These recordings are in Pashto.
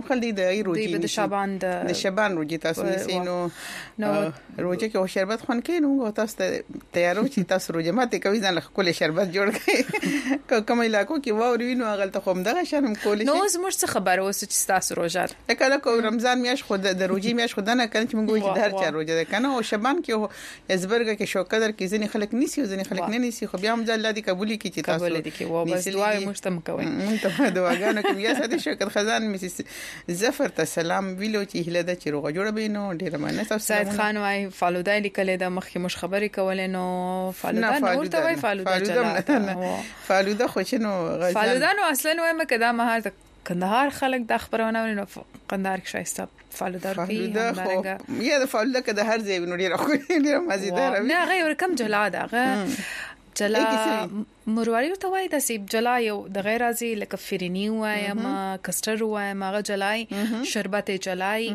خل دي روجي د شعبان د شعبان روجي تاسو نسینو روجي کې شربت خون کې نو تاسو ته تیارو چې تاسو روجي ماته کوي ځان له کول شربت جوړ کړئ کوم علاقو کې واوري نو غلطه کوم دغه شرم کول شي نو زموږ څه خبر اوس چې تاسو روزه کله کو رمضان میاش خود د روجي میاش خود نه کله چې موږ وایو د هر چا روزه ده کنه او شبان کې ازبرګه کې شو قدر کې ځنې خلک نيسي او ځنې خلک نه نيسي خو بیا هم الله دې قبولي کې چې تاسو قبول دي کې و بس دعای مشتم کوي ته دعاګانو کې بیا ساده شکر خزان میسي ظفر ته سلام ویلو چې هله د چیرغه جوړ بینو ډیر مننه تاسو سید خان وايي فالودا لیکل د مخکې مش خبري کول نو فالودا نور ته وايي فالودا چلا فالودا خو شنو فالودا نو اصلا وايي مکه دا مهال کندهار خلک د خبرونه نو کندهار کې شایسته فالودا کوي یا د فالودا کې د هر ځای نو ډیر مزیدار نه غیر کم جلا ده جلا مرواري ته وای د سیب جلا یو د غیر ازي لکه فرینی وای ما کستر وای ما جلای شربت جلای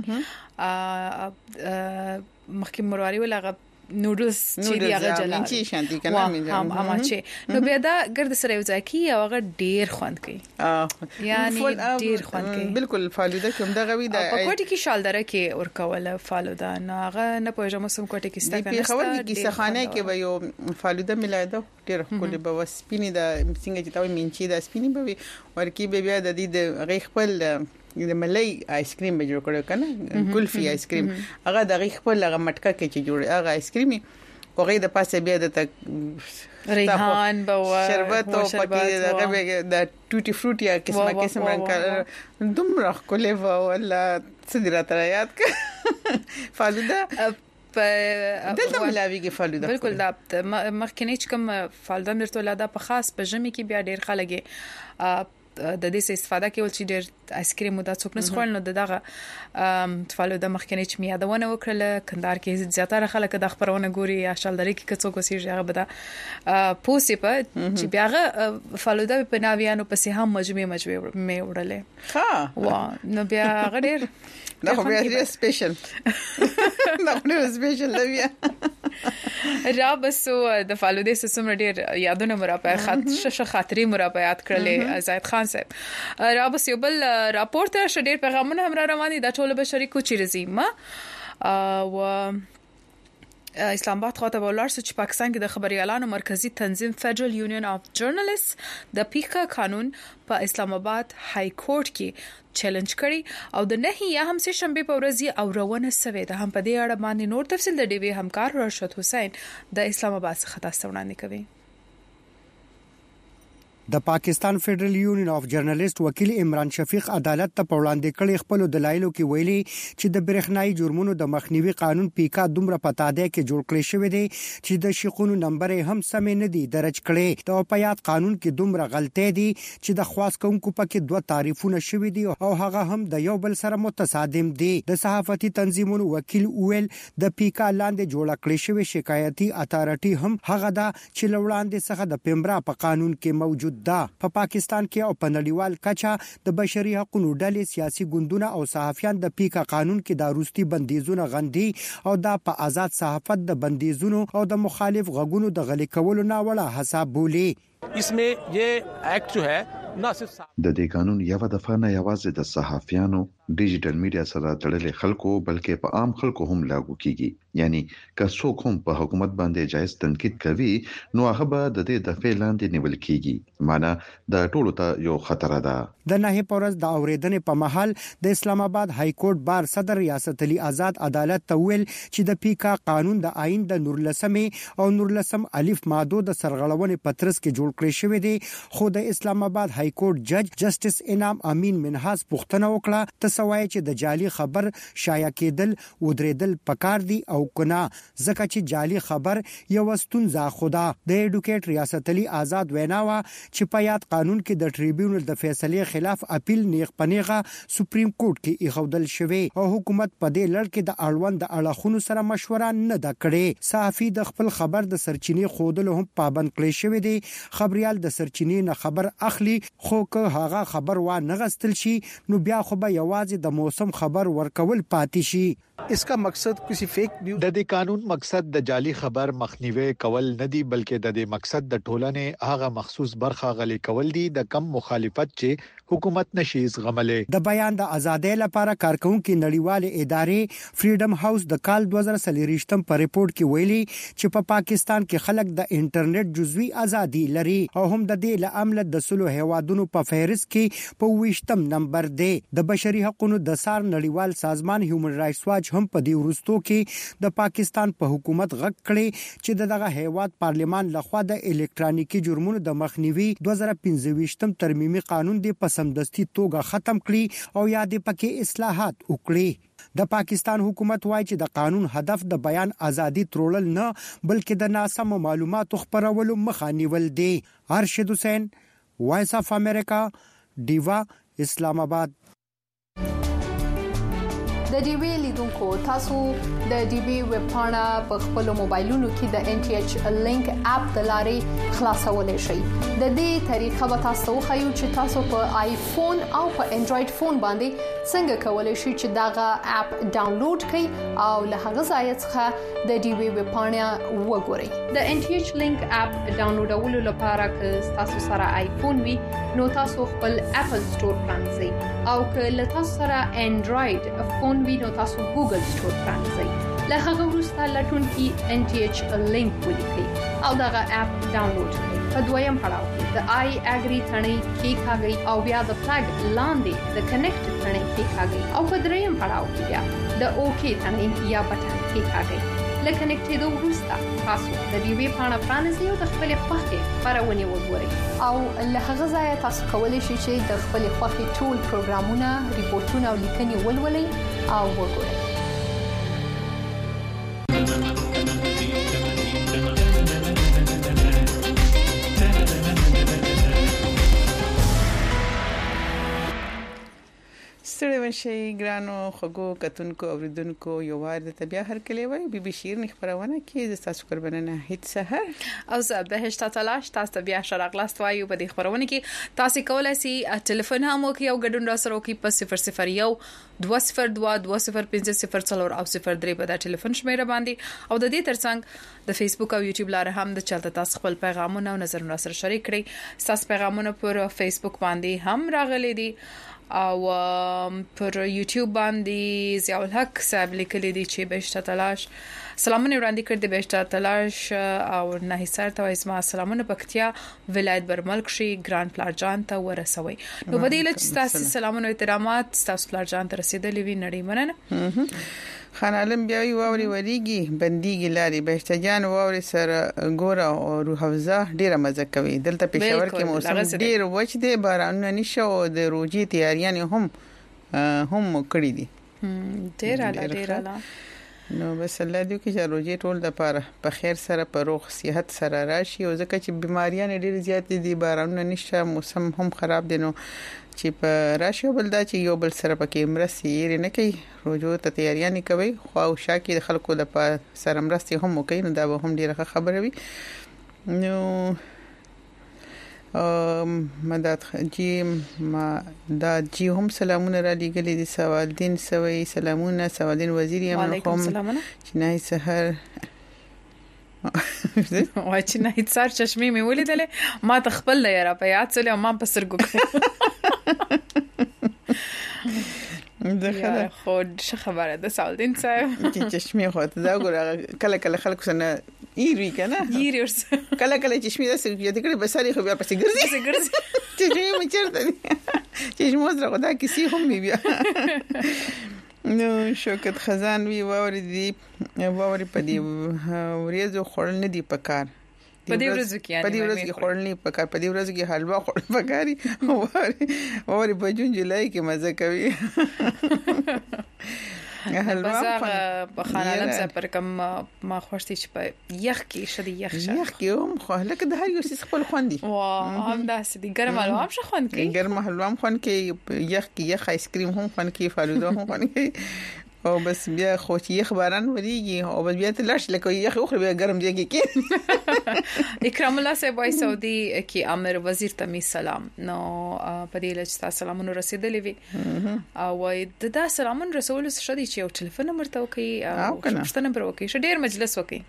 مخکې مرواري ولغه نودلز چې دی هغه جلا چې شانتي کنه هم چې نو بیا دا ګرد سره یو ځای کی او هغه ډیر خوند کوي یعنی ډیر خوند کوي بالکل فالودا کوم دغه وی دا په کوټی کې شالدره کې ور کوله فالودا نو هغه نه پوهیږم سم کوټی کې ستګنه په خبر کې کیسه خانه کې به یو فالودا ملاده ډیر کولې به وسپینی دا څنګه چې تاوي منچي دا سپینی به ورکی به بیا د دې غي خپل د ملای آیس کریم به جوړ کړو کنه ګلفي آیس کریم هغه د غي خپل هغه مټکه کې چې جوړ هغه آیس کریم هغه د پاسه بیا د ریحان به شربت او پکې دغه د ټوټي فروټ یا قسمه رنگ دومره کولې ولا صدرا تر یاد ک فالودا دلته ملاویږي فالودا بالکل دا مخکنی چې کوم فالودا مرته ولاده په خاص په ژمي کې بیا ډیر خلګي د دې څخه استفاده کوي چې ډېر آیس کریم مو د څوک نه خورل نو دغه فالودا مخکنی چې میادونه وکړه کندهار کې زیاتره خلک د خبرونه ګوري یا شالدري کې کڅوک وسیږي هغه بده پوسی په چې بیاغه فالودا په ناویانو پسې هم مجموعه مې وړلې ها وا نو بیا غډیر دا خو بیا سپیشل دا خو سپیشل دی را بسو د فالودا سم ډیر یادونه مرا په خاطري مرا په یاد کړلې زید خان صاحب را بس یو بل راپورټ شډیر پیغامونه هم را روان دي د ټولو بشري کوچی رزیم او اسلام آباد خواته ولر چې پاکستان کې د خبريالانو مرکزی تنظیم فدرال یونین اف جرنالست د پیکا قانون په اسلام آباد های کورټ کې چیلنج کړي او د نه یا هم سه شنبه په ورځ او روانه سوي د هم په دې اړه باندې نور تفصیل د ډیوی همکار رشد حسین د اسلام آباد څخه تاسو وړاندې کوي د پاکستان فدرال یونین اف جرنالست وکیل عمران شفیق عدالت ته وړاندې کړي خپل دلایلو کې ویلي چې د برېښنايي جرمونو د مخنیوي قانون پیکا دومره پتاده کې جوړ کړی شوی دی چې د شیخونو نمبر هم سم نه دي درج کړي د پیات قانون کې دومره غلطۍ دي چې د خاص کوونکو پکې دوه تعریفونه شوی دي او هغه هم د یو بل سره متصادم دي د صحافتي تنظیمونو وکیل ویل د پیکا لاندې جوړ کړی شوی شکایتي اتارټي هم هغه دا چې لوړاندې څخه د پیمبرا په قانون کې موجود دا په پاکستان کې او په نړیوال کچه د بشري حقوقو ډلې سیاسي ګوندونه او صحافیان د پیکا قانون کې د روسي بندیزونو غندي او دا په آزاد صحافت د بندیزونو او د مخالف غږونو د غلي کولو نه وړه حساب بولي इसमें ये एक्ट जो है ना सिर्फ د دې قانون یو دفعه نه یوازې د صحافیانو ډیجیټل میډیا سره تړلې خلکو بلکې په عام خلکو هم لاګو کیږي یعنی که څوک هم په حکومت باندې جایز تنقید کوي نو هغه به د دې د فعل لاندې نیول کیږي معنی د ټولو ته یو خطر ده د نه پورز د اوریدنې په محل د اسلام آباد های کورټ بار صدر ریاست علي آزاد عدالت ته ویل چې د پیکا قانون د آئین د نورلسمه او نورلسم الف ماده د سرغړونې پترس کې جوړ کړی شوی دی خو د اسلام آباد های کورټ جج جسټس انعام امین منهاز پوښتنه وکړه تسوای چې د جعلي خبر شایع کېدل ودرېدل پکار دي او کنا ځکه چې جعلي خبر یو ستونزه خدا د ایډوکیټ ریاست علي آزاد ویناوه چې په یاد قانون کې د ټریبیونل د فیصله خلاف اپیل نیغ پنیغه سپریم کورټ کې ایښودل شوی او حکومت په دې لړ کې د اړوند اړخونو سره مشوره نه ده کړې صحافي د خپل خبر د سرچینې خودلو هم پابند کړی شوی دی خبريال د سرچینې نه خبر اخلي خو که هغه خبر و نه غستل شي نو بیا خو به یوازې د موسم خبر ورکول پاتې شي इसका मकसद किसी फेक न्यूज د دې قانون مقصد د جعلي خبر مخنیوي کول نه دی بلکې د دې مقصد د ټولنې هغه مخصوص برخه غلي کول دي د کم مخالفت چې حکومت نشي زغملې. د بیان د ازادۍ لپاره کارکونکو نړیواله ادارې فریډم هاوس د کال 2023م په ریپورت کې ویلي چې په پاکستان کې خلک د انټرنیټ جزوی ازادي لري او هم د دې لامل د سلو هوادونو په فهرست کې په 20م نمبر دی. د بشري حقوقو د سار نړیوال سازمان هیومن رائټس واچ هم په دې ورستو کې د پاکستان په حکومت غږ کړي چې دغه هیواد پارلیمان لخوا د الکترونیکی جرمونو د مخنیوي 2025م ترمیمي قانون دی په سمدستي توګه ختم کړي او یا د پکې اصلاحات وکړي. د پاکستان حکومت وایي چې د قانون هدف د بیان ازادي ترولل نه بلکې د ناسم معلوماتو خپرولو مخه نیول دی. ارشد حسین، وایس اف امریکا، دیوا، اسلام آباد. د ډي وی لیدونکو تاسو د ډي وی ویب پاڼه په خپل موبایلونو کې د ان ټي ایچ لینک اپ د لارې خلاصولای شئ. د دې طریقه به تاسو خو چې تاسو په آیفون او په انډراید فون باندې څنګه کولای شئ چې داغه اپ ډاونلوډ کړئ او له هغه ځای څخه د ډي وی ویب پاڼه وګورئ. د ان ټي ایچ لینک اپ ډاونلوډولو لپاره که تاسو سره آیفون وي نو تاسو خپل اپل سٹور پرانځئ او که له تاسو سره انډراید فون وینو تاسو ګوګل سٹور پرانځئ. له هغه وروسته لټون کې ان ټي ایچ لینک ولیکئ او دغه اپ ډاونلوډ کړئ. په دویم پړاو کې د آی اګری ثنې کې کاږئ او بیا د فلګ لاندې د کنیکټ ثنې کې کاږئ او په دریم پړاو کې بیا د اوکی ثنې یا بټن کې کاږئ. لکه کنیکټېدو وروسته تاسو د ډي وی پاڼه پرانځئ او د خپل خوښې خبرونه وګورئ او له هغه ځای تاسو کولی شئ چې د خپل خوښې ټول پروګرامونه، ریپورتونه او لیکنې ولولئ او وګورئ. ستړي ونشي ګرانو خګو کتونکو اوریدونکو یو وار د طبيعه هر کلی وای بي بي شیر خبرونه کې د تاسو قربانه هیڅ سحر او زه بهشت تلاش تاسو بیا شراغلاست وایو په دې خبرونه کې تاسو کولای شئ ټلیفون هم وکي او ګډون را سره وکي په 001 202 205 او 03 په دا ټلیفون شمیره باندې او د دې ترڅنګ د فیسبوک او یوټیوب لاره هم د چلته تاسو خپل پیغامونه او نظرونه سره شریک کړئ. تاسو پیغامونه پر فیسبوک باندې هم راغلي دي او پر یوټیوب باندې ضیاء الحق صاحب لیکلي دي چې بهشت تلاش سلامونه وړاندې کړ دي. بهشت تلاش او نه سر ته اسما سلامونه پکتیا ولایت برملک شي ګران پلار جان ته ورسوي. نو بدیل چې تاسو سلامونه احترامات تاسو پلار جان ته رسیدلې وي نړۍ مننه. خان عالم بیا وی ووري وریږي بنديږي لاري بهشت جان ووري سره ګوره او روح حفظه ډیره مزه کوي. دلته پېښور کې موسم ډیر وچ دی، بارانونه نشو د روجي تیاریان هم کړی دي. ډیر نو بس الله دې کې چې روجي ټول د پاره په خیر سره په روغ صحت سره راشي او ځکه چې بیماریاں ډیر زیات دي، بارانونه نشه، موسم هم خراب دي، نو چې په راشي بل دا چې یو بل سره پکې مرسي نه کوي، روجو ته تیاریاں کوي خو او شاکي د خلکو د سره مرسي هم کوي، نو دا به هم ډیره خبره وي. نو مدد جی ما دا جی هم سلامونه را لګلې دي. سوالدین سوي سلامونه، سوالدین وزیر یم کوم چې نه سحر وای چې نه هیڅ سر چشمې مې ولیدلې ما تخپل نه را په یاد سره ما په سرګو دغه خود څه خبره ده سوالدین صاحب چې چشمې خو ته دا ګوره کله کله خلک سره ایری کنه ایری ورس کله کله چشمې داسې یاد کړي بساري خو بیا پسې ګرځي چې مې چرته چې مو زړه خدا کسی هم بیا نو شوکت خزان وی ووري دی ووري پدی ورېزو خورل نه دی پکار پدی ورځ کې پدی ورځ کې خورل نه پکار، پدی ورځ کې حلوا خورل پکاري ووري په جون جولای کې مزه کوي. حلوا په خانالم سره پر کوم ما خوښتي چې په یخ کې شدي یخ کې هم خو لکه د هر یو څه خپل خوندي هم داسې دي. ګرم حلوا هم خوند کوي، ګرم حلوا هم خوند کوي، یخ کې یخ آیس کریم هم خوند کوي، فالودا هم خوند کوي. او بس بیا خو چې خبران ودیږي او بس بیا ته لاش لکه یخ خو بیا ګرم دیږي کې اکرام الله صاحب وای سعودي کې امر وزیر تمی سلام نو په دې لچ سلامونه رسیدلې وي او وای د سلامون رسول شدي چې یو ټلیفون نمبر ته وکي او پښتنه نمبر وکي ډیر مجلس وکي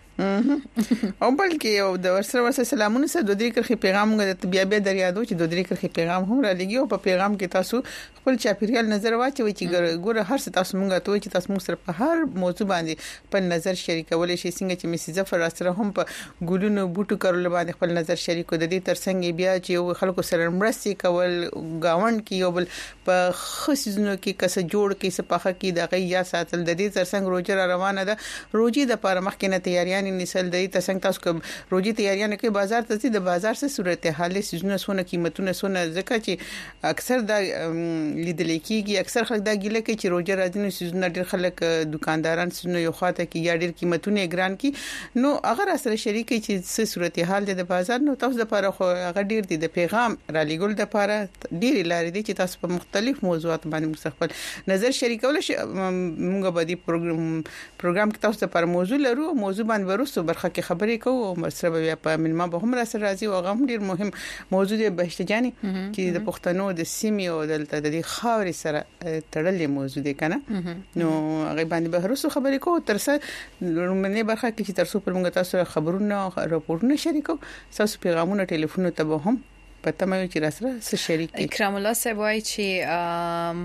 او بلکې یو د ورسره سلامونه سره د دې کرخي پیغام غوډه بیا د یادو چې د دې کرخي پیغام هم را لګي او په پیغام کې تاسو خپل چاپیریال نظر واچوي چې ګوره هر څه تاسو مونږ ته چې تاسو موږ سره په هر موضوع باندې په نظر شریکول شي څنګه چې میسي ظفر سره هم په ګلونو بوټو کارول باندې خپل نظر شریکو د دې ترڅنګ بیا چې خلکو سره مرستي کول گاوند کې یو بل په خصوصونو کې کسه جوړ کې سپاخه کې د غیا ساتل د دې ترڅنګ روزه روانه ده روزي د لپاره مخکې نه تیاریان نسل د دې ترڅنګ تاسو کوم روزي تیاریان کې بازار ته د بازار سره صورتحال سيزونه سونه قیمتونه سونه ځکه چې اکثر د لیدل کېږي اکثر خلک دا ګیله کوي چې روزه راځي نو سيزونه ډېر خلک دکانداران سونه یو خاطه کې یا ډېر قیمتونه ګران کې نو اگر سره شریک چې څه صورتحال د بازار نو تاسو لپاره خو هغه ډېر دي د پیغام را لګول د لپاره ډېر لارې دي چې تاسو په مختلف موضوعات باندې مستقبل نظر شریکول شي موږ به د پروګرام کې تاسو لپاره موضوع لرو موضوع باندې ورسره برخه کې خبرې کوو او مرسته بیا په ملما به هم سره راځي او هغه ډېر مهم موضوع دی بهشته جاني چې د پښتنو د سیمې او د خاورې سره تړلې موضوع دی کنه نو هغه باندې به ورسره خبرې کوو ترڅو لومړنۍ برخه کې چې ترڅو پر موږ تاسو خبرونه راپورونه شریکو تاسو پیغامونه ټلیفون ته به هم پته مې چې راسره څه شریک اکرام الله صاحب وای چې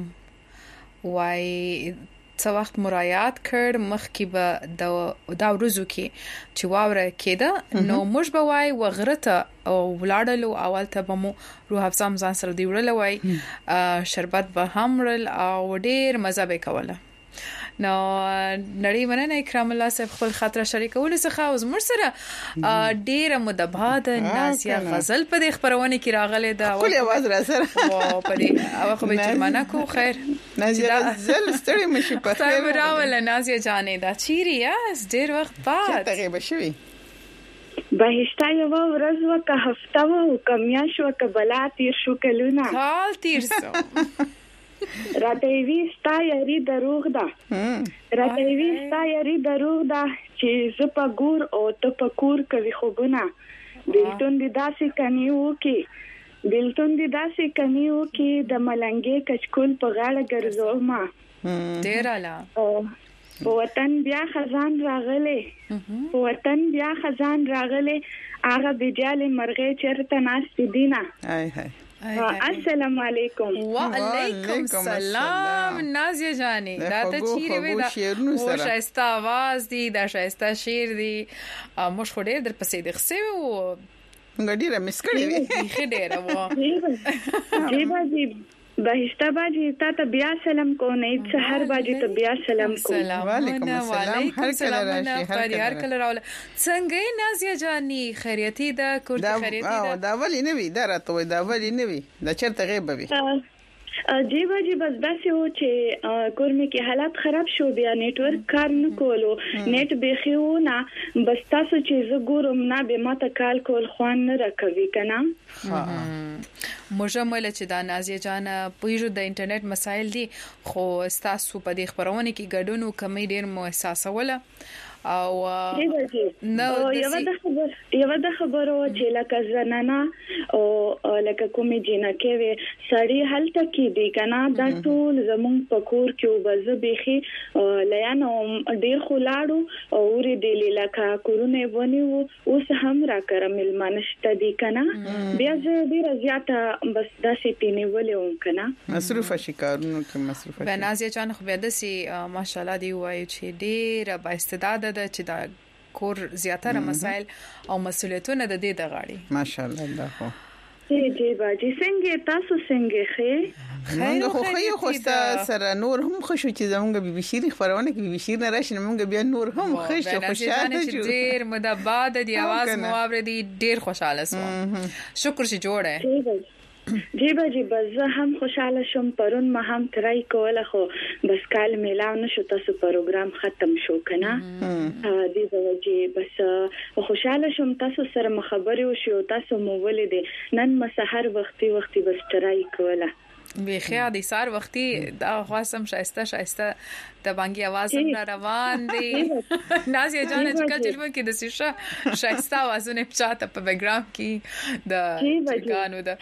وای څو وخت مراعات کړ مخکې به دا ورځو کې چې واوره کېده نو موږ به وای وغرته او ولاړلو اول ته به مو روح افزام ځان سره دی وړل وای شربت به هم وړل او ډېر مزه به کوله نو نړۍ مننه اکرام الله صاحب خپل خاطر شریکول څخه او زموږ سره ډېر مدباد ناسیا غزل په دې خبرونه کې راغله دا خپل आवाज را سره او په دې او خو به چرمانه کو خیر نازیا زل ستړي مشي په خیر تاسو راول نازیا جانې دا چیرې یا ډېر وخت بعد ته به شوي بهشته یو ورځ وکه هفته و کمیا شو کبلا تیر شو کلونه حال تیر سو راته وی ستا یاري دروغ ده راته وی ستا یاري دروغ ده چې ز په ګور او ته په کور کوي خوبونه دلتون دي داسې کنيو کې دلتون دي داسې کنيو کې د ملنګي کچکول په غاړه ګرځو ما ډیر اعلی په وطن بیا خزان راغله په وطن بیا خزان راغله هغه بجاله مرغې چرته ناس دینه هاي هاي السلام علیکم وعلیکم السلام نازیه جانی دا ته چیرې وې دا او شایسته आवाज دی دا شایسته شعر دی مش خو ډېر در پسې د خسه او غډیره مسکړې وې خډېره و جی باجی بهشته باجی ته بیا سلام کو نه سحر باجی ته بیا سلام کو وعلیکم السلام هر کله راشي هر کله راول څنګه نازیه جانی خیریتی دا کوټه خیریتی دا ولی نه وی دا راته دا ولی نه وی دا چرته غیب وی جی باجی بس داسې و چې کورمه کې حالات خراب شو بیا نیټورک کار نه کولو نیټ بخیونه بس تاسو چې زه ګورم نه به ماته کال کول خوان نه راکوي کنه مجمل چې دا نازیه جان پویجو د انټرنیټ مسایل دي خو تاسو په دې خبرونه کې ګډونو کمی ډیر مو احساسوله او نو یو د خبرو چې لکه زنانه او لکه کومې جنکه وي سړی هلته کې دی کنه دا ټول زمون په کور کې وبزه بيخي لیانو ډیر خلاړو او ور دي لکه کورونه ونی وو اوس هم را کرم المنشت دی کنه بیا زه ډیر زیاته بس داسې تینې ولې کنه مصروف شکارونو کې مصروف بنازیه جان خو بیا دسي ماشاءالله دی وایي چې ډیر با استعداد ده چې دا کور زیاتره مسائل او مسؤلیتونه د دې د غاړي ماشاءالله الله خو جی باجی څنګه تاسو څنګه خیر خو سره نور هم خوشو چې زمونږ بي بي شيري خبرونه کې بي بي شير نه راشي مونږ بیا نور هم خوشو خوشاله شو ډیر مدباد دی आवाज مواورې دی ډیر خوشاله سو شکر چې جوړه جی باجی بس زه هم خوشاله شم پرون ما هم ترای کوله خو بس کال میلاو نشو تاسو پروګرام ختم شو کنه دې وجه بس خوشاله شم تاسو سره خبرې وشو تاسو مو ولې نن مسحر وختي بس ترای کوله بخیا د سار وختي دا خاصم شایسته د بانګي आवाज هم روان دي نازیه جان چې کله ټلیفون کې د سیشه شایسته आवाजونه پچاته په بیک ګراوند کې د ګانو د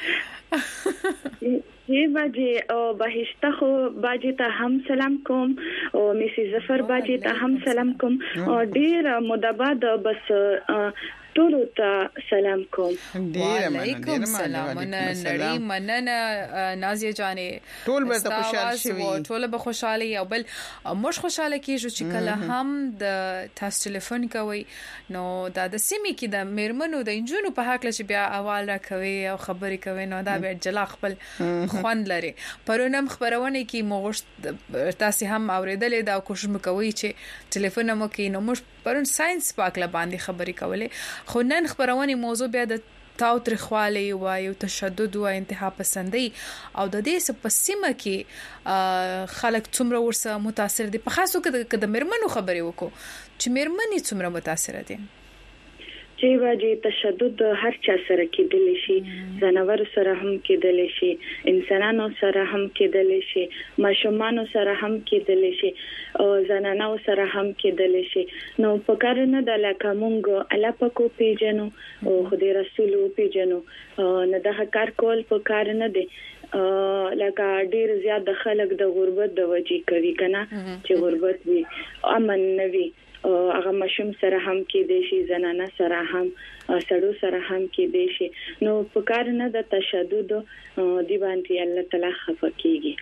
یی باجی او بهشته خو باجی ته هم سلام کوم او میسی ظفر باجی ته هم سلام کوم او ډیر مدباد بس ټول ته سلام کوم وعلیکم السلام نړۍ مننه نازیه جانې ټول به خوشاله شي ټول به خوشاله او بل مش خوشاله کیږي چې کله هم د تاسو ټلیفون کوي نو دا د سیمې کې د میرمنو د انجونو په حق لچ بیا اول را کوي او خبرې کوي نو دا به جلا خپل خوند لري پرونم خبرونه کې موغشت تاسو هم اوریدلې دا کوشش وکوي چې ټلیفون مو کې نو مش پرون ساينس پاکله باندې خبرې کولې خو نن خبرونه موضوع بیا د تاوتریخوالی او یو تشدد او انتها پسندي او د دې سپسیمه کې خلک څومره ورسره متاثر دي په خاصو کې د مرمنو خبرې وکړو چې مرمنې څومره متاثر دي چې واجی تشدد هر چا سره کېدل شي زناور سره هم کېدل شي انسانانو سره هم کېدل شي ماشومان سره هم کېدل شي او زنانو سره هم کېدل شي نو په کار نه د لکمونګ الا پکو پیجنو او خدای رسول پیجنو نه د کار کول په کار نه دي لکه ډیر زیات د خلک د غربت د وجې کوي کنه چې غربت وي امن نوي هغه مشم سره هم کې دي شي زنانه سره هم سړو سره هم کې دي شي نو په کار نه د تشدد دی باندې الله تعالی خفه کیږي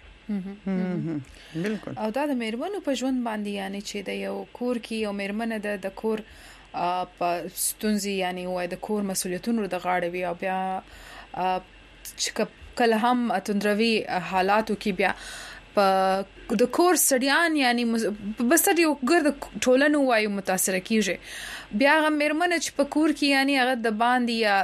بالکل او دا د میرمنو په ژوند باندې یعنی چې د یو کور کې یو میرمنه د کور په ستونزې یعنی وای د کور مسولیتونو د غاړه وی او بیا چې کله هم اتندروي حالاتو کې بیا په د کور سړیان یعنی بس د یو ګرد ټولنو وایو متاثر کیږي بیا هغه میرمنه چې په کور کې یعنی هغه د باندې یا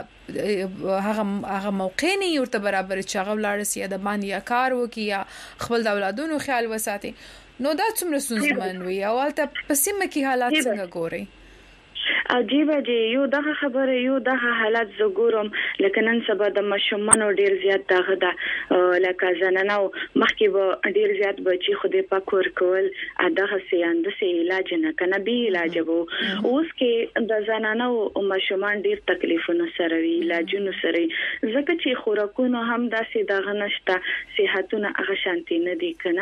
هغه موقع نه یو ته برابر چې هغه ولارسي د باندې یا کار وکي یا خپل د اولادونو خیال وساتي نو دا څومره ستونزمن وي او البته په سیمه کې حالات څنګه ګوري عجیب دی یو دغه خبره یو دغه حالت زګورم لکه نن سبا د مشومان ډیر زیات دغه د لکه زنانو مخکې به ډیر زیات بچي خوده پکور کول دغه سیاند سي علاج نه کنه به علاج وو اوس کې د زنانو او مشومان ډیر تکلیفونه سره وی علاجونه سره ځکه چې خوراکونه هم داسې دغه نشته صحتونه هغه شانتي نه دي کنه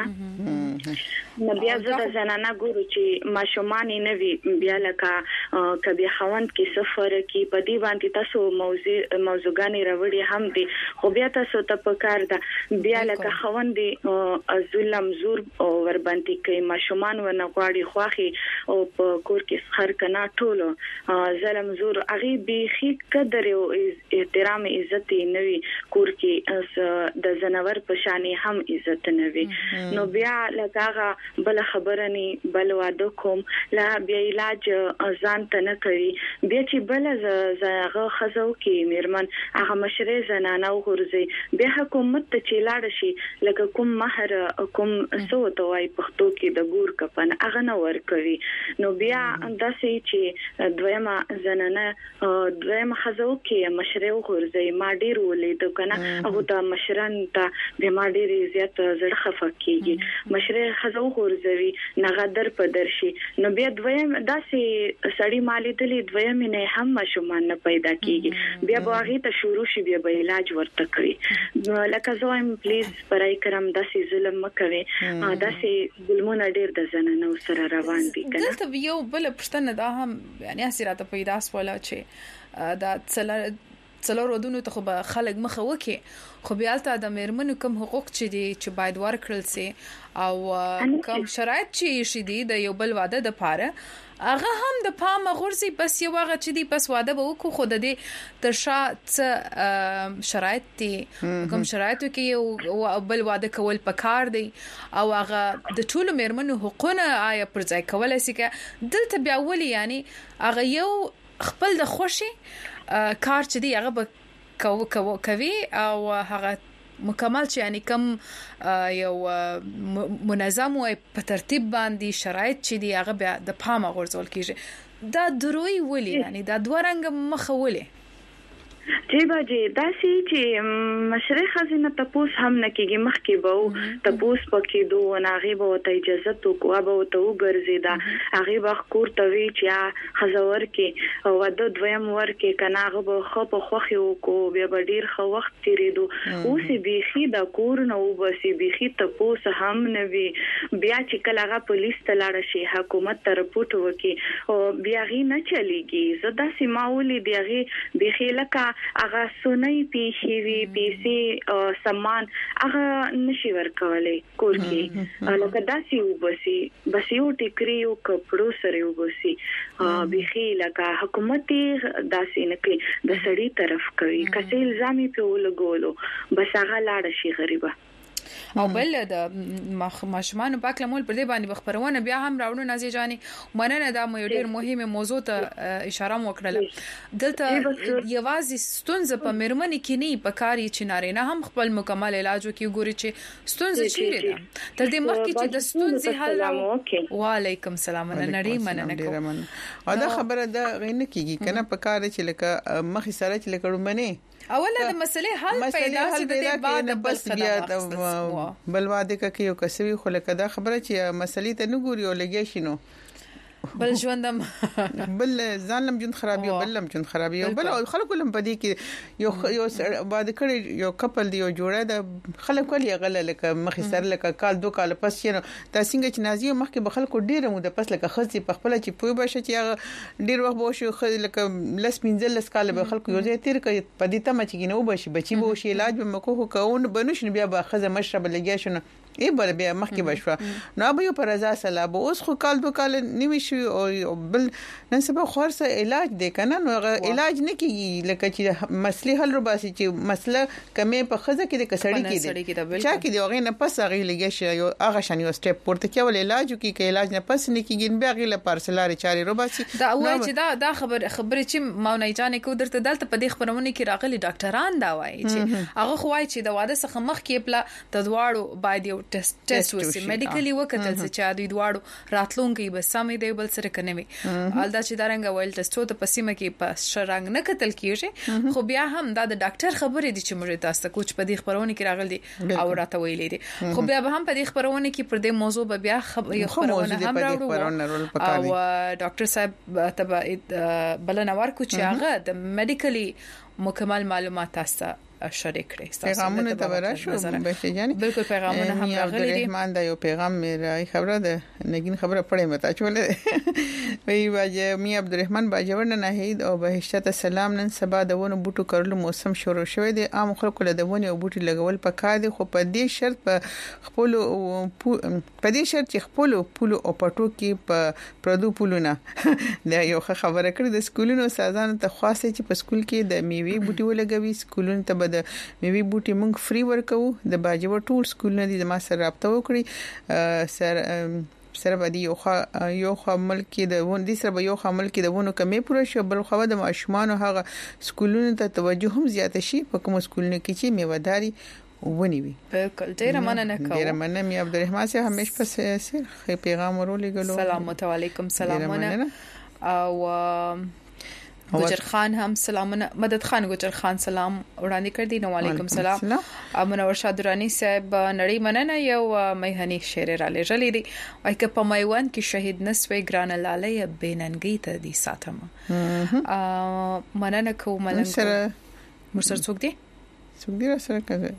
نو بیا د زنانه ګورو چې مشومان نه وی بیا لکه کبي خوند کې سفر کې په دی باندې تاسو موضوعګانی راوړي هم دي خو بیا تاسو ته پکار ده بیا لکه خوند ظلم زور او ور باندې کې مشومان ونه غواړي خوخي او په کور کې خر کنا ټولو ظلم زور هغه به خې قدر او احترام عزت نوي کور کې د زناور په شان هم عزت نوي نو بیا لکه بل خبره ني بل واده کوم لا بیا علاج ځان ته نه کوي بیا چې بل زغه خزو کې میرمن هغه مشره زنانه وګرځي بیا حکومت ته چلاړ شي لکه کوم مہر کوم سو توای پښتو کې د ګور کپن هغه نه ور کوي نو بیا داسې چې دویمه زنانه دویمه خزو کې مشره وګرځي ما ډیر ولید کنه هغه د مشران ته به ما ډیر زیات زړه خفه کیږي مشره خزو وګرځي نغدر پدرشي نو بیا دویم داسې سړی مالي دلی دویم نه هم مشومان نه پیدا کیږي بیا باغی ته شروع شي بیا به علاج ورته کوي لکه زویم پلیز برای کرم داسې ظلم مکوي داسې ظلمونه ډیر د زنانو سره روان دي کنه دلته یو بل پښتنه دا هم یعنی اسراته پیدا سواله چې دا څلور ودونو ته خو خلک مخه وکي خو بیا ته د میرمنو کوم حقوق چې دي چې باید ورکړل سي او کوم شرایط چې شي دي د یو بل واده د پاره هغه هم د پامه غورځي بس یو هغه چې دی بس واده به وکړو خو د دې ترشا شرایط دي کوم شرایطو کې یو بل واده کول پکار دی او هغه د ټولو میرمنو حقوقونه آیا پر ځای کولای شي که دلته بیا ولي یعنی هغه یو خپل د خوشي کار چې دی هغه به کوي او هغه مکمل چې یعنی کم یو منظم او په ترتیب باندې شرایط چې دی هغه بیا د پامه غورځول کیږي دا دروي ولي یعنی دا دوه رنګ مخه ولي چې درې بجې داسې چې مشرق خزینه تاسو هم نه کېږي مخکې به تاسو پکې دوه ناغي به ته اجازه تو کو به ته وګرځیدا هغه وخت کور ته وی چې خزور کې او د دویم ور کې کناغه به خو په خوخي کو بیا به ډیر خو وخت تیریدو اوس بيخي د کور نو بس بيخي تاسو هم نه وی بیا چې کله هغه پولیس ته لاړ شي حکومت ته رپورټ وکي او بیا غي نه چلیږي زدا سیماولي دیغه بيخي لکه هغه سونی پیشي وی پیسي سامان هغه نشي ورکولای کور کې لکه داسي وبسي بس یو ټیکري او کپړو سره وبسي بيخي لکه حکومت داسي نه کوي د سړی طرف کوي کسي الزامي په ولګولو بس هغه لاړ شي غریبه او بل د ماشومان پاک لمول پر دې باندې خبرونه بیا هم راوړو نازي جاني مننه دا مې ډېر مهمه موضوع ته اشاره وکړه دلته یوازې ستونزه په مرمنې کې نه په کاری چې نارینه هم خپل مکمل علاج وکي ګوري چې ستونزه چیرې ده تر دې مخکې چې د ستونزې حل وعلیکم السلام نړۍ مننه کوم او دا خبره ده غینه کیږي کنه په کار چې لکه مخې سره چې لکه رومنه اوله د مسلې حل پیدا شي د بعد بل بیا بل واده کوي او کسوي خو لکه دا خبره چې مسلې ته نه ګوري او لګي شنو بل ژوندم بل ځانلم جون خرابي او بلم جون خرابي او بل خلکو لم پدې کې یو بعد کړي یو کپل دی یو جوړه د خلکو لې غل لکه مخې سر لکه کال 2 کال پس شنو تاسو څنګه چې نازي مخکې به خلکو ډیره مو د پس لکه خصي په خپل چې پوي بشه چې ډیر وخت بو شو لکه لس منځل کال به خلکو یو ځای تیر کوي پدې ته مچ کې نو بشي بچي بو شي علاج به مکو کوون بنوش بیا به خزه مشرب لګیا شنو ای بل بیا مخکې بشو نو به یو پر رضا سلا به اوس خو کال 2 کال نیوي شو او بل نن سبا خورسه علاج دی کنه نو علاج نه کیږي لکه چې مسلې حل رباسي چې مسله کمې په خزه کې د کسړی کې دی چا کې دی هغه نه پس هغه لګي شي یو هغه شان یو سټپ پورته کول علاج کې علاج نه پس نه کیږي بیا غیله پارسلاري چاري رباسي دا وای چې دا خبره چې ماونای جان کو درته دلته په دې خبرونه کې راغلي ډاکټران دا وایي چې هغه خوای چې د واده څخه مخ کې پلا د دواړو باید یو ټیسټ وسی میډیکلی وکتل چې د دواړو راتلونکي به سمې دی بل سره کنه الدا چې دارنګ ویل ټیسټو ته پسیمه کې په شرنګ نه کتل کیږي خو بیا هم دا د ډاکټر خبرې دي چې موږ تاسو ته کوچ په دې خبرونه کې راغلي او راته ویلې دي خو بیا به هم په دې خبرونه کې پر دې موضوع به بیا خبرونه هم راوړو او ډاکټر صاحب ته بلنه ورکو چې هغه د میډیکلی مکمل معلومات تاسو شریک کړئ پیغامونه ته ورشو بچی جان بالکل پیغامونه هم راغلي دي رحمان دا یو پیغام مې خبره ده نگین خبره پړې متا چولې وی باجه می عبدالرحمن باجور نه هید او بهشته سلام نن سبا د ونو بوټو کولو موسم شروع شوی دی عام خلکو له دونه او بوټي لګول پکار دي خو په دې شرط په خپل چې خپل پولو او پټو کې په پردو پولونه دا یو خبره کړې د سکولونو سازانو ته خاصه چې په سکول کې د میوي بوټي ولګوي سکولونو ته د میوي بوټي مونږ فری ورکو د باجوړ ټول سکولونه دي ما سره رابطه وکړي سره باندې یو خامل کې د ون دي سره یو خامل کې د ونو کمې پوره شو بل خو د ماشومان هغه سکولونو ته توجه هم زیات شي په کوم سکولونو کې چې میوهداري ونیوي بالکل ډیر مننه کوم ډیر مننه می عبدالرحمن صاحب همیش پس سر پیغام ورولېګلو سلام علیکم سلامونه او ګجر خان هم سلامونه مدد خان ګجر خان سلام وړاندې کړ دي نو علیکم سلام منور شاه درانی صاحب نړۍ مننه یو مېهني شعر را لېږلې دي او که په میوان کې شهید نسوي ګران لاله بیننګي ته دي ساتم مننه کوم ملنګ سره مرسر څوک دي سره کوي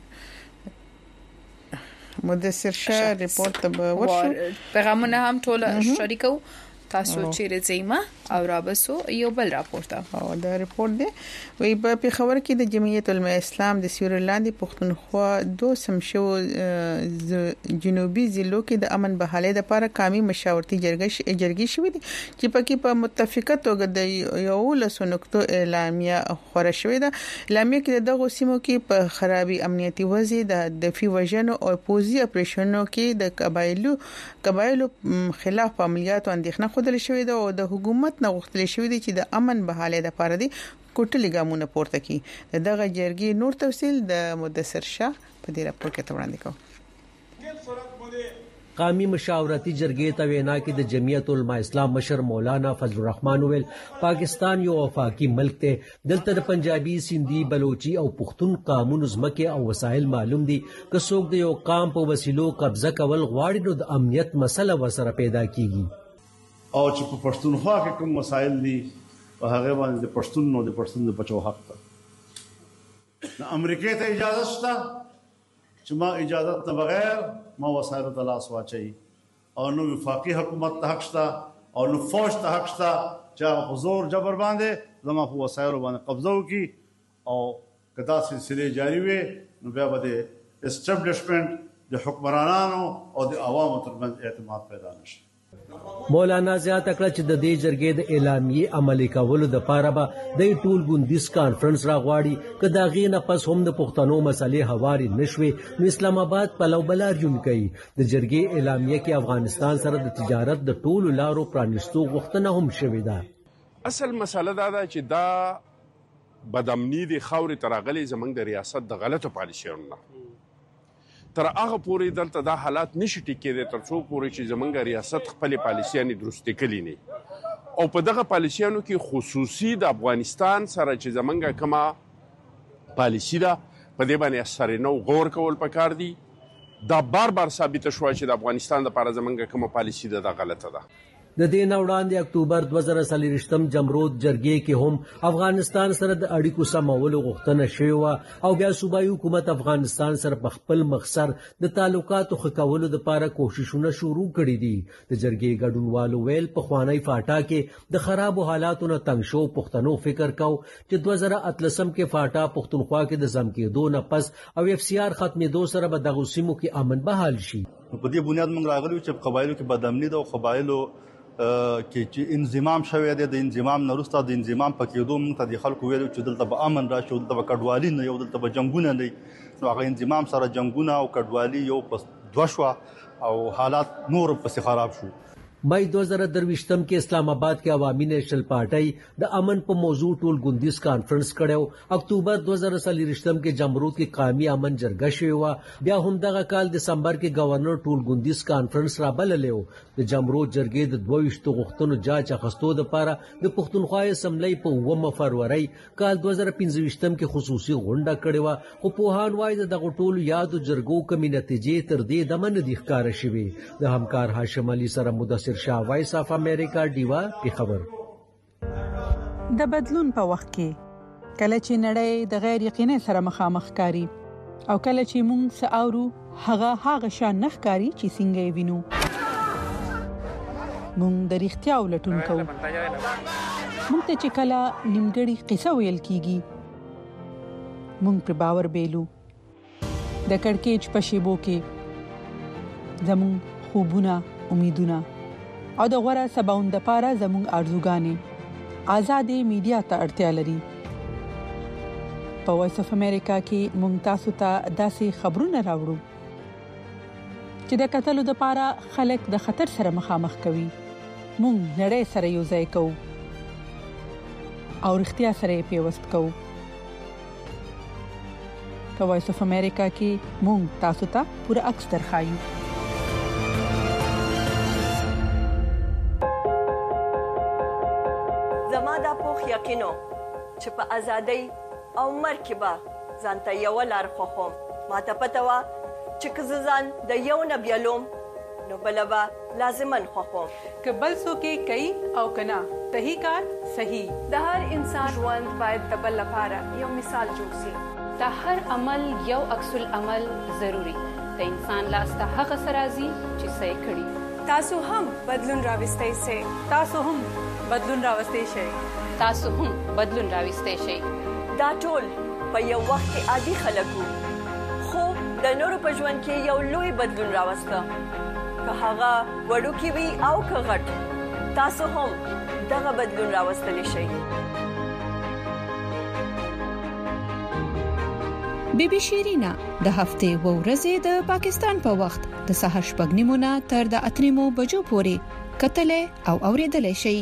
مدثر شاه ریپورت به ورشو پیغامونه هم ټول شریکو تاسو چیرې ځئما او رابسو یو بل راپورټ او دا راپورټ دی وی په خبر کې د جمعیت علماء اسلام د سیورلاندې پښتونخوا 2 سمشو جنوبي ضلعو کې د امن بحالۍ لپاره قومي مشاورتي جرګې شوې دي چې پکې په متفقه توګه د یو لسو نقطو اعلامیه خبره شوې ده اعلامیه کې دغه سیمو کې په خرابي امنیتي وضع د دفاعي وژنو او پوزي اپریشنونو کې د قبایلو خلاف عملیاتو اندېښنه خودل شوې ده او د حکومت نه غوښتل شوې دي چې د امن بحالۍ لپاره دي کوټلې ګامونه پورته کړي دغه جرګې نور تفصيل د مدثر شاه په دې راپور کې وړاندې کوم قومي مشاورتي جرګې ته وینا کې د جمعیت العلماء اسلام مشر مولانا فضل الرحمن ویل پاکستان یو وفاقي ملک دی، دلته د پنجابي، سندي، بلوچي او پښتون قومونو ځمکې او وسایل معلوم دي. که څوک د یو قوم په وسیلو قبضه کول غواړي نو د امنیت مسله ورسره پیدا کیږي. او چې په پښتونخوا کې کوم مسایل دي په هغه باندې د پښتون د بچو حق ته د امریکای ته اجازه شته چې ما اجازت نه بغیر ما وسایل ته لاس واچي، او نو وفاقي حکومت ته حق شته او نو فوج ته حق شته چې په زور جبر باندې زما په وسایل باندې قبضه وکړي. او کدا سلسله جاری وي نو بیا به د اسټابلیشمنت د حکمرانانو او د عوامو ترمنځ اعتماد پیدا نشي. مولانا زیاته کړه چې د دې جرګې د اعلامیې عملي کولو دپاره به د ټول ګوندیز کانفرنس راغواړي. که د هغې نه پس هم د پښتنو مسلې هوارې نشوې نو اسلام آباد پلو بلاریون کوي. د جرګې اعلامیه کې افغانستان سره د تجارت د ټولو لارو پرانیستو غوښتنه هم شوې ده. اصل مسله دا ده چې دا بدامني د خاورې ته راغلې زموږ د ریاست د غلطو پالیسیانو نه تر هغه پورې دلته دا حالات نشي ټیکېدی تر څو پورې چې زموږ ریاست خپلې پالیسیانې درستې کړي نه. او په دغه پالیسیانو کې خصوصي د افغانستان سره چې زموږ کومه پالیسي ده په دې باندې اثر نو غور کول پکار دي. دا بار ثابته شوه چې د افغانستان لپاره زموږ کومه پالیسي ده دا غلطه ده. د دې نه وړاندې اکتوبر 2023 جمرود جرګې کې هم افغانستان سره د اړیکو سمولو غوښتنه شوې وه او بیا صوبایي حکومت افغانستان سره په خپل مخسر د تعلقاتو ښه کولو دپاره کوښښونه شروع کړي دي. د جرګې ګډونوالو ویل پخوانی فاټا کې د خرابو حالاتو نه تنګ شو پښتنو فکر کو چې 2013 کې فاټا پښتونخوا کې د ضم کېدو نه پس او اف سی آر ختمېدو سره به دغو سیمو کې امن بحال شي. په دې بنیاد موږ راغلي چې په قبایلو کې بدامني ده او قبایلو کې چې انضمام شوی دی د انضمام نه وروسته د انضمام په کېدو موږ ته د خلکو ویلو چې دلته به امن راشي، دلته به کډوالي نه، یو دلته به جنګونه نه. نو هغه انضمام سره جنګونه او کډوالي یو پس دوه شوه او حالات نور پسې خراب شو. مئی 2023 کې اسلام آباد کې عوامي نیشنل پارټۍ د امن په موضوع ټول ګوندیز کانفرنس کړو. اکتوبر 2023 کې جمرود کې قومي امن جرګه شوې وه. بیا هم دغه کال دسمبر کې گورنر ټول ګوندیز کانفرنس رابللی و. د جمرود جرګې د 22 غوښتنو جاج اخیستو دپاره د پښتونخوا اسمبلی په 9 فروری کال 2015 کې خصوصي غونډه کړې وه، خو پوهان وایي د دغو ټولو یادو جرګو کمې نتیجې تر دې دمه نه دي ښکاره شوې. د همکار هاشم علي سره مدثر شاه، وایس اف امریکا، ډیوا، پیښور. د بدلون په وخت کې کله چې نړۍ د غیر یقیني سره مخامخ کاری او کله چې موږ ساورو هغه شان نه ښکاری چې څنګه یې وینو، موږ د رښتیا ولټون کوو. موږ ته چې کله نیمګړی قصه ویل کیږي موږ پر باور بیلو. د کڑکېچ په شیبو کې زموږ خوبونه، امیدونه او د غوړه سباوند لپاره زموږ ارزوګانې آزادې میډیا ته اړتیا لري. په وایس اف امریکا کې موږ تاسو ته داسې خبرونه راوړو چې د قتل لپاره خلک د خطر سره مخامخ کوي. موږ نړۍ سره یو ځای کوو او اړتیا سره پیوست کوو. په وایس اف امریکا کې موږ تاسو ته پوره عکس درخایو. یقینو چې په ازادۍ او مرکبه ځانته یو لار خوخم ما ته پته وا چې کززان د یو نبیلوم نو بلبا لازمن خوخم که بل څوک کوي او کنا صحیح کار صحیح. د هر انسان ژوند باید د بل لپاره یو مثال جوړ شي. د هر عمل یو عکس العمل ضروری. د انسان لاس ته هغه سرازي چې صحیح کړي. تاسو هم بدلون راوستئ شئ. تاسو هم بدلون راوستئ شئ. تاسو هم بدلون راوستئ شئ. دا ټول په یو وخت کې عادي خلکو خو د نورو په ژوند کې یو لوی بدلون راوسته. که هغه وړوکی وي او که غټ، تاسو هم دغه بدلون راوستلی شئ. بیبي شیرینا د هفته و ورځې د پاکستان په وخت د سهار 8:30 تر د 8:00 بجو پورې کتلې او اوریدلې شي.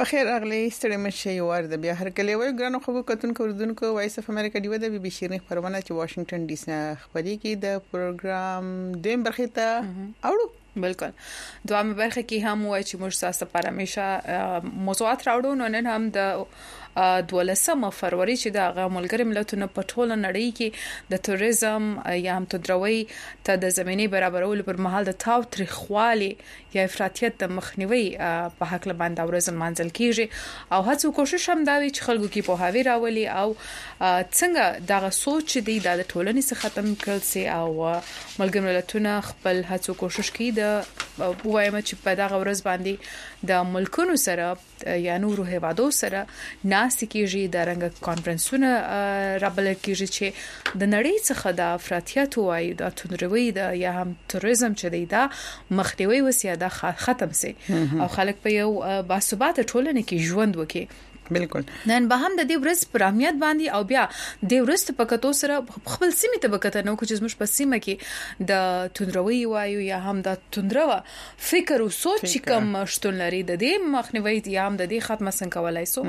بخیر اغلی ستړي مشه یوار د بیا هر کله وای ګرانو خبرو کتونکو وردونکو وایس اف امریکا دیو د بي بي شيرین خبرونه چې واشنگټن ډي سي خبري کې د پروګرام دیم برخه ته اوړو بالکل دوامه برخه کې هم وای چې موږ تاسو لپاره همیشه موضوعات راوړو نو نن هم د 12 فروری چې د ملګری ملتونو په ټوله نړۍ کې د توریزم یا هم تدروي ته د زميني برابرولو پر مهال د تاو تاریخوالي یا افراطیت د مخنیوي په حق لباند اورزن منځل کیږي او هڅه کوشش هم دا وی چې خلکو کې په هاوی راولي او څنګه دغه سوچ دی د ټولنې څخه ختم کړل سي او ملګری ملتونه خپل هڅه کوشش کوي د وایم چې په دغه ورځ باندې د ملکونو سره یا نورو هیوادو سره ناسي کیږي د رنګ کانفرنسونه رابل کیږي چې د نړۍ څخه د افراطیت وای د تندروي د یا هم توریزم چې دی دا مخنیوي وسیه د ختم سي او خلک په یو باثبات ټولنه کې ژوند وکړي بالکل نن به هم د دې ورځ پر اهمیت باندې او بیا د ورځ په کتو سره خپل سیمه ته بکته نو چې زموږ په سیمه کې د تندروي وایو یا هم د تندرو فکر او سوچ کوم شتون لري د دې مخنیوي یا هم د دې ختمه څنګه کولای سو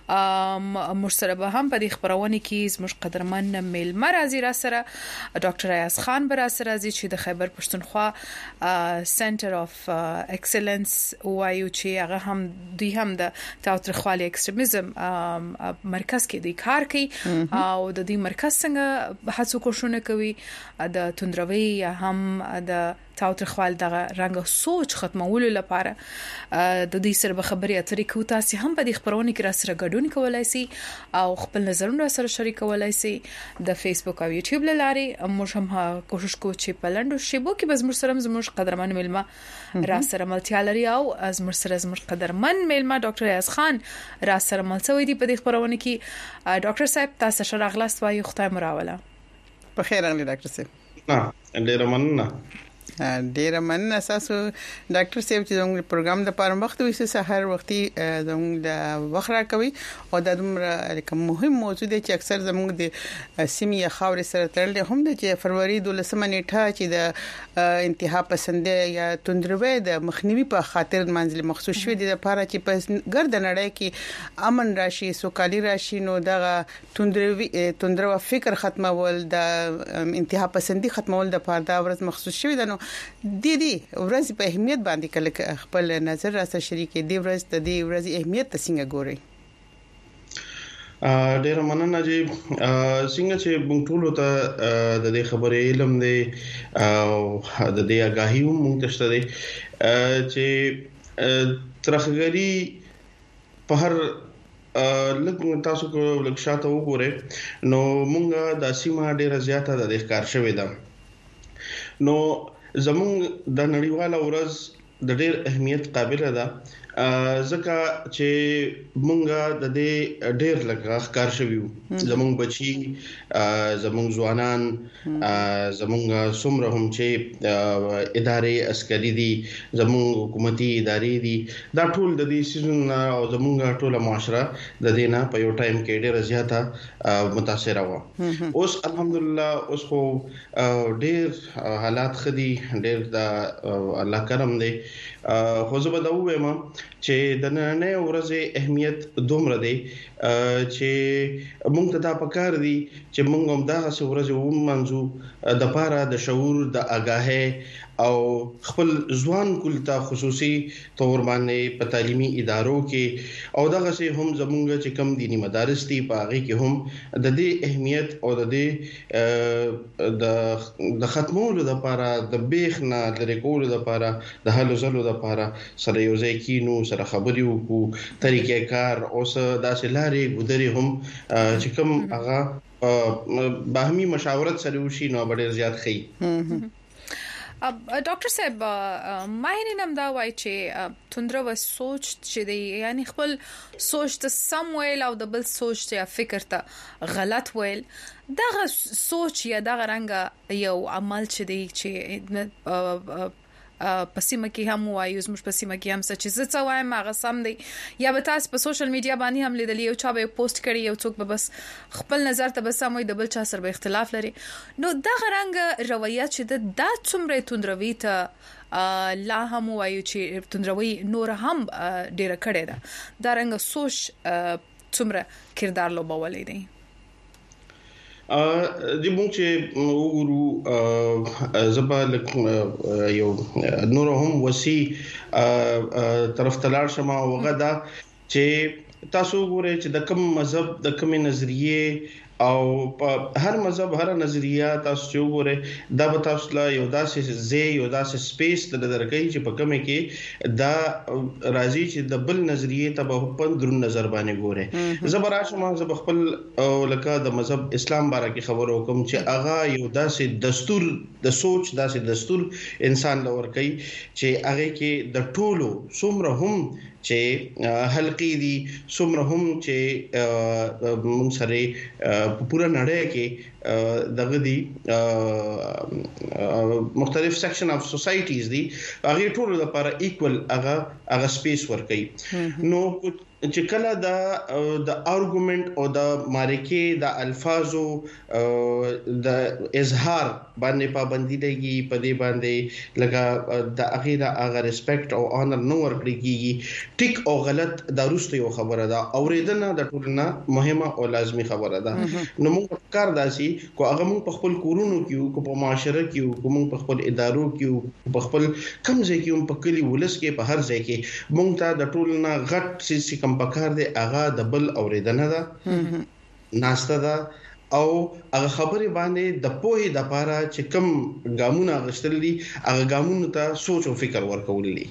موږ سره به هم په دې خبرونه کې زموږ قدرمن میلمه راځي را سره ډاکټر ایاز خان بر سره راځي چې د خیبر پښتونخوا سنټر اف ایکسلنس وایو چې هغه هم دوی هم د تاوتریخوالي ایکستریمizm مرکز کې د کار کوي او د دې مرکز څنګه هڅو کوشونه کوي د تندروي یا هم د تاوتریخوال دغه رنګ سوچ ختمولو لپاره د دې سره خبرې اترې کوي تاسو هم په دې خبرونه کې را سره ګډون کولای شئ او خپل نظرونه سره شریکولای شئ د فیسبوک او یوټیوب لارې موږ هم کوشش کوو چې په لندو شیبو کې به زموږ قدرمن میلمه را سره ملتیا لري او زموږ قدرمن میلمه ډاکټر ایاز خان را سره ملتوي دی په دې خبرونه کې ډاکټر صاحب تاسو سره اغلاست وایي خدای مراوله په خیر اغلی ډاکټر صاحب ډیر مننه ډیر مننه تاسو ډاکټر صاحب چې زموږ پروګرام د پاره وخت وي سحر وختي زموږ د وخره کوي او د کوم مهم موضوع دی چې اکثر زموږ د سیمې خاورې سره تړل هم د فروری 12 نیټه چې د انتها پسند یا تندروي د مخنیوي په خاطر منځل مخصوص شوی د لپاره چې په ګرد نړۍ کې امن راشي سوکالي راشي نو دغه تندرو فکر ختمول د انتها پسندي ختمول د لپاره دا ورځ مخصوص شوی د نو دي ورځ په اهمیت باندې کله خپل نظر را سره شریکې دی ورځ د دې ورځ اهمیت څنګه ګوري ډیر مننه چې څنګه چې موږ ټول ته د دې خبرې علم دی او د دې آگاهی موږ ته شته دی چې ترخګری په هر لکه تاسو کو لکشاته وګوره نو موږ د سیمه ډیره زیاته د ښکار شوې ده نو زموږ د نړیواله ورځ د ډېر اهمیت قابل ده ځکه چې مونږه د دې ډېر لږه ښکار شویو زموږ بچي زموږ ځوانان زموږ څومره هم چې ادارې عسکري دي زموږ حکومتي ادارې دي دا ټول د دې سيزون او زموږ ټوله معاشره د دې نه په یو ټایم کې ډېر زیاته متاثر و اوس الحمدلله اوس خو ډېر حالات خدي ډېر د الله کرم دی خو زه به دا وایم چې د نن ورځې اهمیت دومره دی چې موږ ته دا پکار دي چې موږ هم دا ورځې ومنځو د پاره د شعور د آگاهی او خپل ځوان کولتا خصوصي تور باندې په تعلیمي ادارو کې او دغه سه هم زمونږ چې کم دینی مدارس دي په هغه کې هم د دې اهمیت او د دې د ختمولو لپاره د بیخ نه لري کولو لپاره د حل زلو لپاره سره یو ځای کینو سره خبرې وکړو طریقې کار اوس داسې لارې ګذري هم چې کم هغه باهمي مشاورت سره وشي نو ډېر زیات خي ډاکټر صاحب ماهرین هم دا وایي چې تندرو سوچ چې دی یعنی خپل سوچ ته سم ویل او د بل سوچ ته فکر ته غلط ویل دغه سوچ یا دغه رنګ یو عمل چې دی چې پسیمه کې هم وایو زموږ پسیمه کې هم څه چې څه وایم هغه سم دی یا به تاسو په سوشل میډیا باندې هم لیدلی یو چا به پوسټ کړي یو څوک به بس خپل نظر ته بس سموي د بل چا سره به اختلاف لري نو دا غرانګ رویه چې دا څومره توندروي ته لا هم وایو چې توندروي نور هم ډیره کړي ده دا رنګ سوچ څومره کردار لوبولې دی د مونږ چې وګورو زبا یو نور هم وسی طرف تلار شمه وغدا چې تاسو ګورئ چې د کوم مذهب د کوم نظریه او هر مذهب هر نظریه تاسو چې وګورئ دا به تاسو لا یو داسې زی یو داسې سپیس د درګي چې په کومه کې دا راځي چې د بل نظریه ته په خپل درون نظر باندې ګورئ زبراشمه زب خپل لکه د مذهب اسلام باره کې خبر وکم چې اغا یو داسې دستور د سوچ داسې دستور انسان لور کوي چې هغه کې د ټولو څومره هم چې حلقې دي څومره هم چې موږ سره په پورا نړۍ کې دغه دي مختلف سیکشن اف سوسایټیز دي هغه ټول لپاره ایکوال هغه سپیس ورکړي نو چې کله د ارګومنت او د مارکې د الفاظو د اظهار باندې پابندي لګي په دې باندې لکه د اغه ریسپیکټ او آنر نو ورکړي کیږي ټیک او غلط د روسته یو خبره ده اوریدنه د ټولنه مهمه او لازمی خبره ده نو موږ کار داسي کو هغه موږ په خپل کورونو کې کو په معاشره کې کو موږ په خپل ادارو کې په خپل کمزې کې په کلی ولس کې په هر ځای کې موږ ته د ټولنه غټ سي کم پکار دی اغا د بل اوریدنه ده ناشته ده او هغه خبرې باندې د پوهې د پاره چې کم ګامونه غشتل دي هغه ګامونه ته سوچ او فکر ورکول دي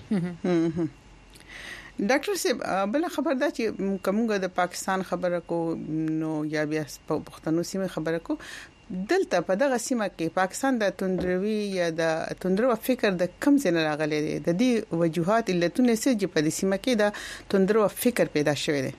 ډاکټر صاحب بل خبر ده چې کومه د پاکستان خبره کو نو یا بیا په پښتنو سیمه خبره کو دلته په دغه سیمه کې پاکستان د توندروي یا د توندرو فکر د کم ځای نه راغلي دي د دې وجوهات علتونه څه چې په دې سیمه کې د توندرو فکر پیدا شوی دی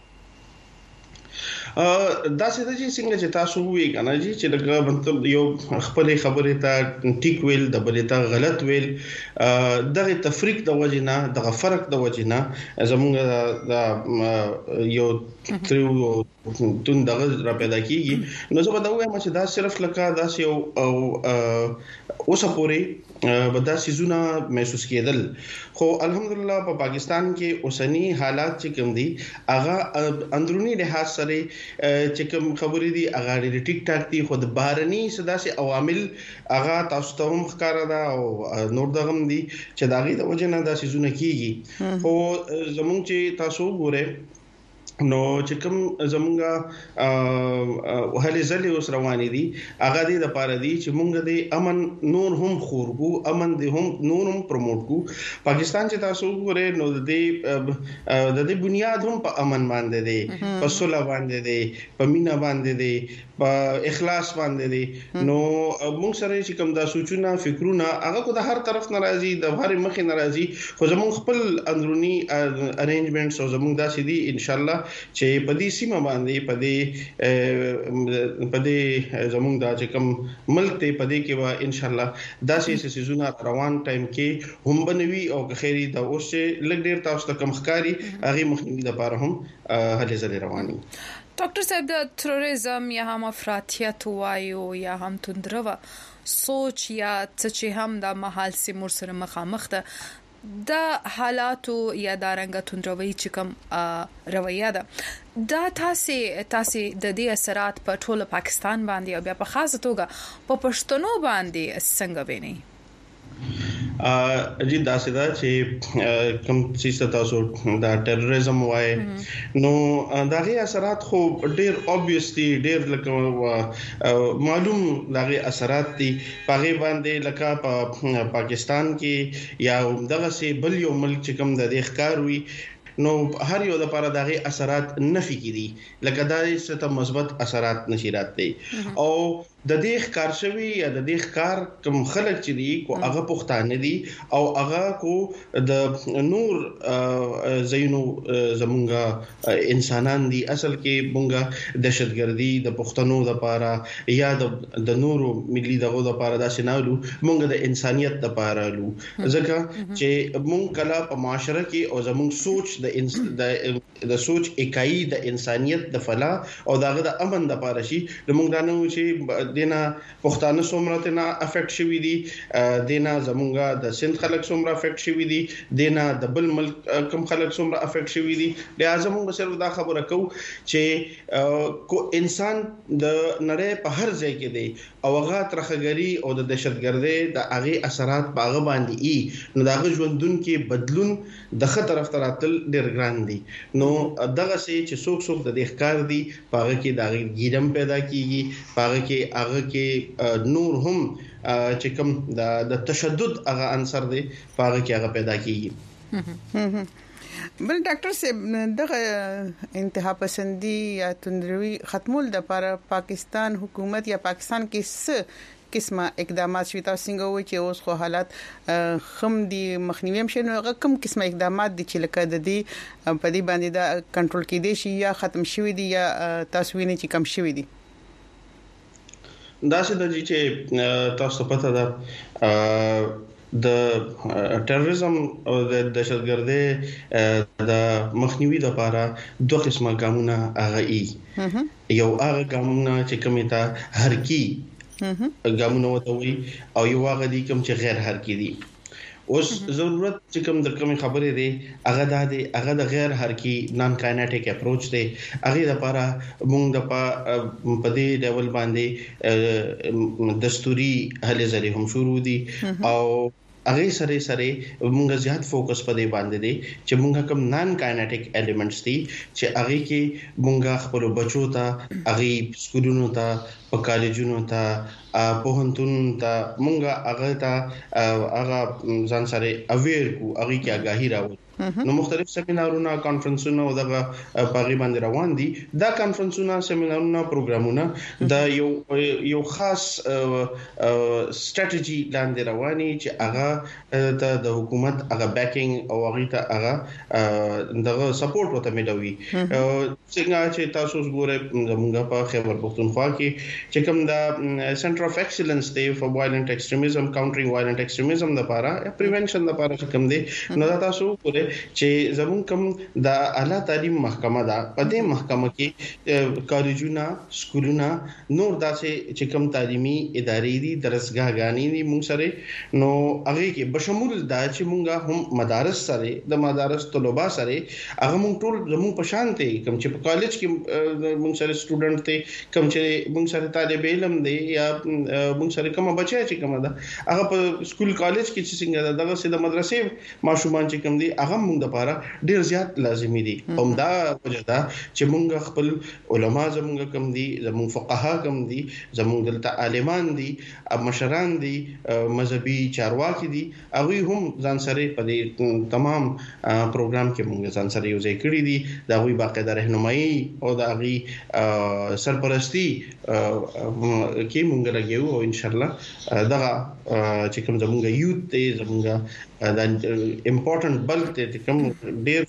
دا څه د څنګه چې تاسو وی کنه چې لکه مطلب یو خپل خبره ته ټیک ویل د بل ته غلط ویل دغه تفریق د وجنه دغه فرق د وجنه زموږ د یو تریو تون دغه را پیدا کیږي نو زه به دا وایم چې دا صرف لکه دا یو اوسه پوری بدا سيزونه محسوس کېدل خو الحمدلله په پاکستان کې اوسنی حالات چې کوم دي هغه اندرونی لحاظ سره چې کوم خبرې دي هغه ډېر ټیک ټاک دي خو د بهرني سداسي عوامل هغه تاسو ته هم ښکارا ده او نور دغم دي چې داغي د وجنه دا سيزونه کیږي خو زمونږ چې تاسو ګوره نو چې کوم زمونږه هلي زلي اوس روانې دي هغه دې د پاره دي چې مونږ د امن نور هم خورګو امن دې هم نور هم پروموټ کو پاکستان چې تاسو وګورئ نو د دې بنیاد هم په امن باندې دي په صلح باندې دي په مینا باندې دي په اخلاص باندې دي نو مونږ سره چې کوم دا سوچونه فکرونه هغه کو د هر طرف ناراضي د هر مخ ناراضي خو زمونږ خپل اندرونی ارینجمنټس او زمونږ داسې دي ان شاء الله چې په دې سیمه باندې په دې زموږ د چې کوم ملک ته په دې کې وا ان شاء الله داسې سيزونه روان ټایم کې هم بنوي او خیری دا اوس لګ ډیر تاسو ته کم ښکاری هغه مخنیوي لپاره هم هلي ځلې رواني ډاکټر صاحب د تروریزم یا هم افراطیت وایو یا هم توندرو سوچ یا چې هم د محل سیمور سره مخامخ ده د حالاتو یا د رنګ توندروي چې کوم رویه ده دا تاسو د دې اثرات په ټول پاکستان باندې او بیا په خاصه توګه په پښتنو باندې څنګه ویني جی دا سدا چې کوم څه تاسو دا ټیرریزم وای نو داغه اثرات خو ډیر obviously ډیر لکه معلوم داغه اثرات دي پاغه باندې لکه په پاکستان کې یا دغه سي بل یو ملک چې کوم د ښکار وي نو هر یو د لپاره دغه اثرات نفي کړي لکه دا ست مثبت اثرات نشي راتلي او د دې ښکار شوی یا د دې ښکار کوم خلک چې دي کو هغه پښتانه دي او هغه کو د نور زینو زمونږه انسانان دي اصل کې مونږه دهشتګردي د پښتنو لپاره یا د نورو ملي دغه لپاره دا سينالو مونږ د انسانيت لپاره لو ځکه چې مونږ کله په معاشره کې او زمونږ سوچ د سوچ اکای د انسانيت د فلاح او دغه د امن لپاره شي مونږ دا نه چې دینا پښتانه څومره ته افیکټ شوی دي دینا زمونږه د سند خلک څومره افیکټ شوی دي دینا د بل ملک کوم خلک څومره افیکټ شوی دي لہذا موږ صرف دا خبره کوو چې کو انسان د نړۍ په هر ځای کې دی او هغه ترخګری او د دهشتګردۍ د هغه اثرات باغ باندې ای نو دغه ژوندون کې بدلون دغه طرف ته راتل ډیر ګران دي نو دغه سي چې څوک د ښکار دي باغ کې دغه ګیرم پیدا کیږي باغ کې هغه کې نور هم چې کوم د تشدد هغه عنصر دی هغه کې هغه پیدا کیږي بل ډاکټر صاحب دغه انتها پسندي یا تندروي ختمول د لپاره پاکستان حکومت یا پاکستان کې څه قسمه اقدامات شوي تاسو څنګه وایي چې اوس خو حالات خم دي مخنیوي هم شنو هغه کوم قسمه اقدامات دي چې لکه د دې په دې باندې دا کنټرول کېدي شي یا ختم شوي دي یا تاسو وینئ چې کم شوي دي دا څه چې تاسو پته ده د ټیرریزم او د دهشتګردۍ د مخنیوي لپاره دوه قسمه ګامونه هغه یو هغه ګامونه چې کومه ته حرکي ګامونه وته وي او یو هغه دي کوم چې غیر حرکي دي اوس ضرورت چې کوم د کوم خبرې دي هغه د غیر حرکي نان کاینټیک اپروچ دی هغه لپاره موږ د په دې لیول باندې دستوري هلې ځلې هم شروع دي او هغه سره موږ زیات فوکس په دې باندې دي چې موږ کوم نان کاینټیک الیمنټس دي چې هغه کې موږ خپل بچو ته هغه سکولونو ته په کالجونو ته په هنتون ته موږ هغه ته هغه ځان سره اویر کو هغه کې آگاهی راوړو نو مختلف سیمینارونه کانفرنسونه او دغه پاغي باندې روان دي دا کانفرنسونه سیمینارونه پروګرامونه دا یو خاص ستراتیژي لاندې رواني چې هغه د حکومت هغه بیکینګ او هغه ته هغه دغه سپورټ وته ملوي څنګه چې تاسو وګورئ زموږ په خیبر پختونخوا کې چې کوم دا سنټر اف ایکسلنس دی فور وایلنت ایکستریمزم کاونټرینګ وایلنت ایکستریمزم لپاره پریونشن لپاره کوم دی نو دا تاسو وګورئ چې زمون کوم د اعلی تعلیم محکمه ده په دې محکمه کې کالجونه سکولونه نور داسې چې کوم تعلیمي ادارې دي درسګاهګانی دي موږ سره نو هغه کې بشمول دا چې موږ هم مدارس سره د مدارس طلبه سره هغه موږ ټول زموږ په شان ته کوم چې په کالج کې موږ سره سټوډنټ ته کوم چې موږ سره طالب علم دی یا موږ سره کوم بچی چې کوم ده هغه په سکول کالج کې چې څنګه دغه سید مدرسې ماشومان چې کوم دي هغه موږ د لپاره ډیر زیات لازمي دي همدا وجه ده چې موږ خپل علما زموږ کم دي زموږ فقها کم دي زموږ دلته عالمان دي مشران دي مذهبي چارواکي دي هغه هم ځان سره په دې تمام پروګرام کې موږ ځان سره یو ځای کړی دي دا غوي باقاعده راهنمایي او دا غي سرپرستی کې موږ لګیو او ان شاء الله دا چې کوم زموږ یوت ته زموږ دا important bulk ته کوم ډیر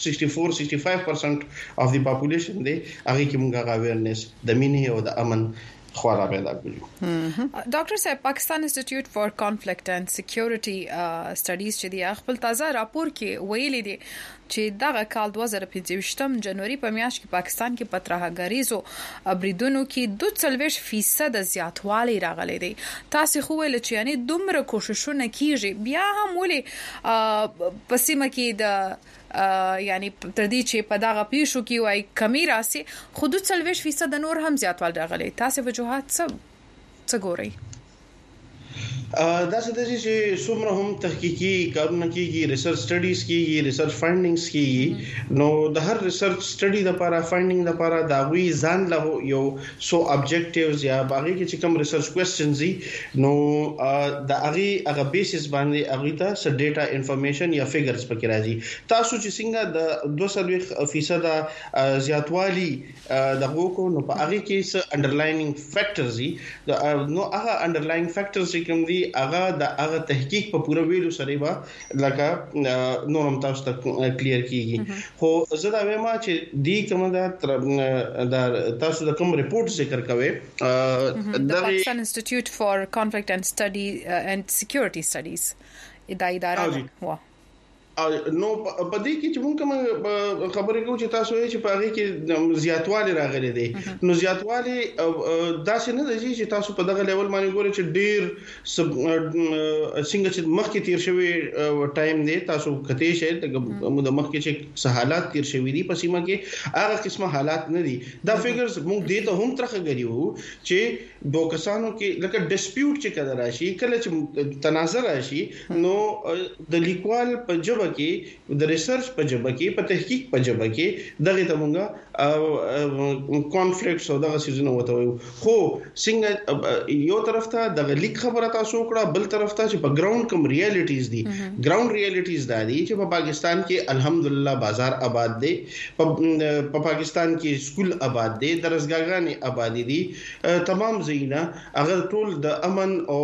64-65% of the population دی هغه کې موږ اویرنس د مینې او د امن خواله پیدا کړو. ډاکټر صاحب پاکستان انسټیټیوټ فار کانفلیکټ اینڈ سکیورټي سټډیز چې دی خپل تازه راپور کې ویلي دي چې دغه کال 2025 جنوري په میاشت کې پاکستان کې پتراهګریزو بریدونو کې 42% زیاتوالی راغلی دی. تاسو خو ویل چې یعنی دومره کوششونه کیږي بیا هم ولې پسیمه کې د یعنی تر دې چې په دغه پیښو کې وای کمی راسي خود 40% د نور هم زیاتوال راغلي. تاسو وجوهات څه ګورئ؟ دا څه د چې څومره هم تحقیقي کارونه کیږي ریسرچ سټډیز کیږي ریسرچ فایندینګز کیږي نو د هر ریسرچ سټډي لپاره فایندینګ لپاره دا وی ځان له یو سو ابجیکټیوز یا باغی کې چې کوم ریسرچ کوېسچنز دي نو دا هغه بیسس باندې هغه ته س ډیټا انفارمیشن یا فګرز پکې راځي تاسو چې څنګه د 2% زیاتوالی د غوکو نو په هغه کې س انډرلاینینګ فیکټرز دي نو هغه انډرلاینینګ فیکټرز کوم دي هغه د هغه تحقیق په پوره ویلو سره به لکه نورم تاسو ته کلیر کیږي خو زه دا وایم چې دی کوم دا تاسو د کوم ریپورت ذکر کوي د پاکستان انسټیټیوټ فار کانفلکټ اند سټډي اند سکیورټي سټډیز اداره نو په دې کې چې موږ خبرې کوو چې تاسو یې چې په هغه کې زیاتوالی راغلي دي نو زیاتوالی داسې نه دی چې تاسو په دغه لیول باندې ګورئ چې ډیر څنګه چې مخکې تیر شوی ټایم دی تاسو کته شي د مخکې چې حالات تیر شوی دي په سیمه کې هغه قسمه حالات نه دي دا فګرز موږ دې ته هم ترخه غریو چې دوه کسانو کې لکه ډیسپیوټ چې کله راشي کله چې تنازع راشي نو د لیکوال په جبه کې د ریسرچ په جبه کې په تحقیق په جبه کې دغه ته مونږه کانفلکټس او دغه سيزونه وته خو څنګه یو طرف ته د لیک خبره تاسو کړه بل طرف ته چې په ګراوند کوم ریالټیز دي ګراوند ریالټیز دا دي چې په پاکستان کې الحمدلله بازار آباد دي په پاکستان کې سکول آباد دي درسګاګانې آبادی دي تمام زینا اگر ټول د امن او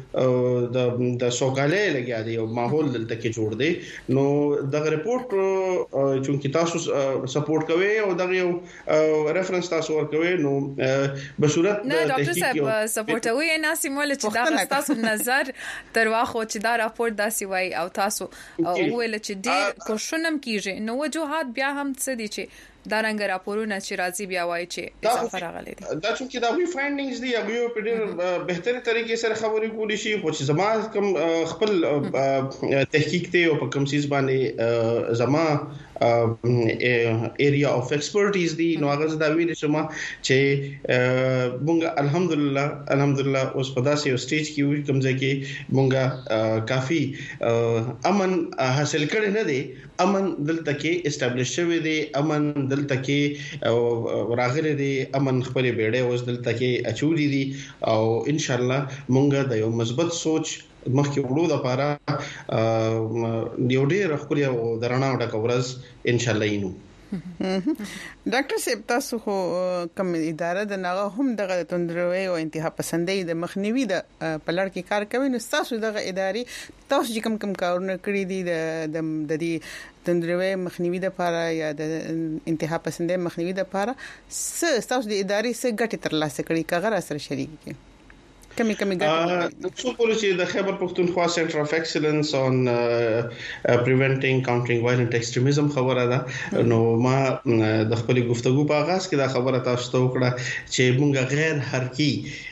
د سوکاله لګیا دي او ماحول دلته کې جوړ دي نو دغه ریپورت چې تاسو سپورټ کوي او دغه یو ریفرنس تاسو ورکوي نو په صورت نه ډاکټر صاحب سپورټوي نه سیمول چې دا تاسو نظر تر واخو چې دا راپورټ داسي وای او تاسو ویل چې ډیر کوشنم کیږي نو وجوهات بیا هم څه دي چې دا رنګ راپورونه چې راځي بیا وایي چې اضافه راغلي دي دا چې دا وی فایندینګز دي هغه په ډېر بهتري طریقې سره خبرې کولی شي خو چې زما کوم خپل تحقیق ته او په کوم سیس باندې زما ایریا اف ایکسپرټیز دي نو هغه دا ویل شم چې مونږ الحمدلله اوس په داسې یو سټیج کې کوم ځای کې مونږ کافي امن حاصل کړی نه دی امن دلته کې اسټابلیش شوی دی امن دلته کې راغلي دي امن خپل بیړې اوس دلته کې اچولې دي او ان شاء الله مونږ د یو مثبت سوچ مخکې وړو د لپاره یو ډېر خپل یو درنه ډکه ورځ ان شاء الله یینو ډاکټر صاحب تاسو خو کوم اداره د نغه هم دغه تندروي او انتها پسندۍ د مخنیوي د پلړ کې کار کوي نو تاسو دغه ادارې تاسو چې کوم کارونه کړی دي د دې تندروي مخنیوي د لپاره یا د انتها پسندۍ مخنیوي د لپاره تاسو د ادارې څخه ګټه ترلاسه کړی کاغه سره شریک دي کمی ګټه څو پولیسي د خیبر پختونخوا سنټر اف ایکسلنس اون پریونټینګ کاونټرینګ وایلنت ایکستریمزم خبره ده نو ما د خپل گفتگو په آغاز کې دا خبره تاسو ته وکړه چې مونږ غیر حرکي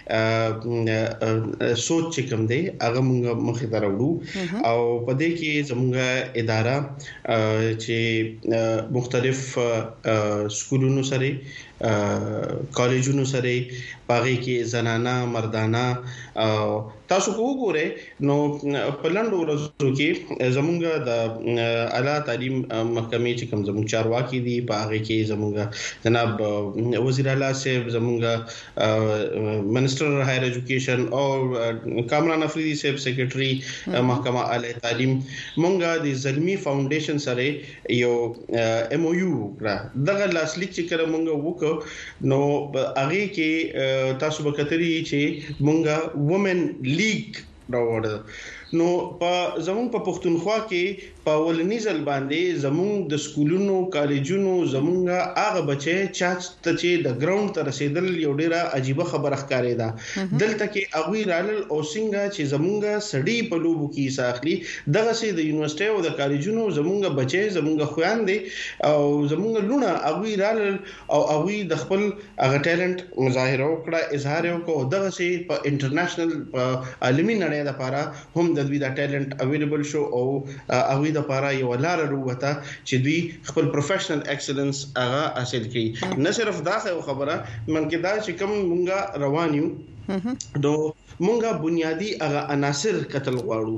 سوچ چې کوم دی هغه مونږ مخې ته راوړو او په دې کې زموږ اداره چې مختلف سکولونو سره کالجونو سره باغی کې زنانه مردانه تاسو وګورئ نو په لاندو ورځو کې زموږ د اعلی تعلیم محکمې چې کوم زموږ چارواکي دي په هغه کې زموږ جناب وزیر اعلی صاحب زموږ منسٹر هایر ایجوکیشن او کامران افریدي صاحب سیکریټري محکمه اعلی تعلیم مونږه د زلمی فاونډیشن سره یو ایم او یو کړه دغه لاسلیک چې کړه مونږ وکړو نو هغه کې تاسو به کتري چې مونږه وومن لیگ راوړل نو په زمون په پښتونخوا کې په ولنیزل باندې زمون د سکولونو کالجونو زمونږه هغه بچي چې د ګراوند تر رسیدل یو ډیره عجیب خبره ښکاري ده دلته کې اغوی رالل او څنګه چې زمونږه سړی په لوبو کې ساخلي دغه سي د یونیورسيټي او د کالجونو زمونږه بچي زمونږه خويندې او زمونږه لونه اغوی رالل او اغوی د خپل هغه ټیلنت مظاهره وکړه اظهار وکړه دغه سي په انټرنیشنل عالمي نړۍ لپاره هم د دوی دا ټیلنت اویلیبل شو او اوی د لپاره یو لار وروته چې دوی خپل پروفیشنل ایکسلنس هغه حاصل کړي نه صرف دا خبره منکه دا چې کوم مونږه روان یو نو مونږه بنیادی هغه عناصر کتل غواړو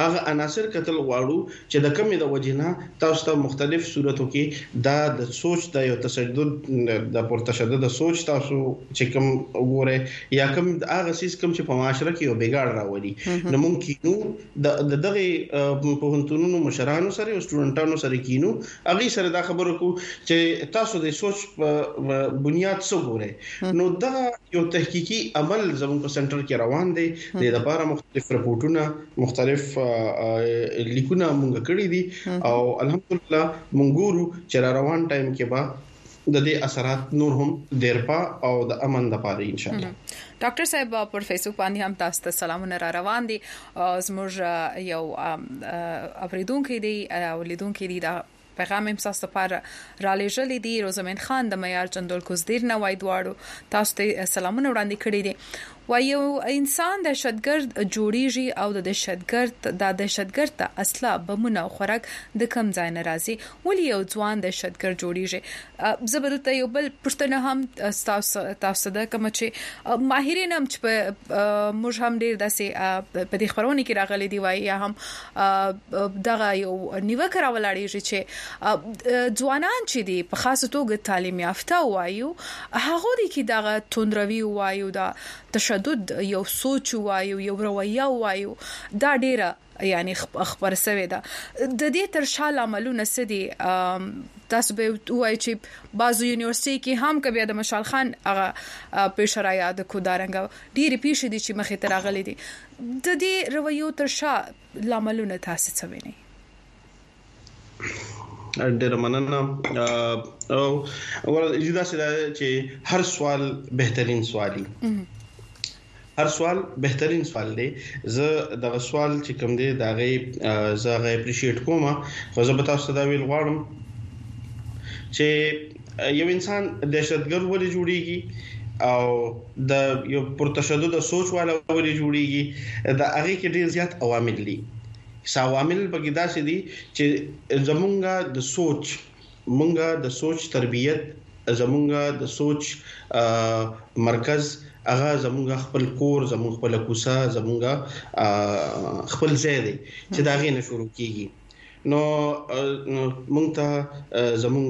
چې د کمی د وجنه تاسو ته مختلف صورتو کې دا د سوچ د یو تشدد د پرتشدد سوچ تاسو چې کوم وګوره یا کوم هغه سیس کوم چې په معاشره کې یو بګاړ راولي نو مونږ کینو د دغه په هنتونو مشرانو سره او سټوډنټانو سره کینو اغه سره دا خبرو کو چې تاسو د سوچ بنیاد څه ګوره نو دا یو تحقیقي عمل زموږ په سنټر کې روان دي د لپاره مختلف رپورټونه مختلف لیکونه مونږ کړی دي او الحمدلله مونږ ګورو چې روان ټایم کې به د دې اثرات نور هم دیرپا او د امن لپاره ان شاء الله ډاکټر صاحب پر فیسبوک باندې هم تاسو ته سلامونه را روان دي زموږ یو اوریدونکو دی او لیدونکو دی دا پیغام هم تاسو ته را لېږلې دي روزمن خان د معیار چندول کوزدیر نه وای دواړو تاسو ته سلامونه وړاندې کړی دي وایو انسان د دهشتګرد جوړیږي او د دهشتګرد ته اصله بمونه خوراک د کم ځای نه راځي ولې یو ځوان دهشتګرد جوړیږي زبرته یو بل پښتنه هم تاسو د کوم چې ماهرین هم چې موږ هم ډیر داسې په دې خبرونه کې راغلي دی وایي یا هم دغه یو نیوکه راولاړیږي چې ځوانان چې دي په خاصه توګه تعلیم یافته وایو هغه دي چې دغه توندروي وایو دا تشدد یو سوچ وایو یو رویه وایو دا ډیره یعنی خبر سوي ده د دې تر شال عملونه سدي تاسو به وایي چې بازو یونیورسيټي کې هم کبه د مشال خان هغه پېښه را یاد کو دارنګ ډیره پیښې دي چې مخې ته راغلي دي د دې رویو تر شال عملونه تاسو څه ویني ډېر مننه او اجازه سره چې هر سوال بهترین سوالي هر سوال بهترین سوال دی زه دغه سوال چې کوم دی دا غي زه غي اپریشیټ کوم خو زه به تاسو ته ویل غواړم چې یو انسان دهشتګرد ولې جوړیږي او د یو پرتشدد سوچ والا ولې جوړیږي دا هغه کې ډیر زیات عوامل دي عوامل بګی دا سې دي چې زمونږه د سوچ تربیت زمونږه د سوچ مرکز اغه زمونږ خپل کور زمونږ خپل کوسه زمونږ خپل ځای دی چې دا غي نه شروع کیږي نو مونږ ته زمونږ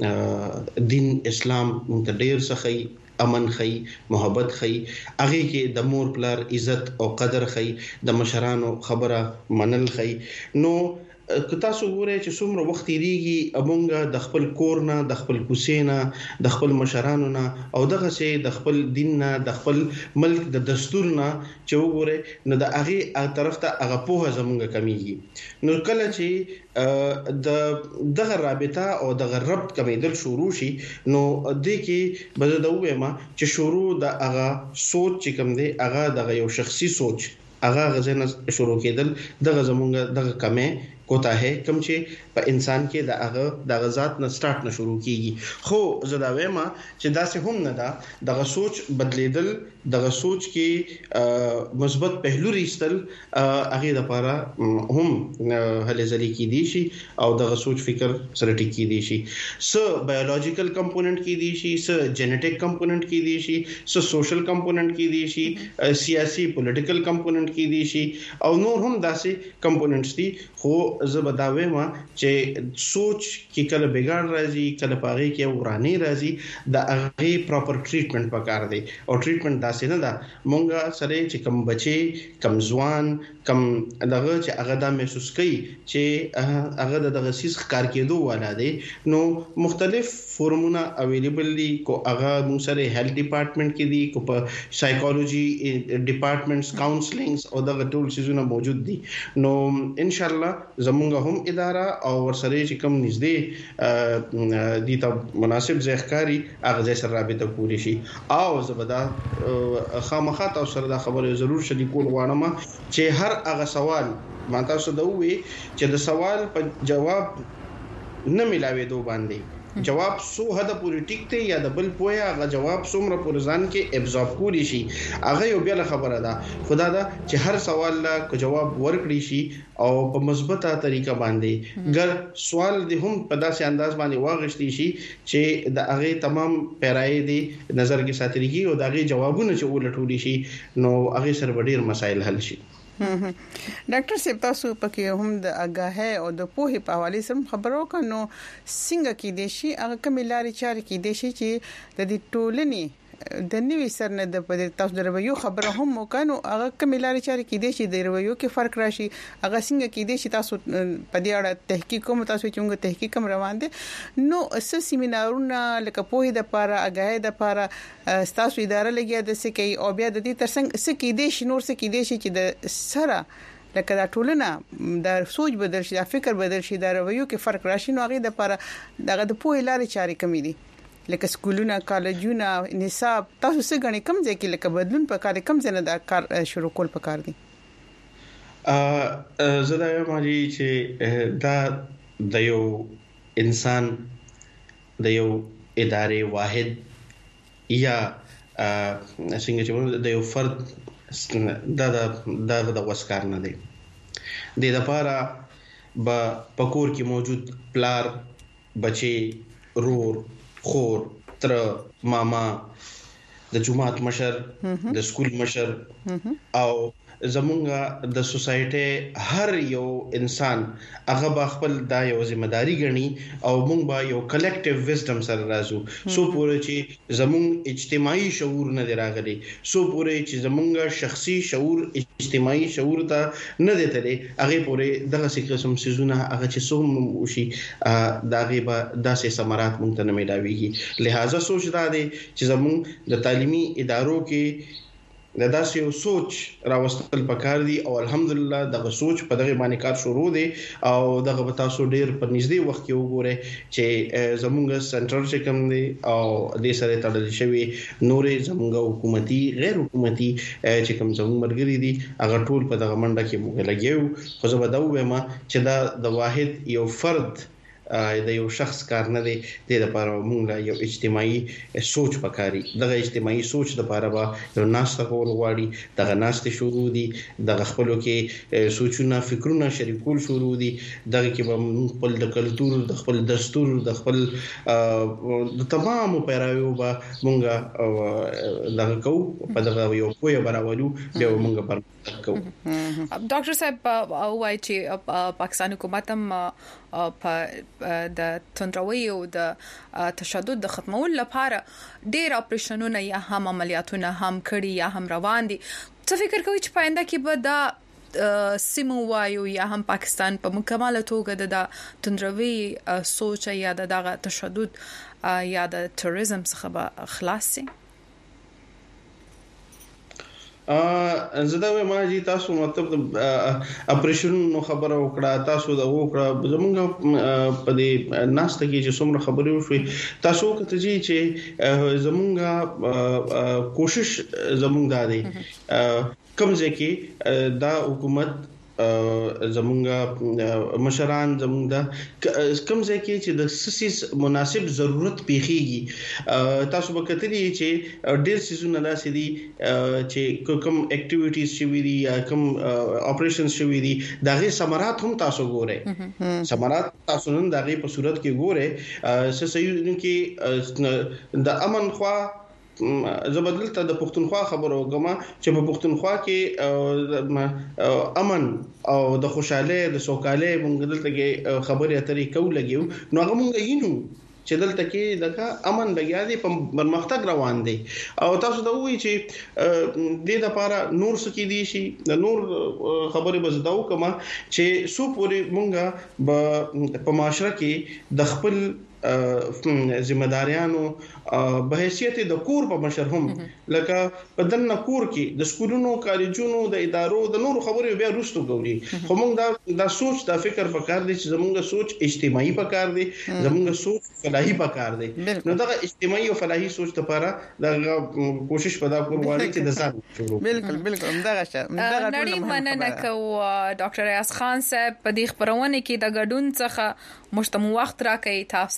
دین اسلام مونږ ته ډیر سخی امن خي محبت خي اغه کې د مور پلار عزت او قدر خي د مشرانو خبره منل خي نو که تاسو ګورئ چې څومره وخت تیریږي امونګه د خپل کور نه د خپل کوسې نه د خپل مشرانو نه او دغه سي د خپل دین نه د خپل ملک د دستور نه چې وګورئ نو د هغه طرف ته هغه په زمونږه کمیږي نو کله چې دغه رابطه او دغه ربط کمیدل شروع شي نو د کې بده وایم چې شروع د هغه سوچ چې کوم دی هغه دغه یو شخصي سوچ هغه غزنه شروع کېدل دغه زمونږه دغه کمه کوتا ہے کم چې په انسان کې د غزات نه سٹارټ نه شروع کیږي خو زدا وېما چې داسې هم نه دا دغه سوچ بدلیدل دغه سوچ کې مثبت پهلو ریستل هغه لپاره هم هلي ځلې کې دي شي او دغه سوچ فکر سره ټکی دي شي س بایولوژیکل کمپوننت کې دي شي س جنټیک کمپوننت کې دي شي س سوشل کمپوننت کې دي شي سیاسي پولیټیکل کمپوننت کې دي شي او نور هم داسې کمپوننټس دي خو زبداوي ما چې سوچ کې کله بګاړ راځي کله پاغي کې ورانی راځي د هغه پراپر ټریټمنټ پکار دی او ټریټمنټ داسې نه ده مونږه سره چې کم بچي کم ځوان کم دغه چې هغه د محسوس کوي چې هغه دغه سیس کار کېدو والا دی نو مختلف فورمونه اویلیبل دي کو هغه موږ سره هیلث ډپارټمنټ کې دي کو په سایکولوژي ډپارټمنټس کاونسلینګز او دغه ټول سيزونه موجود دي نو ان شاء الله زمونږه هم اداره او ورسره چې کوم نږدې دي ته مناسب ځخکاری هغه سره رابطه کولی شي او زبدا خامخا تاسو سره دا خبره ضرور شدي کول غواړم چې هر هغه سوال ما تاسو دا وی چې د سوال په جواب نه ملاوي دوه باندې جواب سو حد پوری ټیک ته یا د بل پوهه هغه جواب څومره پورزان کې ابزورب کولی شي هغه یو بل خبره ده خدا دا چې هر سوال لا کو جواب ورکړي شي او په مثبته طریقه باندې ګر سوال د هم په داسې انداز باندې واغشتي شي چې د هغه تمام پیرای دي نظر کې ساتل کی او د هغه جوابونه چې ولټول شي نو هغه سره ډیر مسایل حل شي. ډاکټر صاحب تاسو پکې هم د اگاهه او د پوهې په حواله سره خبرو کنو څنګه کې دي شي هغه کوم لارې چارې کې دي شي چې د دې ټولنې د نوې سرنه د په تاسو د رویو خبره هم وکړو هغه کوم لارې چارې کې دي چې د رویو کې فرق راشي هغه څنګه کې دي چې تاسو په دې اړه تحقیق کوم تاسو چې موږ تحقیق کوم روان دي نو اس سیمینارونه لکه پوهې د لپاره اگاهه د لپاره تاسو اداره لګیا د سکی او بیا د دې ترڅنګ سکی دي نور سکی دي چې د سره لکه دا ټولنه د سوچ بدل شي د فکر بدل شي د رویو کې فرق راشي نو هغه د لپاره دغه د پوهې لارې چارې کمی دي لکه سکولونه کالجونه نصاب تاسو څه غني کم ځای کې لکه بدلون په کار کم ځنه دا کار شروع کول پکار دي زدا ماجي چې دا د یو انسان د یو ادارې واحد یا څنګه چې د یو فرد د وسکار نه دی د لپاره پکور کې موجود پلار بچي رور خور تر ماما د جماعت مشر د سکول مشر او زمونږه د سوسايټي هر یو انسان هغه خپل دا یو ځمېداري ګڼي او موږ به یو کلیکټیو وزډم سره راځو سو پورې چې زمونږ اجتماعي شعور نه راغلي سو پورې چې زمونږ شخصي شعور اجتماعي شعور ته نه دیتلې هغه پورې دغه قسم سيزونه هغه چې سوم وشي دا غيبه داسې ثمرات مونږ ته نه ملاويږي لہذا سوچ دا دي چې زمونږ د تعلیمي ادارو کې د داسې یو سوچ راوستل پکار دي او الحمدلله دغه سوچ په دغه باندې کار شروع دي او دغه تاسو ډیر په نږدې وخت کې وګورئ چې زمونږ سنټر چې کوم دي او د سره تړل شوی نورې زمونږ حکومتي غیر حکومتي چې کوم زمونږ مرګري دي هغه ټول په دغه منډه کې موږ لګیو خو زه به دا وایم چې دا د واحد یو فرد د یو شخص کار نه دی د لپاره موږ یو اجتماعي سوچ پکاري دغه اجتماعي سوچ د لپاره به یو ناشته کول غواړي دغه ناشته شروع دي دغه خپل کې سوچونه فکرونه شریکول شروع دي دغه کې به خپل د کلچر د خپل دستور د خپل د تمام پیراویو به موږ دغه کو په دغه یو پوهه براولو بیا موږ پر ډاکټر صاحب وايي چې پاکستان حکومت هم په د تندروي او د تشدد د ختمولو لپاره ډېر اپریشنونه یا هم عملیاتونه هم کړي یا هم روان دي څه فکر کوي چې پاینده کې به دا سیمو وایو یا هم پاکستان په مکمل توګه د تندروي سوچ یا دغه تشدد یا د تروریزم څخه به خلاص شي زدا ما جی تاسو مطلب اپریشن نو خبره وکړه تاسو دا وکړه زمونږ په دې ناشته کې چې څومره خبرې وشوي تاسو کته چې زمونږ کوشش زمونږ دا دی کوم ځکه دا حکومت زمونږ مشران زمونږ د کوم ځای کې چې د سیس مناسب ضرورت پیخيږي تاسو به کتلی چې ډېر سيزونه داسې دي چې کوم اکټیویټیز شوي دي یا کوم اپریشنز شوي دي دغه ثمرات هم تاسو ګورئ ثمرات تاسو نن دغه په صورت کې ګورئ څه صحیح کې د امن خوا زبدل ته د پښتونخوا خبرو غما چې په پښتونخوا کې امن او د خوشاله د سوکاله مونږ دلته کې خبرې اترې کولګیو نو هغه مونږ یینو چې دلته کې دغه امن لګیا دی په پرمختګ روان دی او تاسو دا وایي چې د لپاره نور سکی دي شي د نور خبرې بزداو کما چې سو پوری مونږه په معاشره کې د خپل ذمہداریانو به حیثیت د کور په مشر هم لکه په دنه کور کې د سکولونو کالجونو د ادارو د نورو خبرې بیا رښتو ګوري خو موږ دا سوچ دا فکر پکار دي چې زموږ سوچ اجتماعي پکار دي زموږ سوچ فلاحي پکار دي نو دا اجتماعي او فلاحي سوچ لپاره دا کوشش پدا کول غواړي چې د ځان شروع بالکل دا نړۍ مننه کو ډاکټر ریاض خان صاحب په دې خبرونه کې د ګډون څخه مشتمو وخت راکې تاسو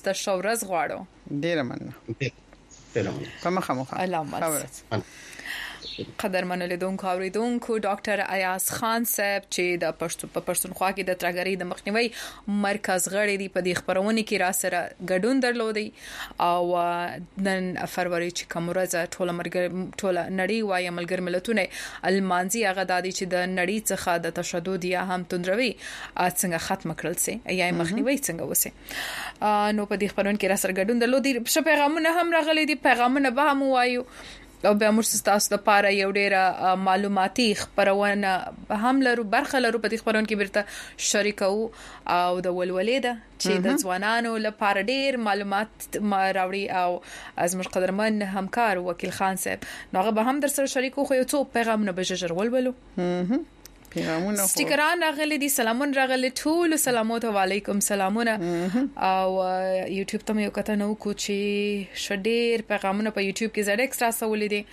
تاسو ته شورز غواړو. ډیر مننه. په مخه علامه قدرمن لیدونکو اوریدونکو ډاکټر ایاز خان صاحب چې د پښتونخوا کې د ترګری د مخنیوي مرکز غړی دی په دې خبرونه کې را سره ګډون درلودي او نن فروری چې کومرزه ټوله نړۍ وايي ملګر ملتونه المانزي هغه د دې چې د نړۍ څخه د تشدد یا هم توندروي څنګه ختم کړل سي یا مخنیوي څنګه وسی نو په دې خبرونه کې را سره ګډون درلودي. په پیغامونه هم راغلي دي، پیغامونه به هم وایو او به موږ تاسو د پاره یو ډیره معلوماتي خبرونه هم لرو، برخه لرو په دې خبرونه کې برته شریکو او د ولولې ده چې د ځوانانو لپاره ډیر معلومات راوړي او از موږ قدرمن همکار وکیل خان صاحب نوغه به هم در سره شریکو خو یو څو پیغامونه به جوړ ولولو. پیغامونه سټیکران راغلي دي، سلامون راغلي، ټول سلامات او علیکم سلامونه او یوټیوب ته یو کته نو کو چې شډیر پیغامونه په یوټیوب کې زړه ایکسترا سوالې دي.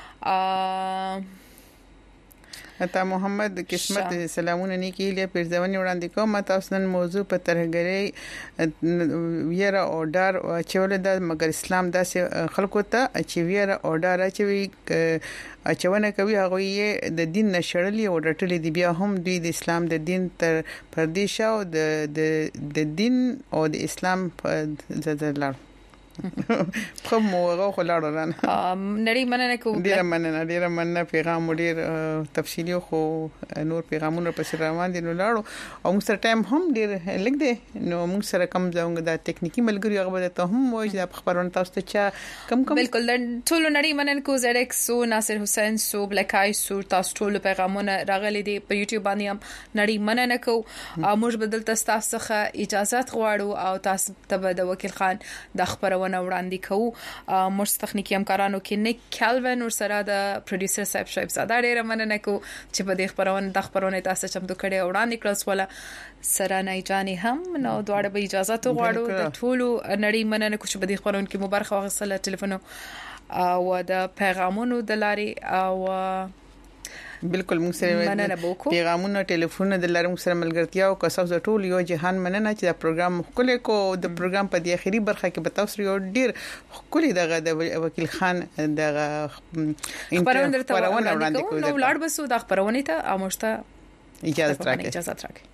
اته محمد قسمت سلامونه نیکی له پرځونی وړاندې کوم. تاسو نن موضوع په ترهګری ویره اورډر چول د مګر اسلام داسې خلکو ته چې ویره اورډر اچوي اچونه کوي هغه یې د دین نشړلې او رټلې دی، بیا هم دوی د اسلام د دین تر پردیش او د دین او د اسلام په ځلار کوم موغه خلاړو رانه نړۍ مننه کوم. ډیر مننه پیغام ډیر تفصیلی خو نور پیغامونه پس روان دي نو لاړو او موږ سره ټایم هم ډیر لګ دی نو موږ سره کم ځاونګ د ټکنیکی ملګری هغه ته هم وایي د خبرونه تاسو ته کم بالکل ټول نړۍ مننه کو زړک سو ناصر حسین سو بلکای سو تاسو ټول پیغامونه راغلي دي په یوټیوب باندې هم نړۍ مننه کو. موږ بدل تاسو څخه اجازه غواړو او تاسو ته د وکیل خان د خبرونه وړاندې کوو. موږ تخنیکی همکارانو کې نیک کالوین او سره د پروډوسر صاحب شایب زاده ډیر مننه کو چې په دې خبرونه تاسو چمتو کړي وړاندې کړل ولا سره نه جاني هم نو دواړه به اجازه ته غواړو د ټولو نړۍ مننه کو چې په دې خبرونه کې مبارک واغسله ټلیفون او د پیغامونو د لاري او بالکل موږ سره پیغامونه ټلیفون د لارم سره ملګرتیا او کسب ټول یو جهان مننه چې دا پروګرام خپل کو د پروګرام په دې اخیری برخه کې به تاسو یو ډیر خپل دغه د وکیل خان دغه خبرونه وړاندې کوو نو لاړ بسو د خبرونه ته امشته اجازه راکړئ.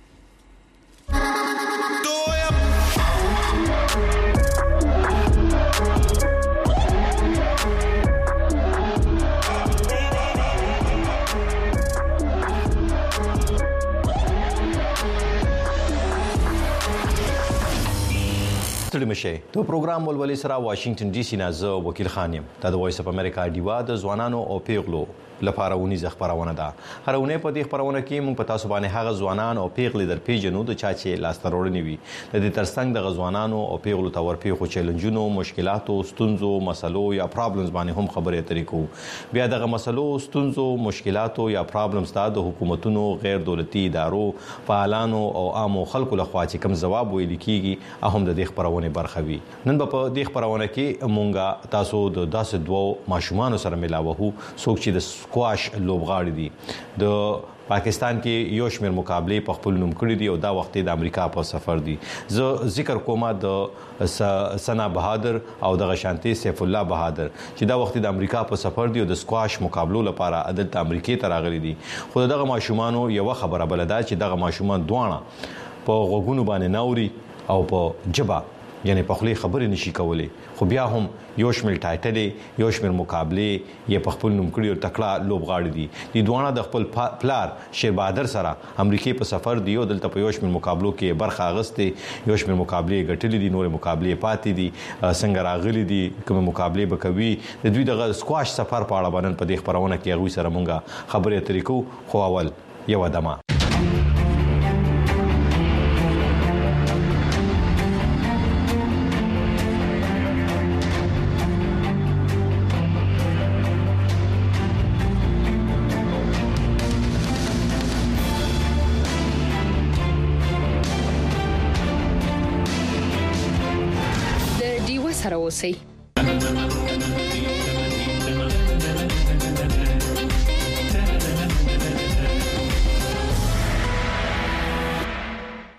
ستړي د پروګرام ولولې سره واشنگټن ډي سي نه زه وکیل خان یم. دا د وایس اپ امریکا ډیوا د ځوانانو او پیغلو لپاره ونی خبرونه ده. هرونه په دې خبرونه کې موږ په تاسو باندې هغه ځوانان او پیغلې در پیژنو د چا چې لاسترورنی وي د دې ترڅنګ د ځوانانو او پیغلو تور پیغو چیلنجونو مشکلاتو ستونزو مسلو یا پرابلمز باندې هم خبرې اترې کوو. بیا دغه مسلو ستونزو مشکلاتو یا پرابلمز د حکومتونو غیر دولتي ادارو فعالانو او عامو خلکو لخوا چې کوم جواب ویل کیږي هم د دې خبرونه برخه وي. نن په دې خبرونه کې مونږه تاسو د داسې دوه ماشومان سره ملاوهو څوک چې د سکواش لوبغاړي دي د پاکستان کې یو شمېر مقابله په خپل نوم کړی دی او دا وخت د امریکا په سفر دی. زه ذکر کوم د سنا بهادر او د غشانتي سیف الله بهادر چې دا وخت د امریکا په سفر دی او د سکواش مقابلو لپاره عدالت امریکای ته راغلي دي. خو دغه ماشومانو یو خبره بلدا چې دغه ماشومان دوانه په غوګونو باندې ناوري او په جبا یعنی په خلی خبرې نشي کولای خو بیا هم یو شمېر ټایټلې یو شمېر مقابله یې په خپل نوم کړی او تکړه لوبغاړي دي. د دوانه د خپل پلار شیر بهادر سره امریکای په سفر دی او دلته په یو شمېر مقابلو کې برخه اغستې یو شمېر مقابله ګټلې دي نور مقابله پاتې دي څنګه راغلي دي کوم مقابله بکوي د دوی د سکواش سفر په اړه باندې په دې خبرونه کې هغه سره مونږه خبرې اترې کوو. خو اول یو ادمه سره اوسئ.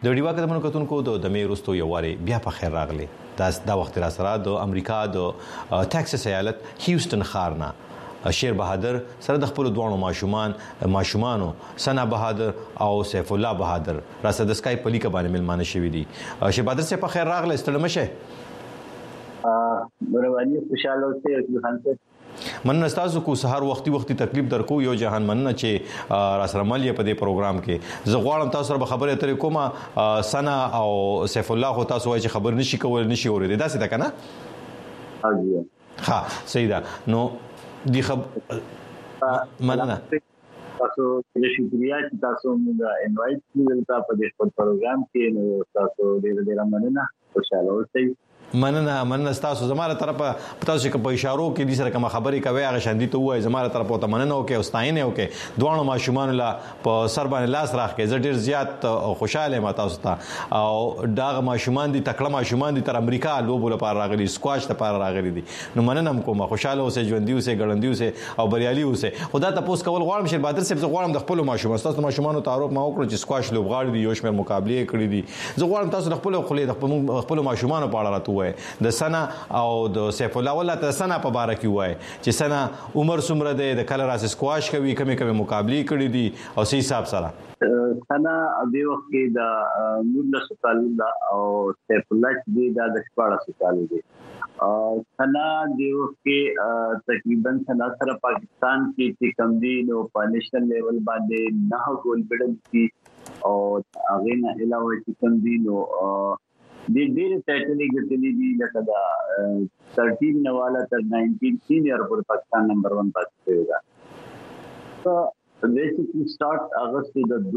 د ډیوا کډمنو کتونکو د مې رستو یو واري بیا په خیر راغلی دا وخت را سره د امریکا د ټکساس ایالت هیوستن ښار نه شیر بهادر سره د خپل دوه ماشومانو سنا بهادر او سیف الله بهادر را سره د سکای په لیکه باندې ملمانه شوی دي. شیر بهادر سره په خیر راغلی ستړي مشه مروانی خوشاله اوسئ خان صاحب. مننه تاسو کو سحر وختي تکلیف درکو یو جهان مننه چې را سره مل په دې پروګرام کې زه غواړم تاسو سره خبرې اترې کومه سنا او سیف الله خو تاسو وایي چې خبر نشي کول نشي اورېدل دا څه ده کنه؟ ها صحیح ده نو دی مننه تاسو د شکریا چې تاسو موږ انوایټ کړل په دې پروګرام کې نو تاسو ډېر مننه خوشاله اوسئ. مننه تاسو زموږه طرفه تاسو کې په اشارو کې د سره کوم خبرې کوي هغه شاندي ته وای زموږه طرفه ته مننه وکي او ستاینه وکي دوه ماشومان لا په سر باندې لاس راخې زه ډیر زیات خوشاله ما تاسو ته او دا ماشومان دي تکړه ماشومان دي تر امریکا لوبو لپاره راغلي سکواش لپاره راغلي دي نو مننه کوم خوشاله اوسه ژوندۍ اوسه ګړندۍ اوسه او بریالي اوسه خدا ته پوس کول غواړم شیر بهادر صاحب غواړم د خپل ماشومان تاسو ماشومان ته تعارف ما وکړو چې سکواش لوبغاړي دي یو شمېر مقابله کړې دي زه غواړم تاسو د خپل ماشومان په اړه راته وای د سنا او د سیف الله ولا ته سنا په باره کې وای چې سنا عمر څومره ده د کله راس سکواش کوي کمی مقابله کړې دي او صحیح حساب سره سنا د وخت کې د نور سال او سیف الله چې د 14 سال دي سنا د وخت کې تقریبا سنا سره پاکستان کې چې کم دي نو په نېشنل لیول باندې 9 ګول بدل دي او هغه نه علاوه چې کم دي نو د ډېر ټایټلې ګټلې دي لکه دا 13 نواله تر 19 سینیئر پر پاکستان نمبر 1 پاتې شوی دا. So basically start اگست د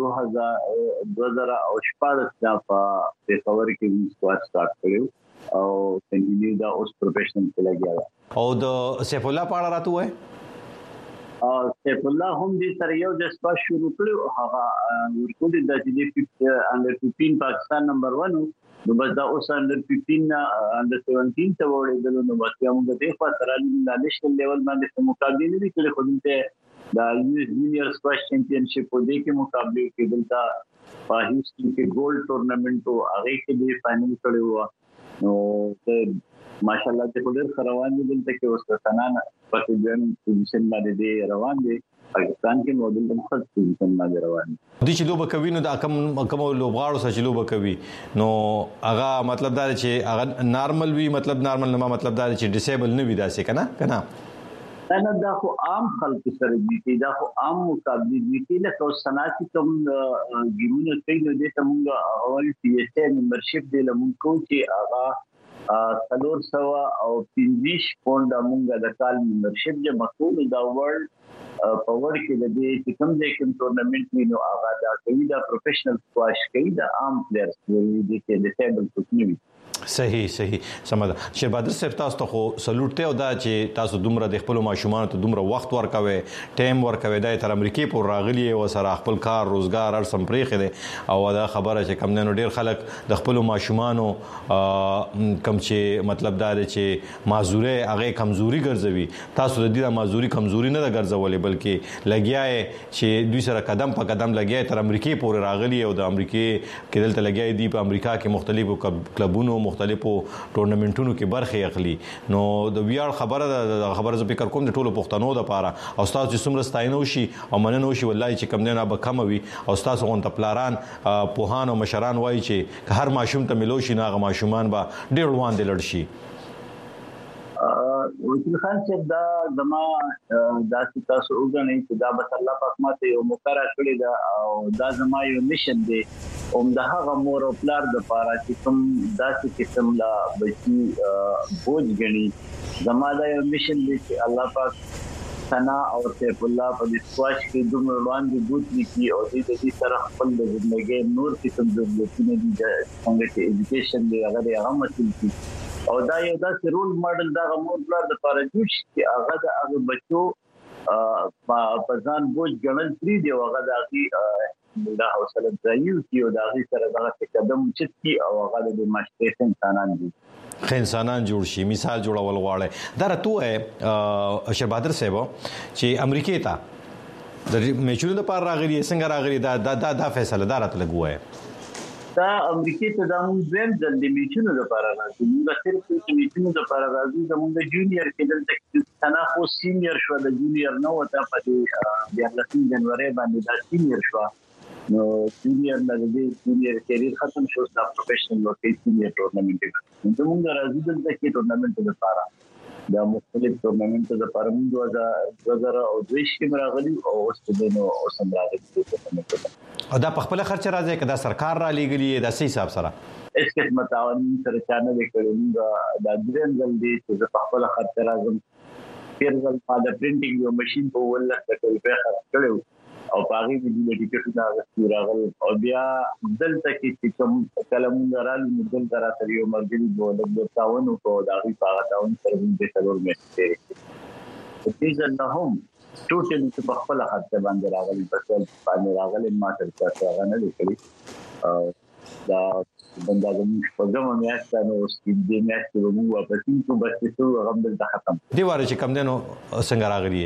2014 په پېښور کې سکواش سٹارټ کړو او کنټینیو دا اوس پروفیشنل کې لګیا او د سیف الله په اړه راته وای سیف الله هم دې سره یو د سکواش شروع کړو هغه ورکو د چې انډر 15 پاکستان نمبر 1 نو بس دا اوس انډر 15 انډر 17 ته وړاندې نو بس موږ د خپل سره د نېشنل لیول باندې مقابله نه کړې خو دې دا جونیئر سکواش چیمپیونشپ په دې کې مقابله کې دلته په هیوستن کې ګولډ ټورنمنت او هغه کې د فائنل کړو نو ماشاءالله ته ډېر روان دي دلته کې اوس سنان په دې پوزیشن باندې روان دي پاکستان کې موجود د مخصوص پوزیشن باندې روان دي چې لوبه کوي نو دا کوم لوبغاړو سره چې لوبه کوي نو هغه مطلب دا چې هغه نارمل وي مطلب نارمل نه مطلب دا چې ډیسیبل نه وي داسې کنه نه دا خو عام خلک سره دي دا خو عام مقابله دي چې له صنعتي کوم ګیمونه کوي نو د تمغه اول پی ایس ای ممبرشپ دی لمونږ کو چې هغه څلور سوا او 15 پونډه مونږه د کال ممبرشپ جمع کړو دا ورلد په ور کې د دې چې کوم ځای کې ټورنمنت وینو هغه دا کوي دا پروفیشنل سکواش کوي دا عام پلیئرز دي چې د ټیبل کوچنی صحیح سمدا شیر بهادر صاحب تاسو ته خو سلوټ ته او دا چې تاسو دومره د خپل ماشومان ته دومره وخت ورکوي ټایم ورکوي د تر امریکای پور راغلی او سره خپل کار روزګار هر سم پرېخي دي او دا خبره چې کم نه ډیر خلک د خپل ماشومان کم چې مطلب دا دی چې معذوره هغه کمزوري ګرځوي تاسو د دې معذوري کمزوري نه ګرځولې بلکې لګیاي چې دوی سره قدم په قدم لګیاي تر امریکای پور راغلی او د امریکای کې دلته لګیاي دی په امریکا کې مختلفو کلبونو مختلفو ټورنمنټونو کې برخه اخلي نو د ویاړ خبره ز فکر کوم د ټولو پښتنو د پاره او تاسو چې څومره ستاینه وشي او مننه وشي والله چې کم نه به کم وي او تاسو غون تپلاران پوهان او مشران وایي چې هر ماشوم ته ملو شي ناغه ماشومان به ډېر وړاندې لړ شي وکیل خان صاحب دا زما د تاسو وګڼئ چې دا بس الله پاک ماته یو مقرره کړی دا او دا زما یو میشن دی دا هغه مور او پلار د پاره چې کوم داسې قسم لا بچي بوج غني زما دا یو میشن دی چې الله پاک سنا او سیف الله په دې سکواش کې دومره باندې بوت لیکي او دې سره خپل د ژوندۍ نور قسم د ضرورتونو دي څنګه چې ایجوکیشن دی هغه مسل کی او دا یو داسې رول ماډل دا مور پلار د پاره جوړ شي چې هغه د هغه بچو په ځان بوج ګڼل پری دی هغه د هغه دا حوصله ځایو چې دا هغه سره دغه قدم چتي او هغه د ماشټ انسانان دي انسانان جوړ شي مثال جوړول غواړي دا راته شیر بهادر صاحب چې امریکای ته د میچونو د پار راغلي څنګه راغلي دا فیصله دا راته لګوي دا امریکای ته د موږ د میچونو لپاره راځي موږ صرف د میچونو لپاره راځي زموږ جونیئر کې دلته ثنا خو سینیئر شو د جونیئر نو ته په دې 14 جنوري باندې دا سینیئر شو نو سینیئر نه د جونیئر کیریئر ختم شو د پروفیشنل ورکې سینیئر ټورنمنټ ته موږ راځي دلته کې ټورنمنټ لپاره دا مختلف ټورنمنټ لپاره موږ 2022 کې راغلي او اوس د نو اوسم راغلي او دا په خپل خرچ راځي کدا سرکار را لګلی د سې حساب سره اس کې متعاون سره چانه وکړو دا درېنګل دي چې په خپل خرچ راځم پیرځل په د پرینټینګ یو ماشين په ولله کې په خرڅ کړو او باغی د ټیکټ دا راغل او بیا دلته کې کوم کلم غرال مدل تر سره یو مرګي د تاونو کو دا غي پاغه تاون سره د څلور میاشتې دې ځنهم ټوټل چې په خپل خرچ باندې راغلي په باندې راغلي ما تر څه هغه نه لیکلي دا بندا د موږ په کومه میاشت نو سکیم میاشت وو واپس ته بس څه غم د ختم دی واره چې کم دنو څنګه راغلی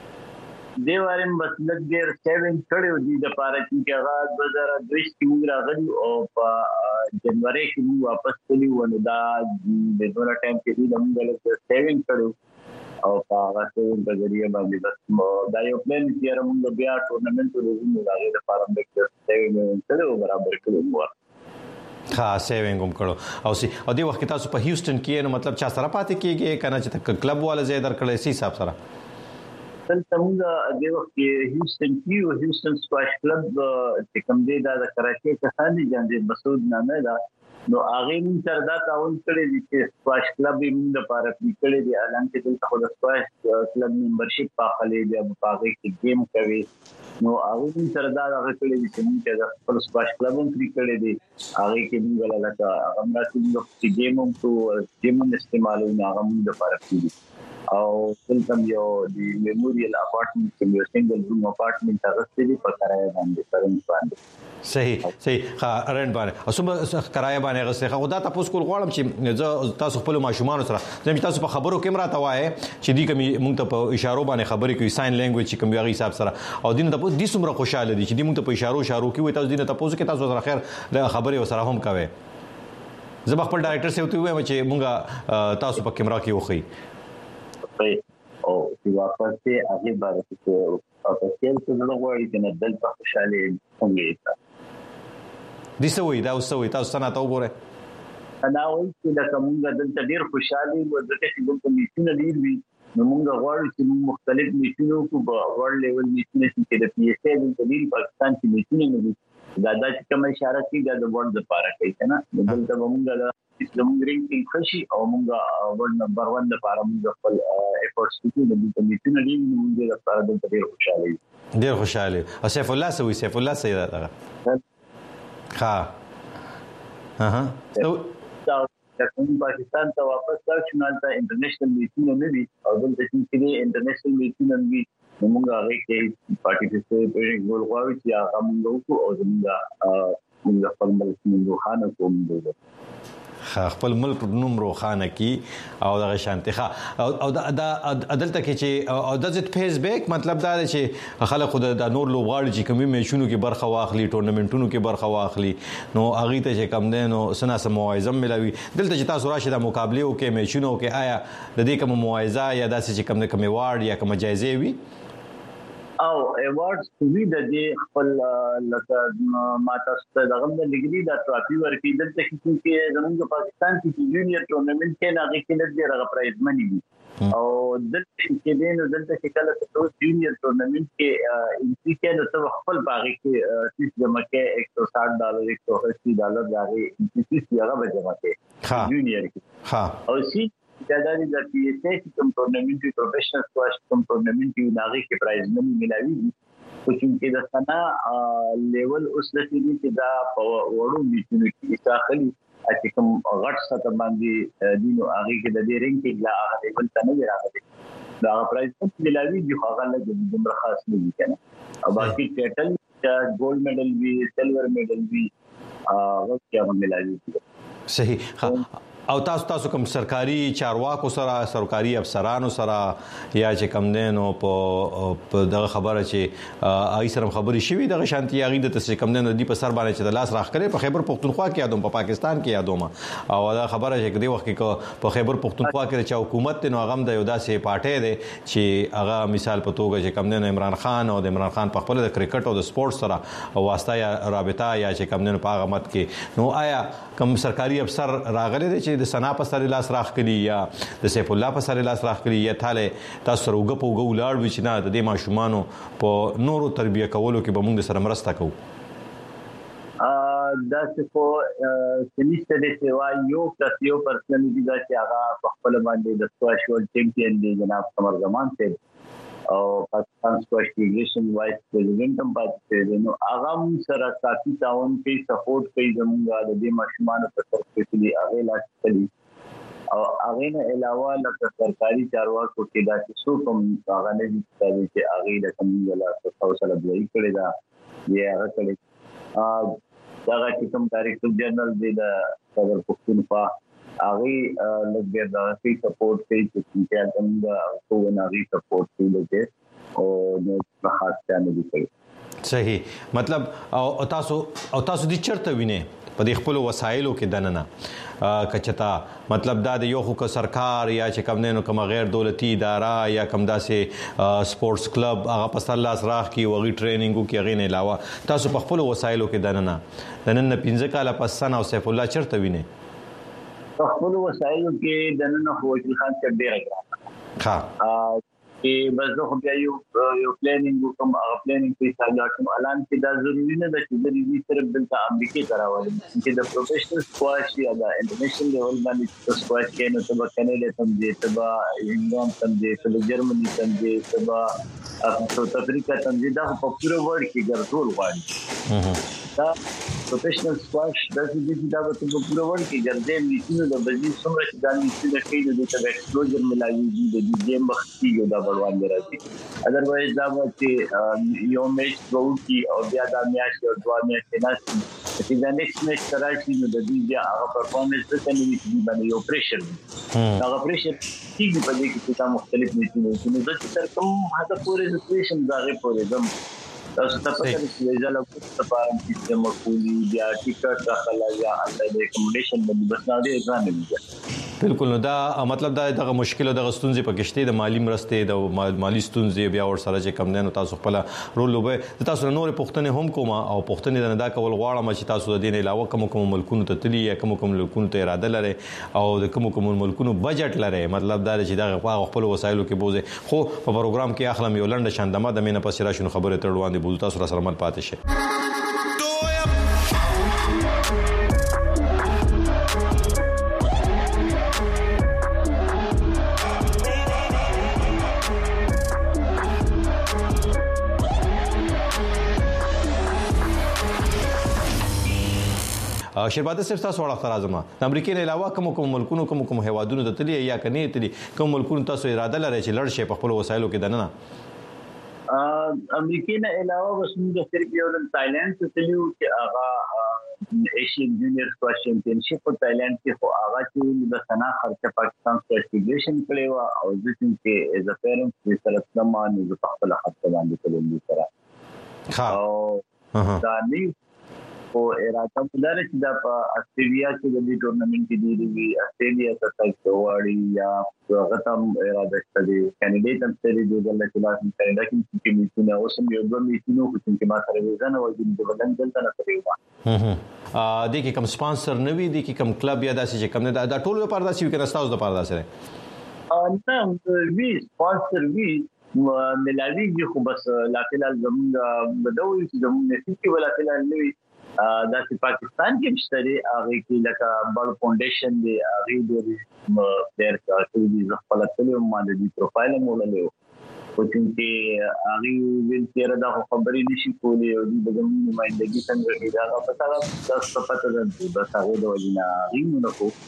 دیوارم بس لګر 7 کړو دي د پاره چې هغه 2022 کې موږ راغلي او په جنوري کې موږ واپس کلی ونه دا د ډوره ټایم کې موږ له 7 کړو او په هغه په ذریعہ باندې بس دا یو پلان چې موږ بیا ټورنمنت ورزمو راغلي د پاره د 7 کړو برابر کړو ها سیوینګ هم کړو او دی وخت تاسو په هیوستن کې نو مطلب چا سره پاتې کیږي کنه چې کلب والا زه درکړې سي حساب سره دلته موږ د وخت هیوستن سکواش کلب چې کوم دی دا د کراچي کسان دي جان مسعود نامه دا نو هغه موږ سره دا تعاون کړی دي چې سکواش کلب موږ د پاره کړی دی اعلان کې دلته خو د سکواش کلب ممبرشپ پاخلې دی په هغه کې گیم کوي نو هغه موږ سره دا کړی دي چې موږ د خپل سکواش کلب هم کړی دی هغه کې موږ لکه هغه موږ گیم هم تو گیم استعمالو نه هغه موږ د پاره کړی او دلته یو د میموریل اپارټمنټ کې یو سنگل روم اپارټمنټ هغه ستې په کرایه باندې پرنټ باندې صحیح ها رنت باندې او څومره کرایه باندې غسه خدا تاسو کول غواړم چې تاسو خپل ماشومان سره زموږ تاسو په خبرو کې مراته وایي چې دی کوم موږ ته په اشارو باندې خبرې کوي ساين لینګویج چې کوم یو حساب سره او دین ته د څومره خوشاله دي چې دی موږ ته په اشارو کې وي تاسو دین ته پوزو کې تاسو سره خیر د خبرې وسره هم کوي زه خپل ډایرکټر سره وته وایم چې موږ تاسو په کیمرا کې وخی او چې واپس ته هغه باره کې او تاسو ته نو غواړئ چې نه دلته خوشاله څنګه دي سوي دا وسوي تاسو څنګه تا وګوره انا وایي چې دا کومه دلته ډیر خوشاله و ځکه چې دلته میشونه ډیر وي نو موږ غواړو چې موږ مختلف میشونه کو په ورلد لیول میشونه چې د پی ایس ای د دې پاکستان کې میشونه نه دي دا د کوم اشاره کوي د ورلد لپاره کوي کنه دلته موږ زموږ رینکینګ خوشي او موږ ورلد نمبر 1 لپاره موږ خپل افورټس کوو د دې میشونه دي موږ لپاره د ډیر خوشاله او سیف الله سوي سیف الله سید ها کوم پاکستان ته واپس راځي ته انټرنیشنل میټینګ نه دي او دلته چې انټرنیشنل میټینګ دي موږ هغه کې پارټیسپیټ غواړو چې هغه موږ او موږ خپل ملک موږ خانه کوم دي خپل ملک نوم روخانه کی او د شانتخه او د عدالت کې چې او د فیسبوک مطلب دا دی چې خلک خود د نور لوبغاړي چې کومي میشونو کې برخه واخلي ټورنمنټونو کې برخه واخلي نو اغه ته چې کم دین او سنا سم موعظه ملوي دلته چې تاسو راشي د مقابله او کې میشونو کې آیا د دې کوم موعظه یا داسې چې کوم د کوم وارد یا کوم جایزه وي او ایوارډز وی د دې خپل لکه ماته ست دغه د ډیګري د ټراپی ورکی دلته چې زموږ پاکستان کې جونیئر ټورنمنت کې نه کې د دغه پرایز منی دي او دلته کې دین دلته چې کله تاسو جونیئر ټورنمنت کې انټری کې نو څو خپل باغ کې چې جمع کې $160 $180 دغه انټری هغه به جمع کې جونیئر کې ها او سی دا د پی ایس ای کوم ټورنمنت پروفیشنل سکواش کوم ټورنمنت یو ناغي کې پرایز منی ملاوي خو چې د سنا لیول اوس د دې چې دا وړو میټونو کې داخلي چې کوم غټ سطح باندې دینو هغه کې د دې رینکینګ لا هغه لیول ته نه راغلي دا پرایز ملاوي چې هغه له دې خاص نه دي کنه او باقي ټایټل ګولډ میډل وی سلور میډل وی هغه کې ملاوي صحیح او تاسو کوم سرکاري چارواکو سره سرکاري افسرانو سره یا چې کوم دینو په دغه خبره چې آی سره خبري شوی دغه شانتي هغه د تاسو کوم دینو دی په سر باندې چې د لاس راخ کړي په خیبر پختونخوا کې یادوم په پاکستان کې یادوم او دا خبره چې د وخت کې په خیبر پختونخوا کې چې حکومت نو هغه د یو داسې پارټي دی چې هغه مثال په توګه چې کوم دینو عمران خان او د عمران خان په خپل د کرکټ او د سپورت سره واسطه یا رابطه یا چې کوم دینو په هغه مت کې نو آیا کوم سرکاري افسر راغلي دي چې د سنا په سر لاس راخ کړي یا د سیف الله په سر لاس راخ کړي یا تاله تاسو سره وګ ولاړ وي چې نه د دې ماشومانو په نورو تربیه کولو کې به موږ سره مرسته کوو دا څه کو سنيسته د سیوا یو کسيو پرسن دي چې هغه په خپل باندې د سکواش ورلد چیمپیون دی جناب قمر زمان سے او پاکستان سکواش فیډریشن وایس پریزیډنټ هم پاتې نو هغه سره ساتي تعاون کوي سپورټ کوي زموږ د دې ماشومانو په تر کې دي هغه لاس کوي او هغه نه علاوه لکه سرکاري چارواکو کې دا څه کوم هغه نه دي چې هغه د کومه لا څه سره بلای کړی دا یې هغه کړی دا چې کوم ډایریکټر جنرال دی د خبر پښتونخوا هغه لږ دا فی سپورټ کوي چې څنګه کوو نه ری سپورټ کوي او د خاصه نه دي صحیح مطلب او تاسو د چرته وینئ په دې خپل وسایلو کې دننه کچتا مطلب دا د یو خو سرکار یا چې کوم نه کوم غیر دولتي اداره یا کوم داسې سپورتس کلب هغه په سر لاس راخ کی وغي ټریننګو کې غین علاوه تاسو په خپل وسایلو کې دننه 15 کاله پس سن او سیف الله چرته وینئ په خپل وسایلو کې دننه هوټل خان څخه ډیر غواړم ها چې بس خو بیا یو پلانینګ کوم هغه پلانینګ په حساب کوم اعلان کې دا ضروري نه ده چې د دې صرف د امریکا تراولم چې د پروفیشنل سکواش یا د انټرنیشنل لیول باندې سکواش کې نو تبا کنيډا تم دې تبا انګلند تم دې تبا جرمني تم دې تبا ساوث افریقا تم دې دا په پوره ورلد کې ګرځول غواړي دا پروفیشنل سکواش د دې دا په پوره ورلد کې ګرځي میشنو د بجې څومره چې دا میشنو کې د دې ایکسپلوژر ملایي د دې گیم مخکې یو دا بلوان راځي اذروایز دا چې یو میچ وروتي او بیا دا میاش او دوه میاشتې ناشې چې دا نیکسټ میچ راشي نو د دې بیا هغه پرفورمنس د کني چې باندې یو پریشر هغه پریشر چې په دې کې څه مختلف میچونه چې د تر کوم هغه پورې سچويشن دا غي پورې زم تاسو ته پته لري چې ځل په سپارم سیستم مقولي بیا ټیکټ راخلا یا د اکوموډیشن باندې بس نه دی ځان نه بالکل نو دا مطلب دا دغه مشکل او دغه ستونزې پکشته د مالی مرسته د مالی ستونزې بیا ور سره چې کم نه تاسو خپل رول لوبه تاسو نور پښتنه هم کومه او پښتنه نه دا کول غواړم چې تاسو د دین علاوه کوم ملکونو ته تلی یا کوم ملکونو ته اراده لري او د کوم ملکونو بجټ لري مطلب دا چې دا خپل وسایلو کې بوزي خو په پروګرام کې اخلم یو لنډه شاندمه د مینه پسې راشنو خبره تړوان دي بوزو تاسو سره مل پاتې شي شرباده صرف تاسو وړاندې راځم د امریکای نه علاوه کوم ملکونو کوم هیوادونو ته تلی یا کني تلی کوم ملکونو تاسو اراده لرئ چې لړ شي په خپل وسایلو کې دننه امریکای نه علاوه وسمږه صرف یو د تایلند ته تلیو چې هغه ایشین جونیئر سکواش چیمپیونشپ په تایلند کې خو هغه چې د سنا خرچه پاکستان سکواش فیډریشن کړی و او ځکه چې از ا پیرنټ د سره تمام د خپل حق باندې کولم سره ها دا نه او اراده مدار چې دا په استرالیا کې د دې ټورنمنت کې دی استرالیا ته تاسو وړي یا غتم اراده ستدي کینډیډیټ هم ستدي د دغه کلاس کینډا کې میټینګ اوسم یو دوه میټینګ چې ما سره وزن او د بدن دلته نه کوي د کې کوم سپانسر نوي د کې کوم کلب یا داسې چې کوم دا ټول لپاره داسې وکړه تاسو لپاره داسې نه وی سپانسر وی ملاوی خو بس لا فلال زموږ بدوي چې زموږ نصیب کې ولا فلال نوي دا چې پاکستان کې مشتري هغه کې لکه بل فاونډیشن دی هغه د پلیر کارتو دي خپل ټول ماده دي پروفایل موللو او چې هغه ویل چې دا خبرې نشي کولای او د نمائندګي څنګه کیږي دا په تاسو پته ده د هغه د وجینا هغه نو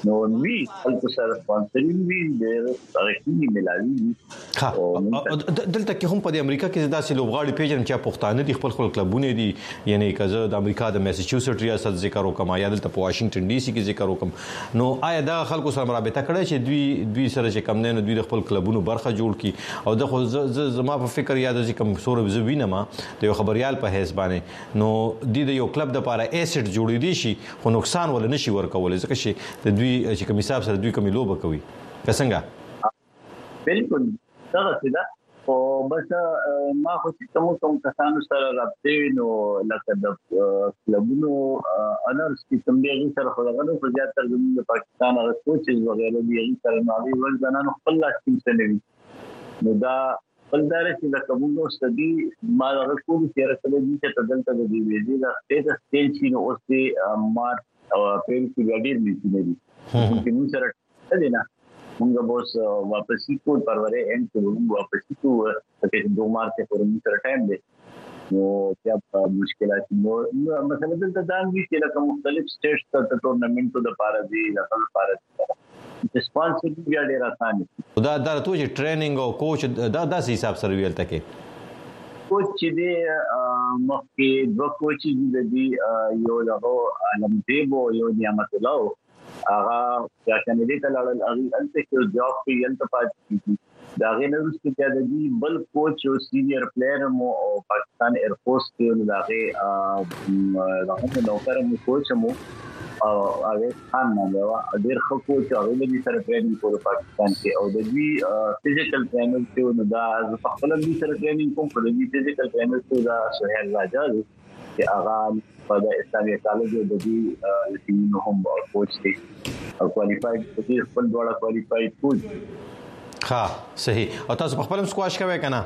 نو وی خلکو سره سپانسرینګ وی د رقمي ملاوي دلته کې هم په امریکا کې داسې لوبغاړي پیژنم چې پښتانه دي خپل کلبونه دي یعنی کزه د امریکا د میساچوسټ ریاست ذکر وکم یا دلته په واشنگټن ډي سي کې ذکر وکم نو آیا دا خلکو سره رابطه کړی چې دوی سره چې کم نه دوی د خپل کلبونو برخه جوړ کی او د خو زما په فکر یاد چې کوم سور زوینه ما د یو خبريال په حساب باندې نو د یو کلب د لپاره ایسټ جوړې دي شي خو نقصان ول نشي ورکول ځکه چې د دوی چې کوم حساب سره دوی کوم لوبه کوي څنګه بالکل دا څه ده او بس ما خو چې کوم کسانو سره رابطه نو لکه د کلبونو انرس چې کوم دی سره خلګو په زیاتره د پاکستان او کوچز وغیرہ دی سره نوې ورځنانو خپل لاس کې نو دا بلدار چې د کومو ستدي ما هغه ټول چې راځي چې تدلته د دې ویډیو د سټیټس سټیج چې نو اوس د مارچ او اپریل کې ګډیر میټینګ دي چې موږ سره تدینا موږ بوس واپس کو پرورې اند ته واپس کو چې 2 مارچ پورې موږ سره ټایم دی نو بیا مشکلات نو مثلا دلته دا وی چې لکه مختلف سټیټس ته ټورنمنټو د پاره دی لپاره د سپانسر بیا ډیر آسان دي دا ته چې ټریننګ او کوچ دا سې حساب سره ویل تکي کوچ چې مخکې دوه کوچ دي یو له عالم دیبو یو نعمت الله هغه چې کانډیډیټ لاړل هغه انته کې جاب کې یلته پاتې دا غي نه رسې د دې بل کوچ او سینیئر پلیئر مو او پاکستان ایر فورس کې هغه نوکر مو کوچ مو او هغه خان نه و ډیر خو کوچ هغه د سره ټریننګ کول پاکستان کې او د دې فزیکل ټرینر ته نو دا په خپل د سره ټریننګ کوم په دې فزیکل ټرینر ته دا سهیل راجا چې هغه په اسلامي کالج د دې ټیم هم کوچ دی او کوالیفاید په خپل ډول کوالیفاید کوچ ها صحیح او تاسو په خپل سکواش کوي کنه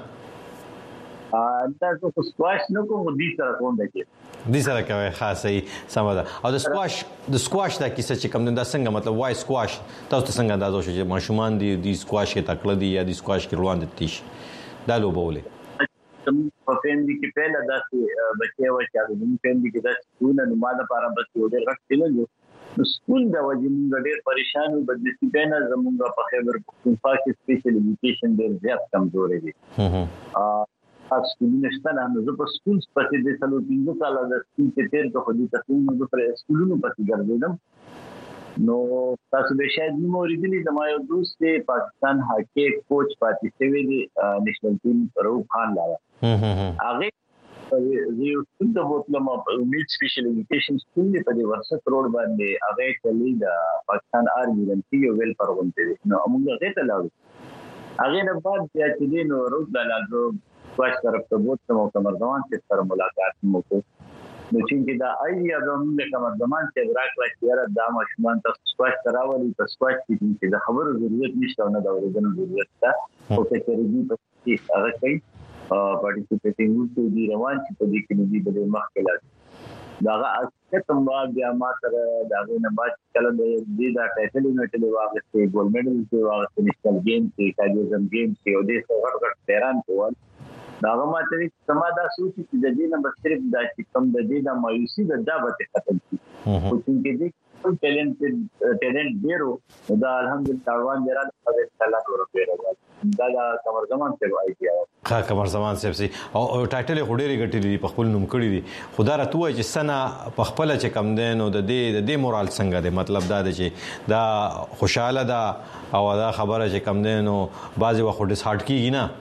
دا څه سکواش نو کوم دي سره کوم دی دي سره کوي خاص صحیح سمدا او د سکواش دا کیسه چې کوم دا څنګه مطلب وای سکواش تاسو څنګه اندازو شي چې ماشومان دي سکواش کې تکړه دي یا دي سکواش کې روان دي تیش دا لوبولې په فیملی کې پهلا داسې بچي و چې د فیملی کې داسې ټول نو ماده لپاره بچي ډېر غټ تلل نو سکول دا وجه موږ ډېر پریشان او بد نصیبه زموږ په خیبر پختونخوا کې سپیشل ایجوکیشن ډېر زیات کمزوري دي تاسو کې نشته نه زه په سکول پسې د سلو 5 کال د سکول کې تیر په خودي تاسو نو پر سکولونو پسې ګرځیدم نو تاسو به شاید نو ورېدلی د ما یو دوست پاکستان هاکی کوچ پاتې شوی دی نېشنل ټیم روح خان لاره هغه یو څه د بوتلم میډ سپیشل ایجوکیشن سکول په دې ورسټ روډ باندې هغه کلی د پاکستان آرمي د یو ویل پرونته دي نو موږ هغه ته لاړو هغه نه بعد بیا چې دین روز د لازو واش طرف ته بوتلم او کمرځوان سره ملاقات مو کو نو چې دا ایډیا د کمرځوان چې راکړی چې دا ماشومان تاسو سکواش تراولي په سکواش کې د خبرو ضرورت نشته نه دا ورته ضرورت ده او چې کېږي په هغه کې پارټیسیپیټینګ وکړي دی روان چې په دې کې دې په مخکې دا هغه تم بیا ما سره دا نه بعد کله دې دا ټایټل یونټ واغسته ګولډ میډل کې واغسته نېشنل گیم کې کاجوزم گیم کې او دې څو غټ تهران کول دا ماته سما دا سوچ چې د دې نه صرف دا چې کم د دې د مایوسی د دابت ختم شي او چې دې ټیلنټ ډیرو دا الحمدلله روان دی راځي په الله ورته دا کمرځمان څه وایي ها کمرځمان څه او ټایټل خډيري غټلې په خپل نوم کړی دي خدا راته وایي چې سنا په خپل چې کم دین او د دې مورال څنګه دی مطلب دا دی چې دا خوشاله ده او دا خبره چې کم دین او بعضي وخت ډیس هارت کیږي نه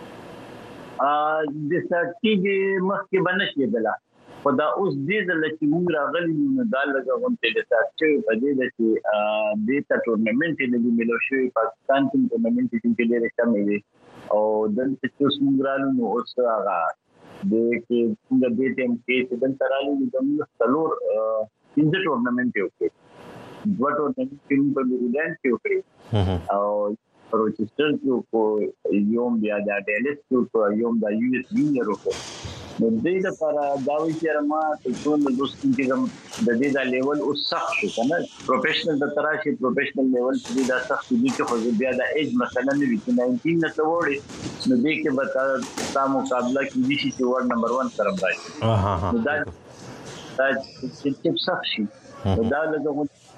د ساتګي مخکې بنشي بلا خدا اوس دې ځل چې موږ راغلي نو دا لږه ته د ساتګي په دې چې د تا ټورنمنت د ملو شوی پاکستان کې ټورنمنت کې ډېر کم دی او د چې موږ رالو نو اوس هغه د کې د دې ټیم کې چې د ترالو د موږ څلور پنځه ټورنمنت یو کې دوه ټورنمنت کې په میریلند کې وکړي او روچستر کې یوم بیا د ډیلس کې یوم د یو اس وینر وکړو نو دې لپاره دا وی چې ما ته ټول دوستان چې د دې د لیول او سخت شو کنه پروفیشنل د تراشي پروفیشنل لیول چې دا سخت دي چې خو بیا د ایج مثلا نه وي 19 نه توړي نو دې کې به تاسو مقابله کې دي چې ورډ نمبر 1 سره راځي دا چې سخت شي دا لږه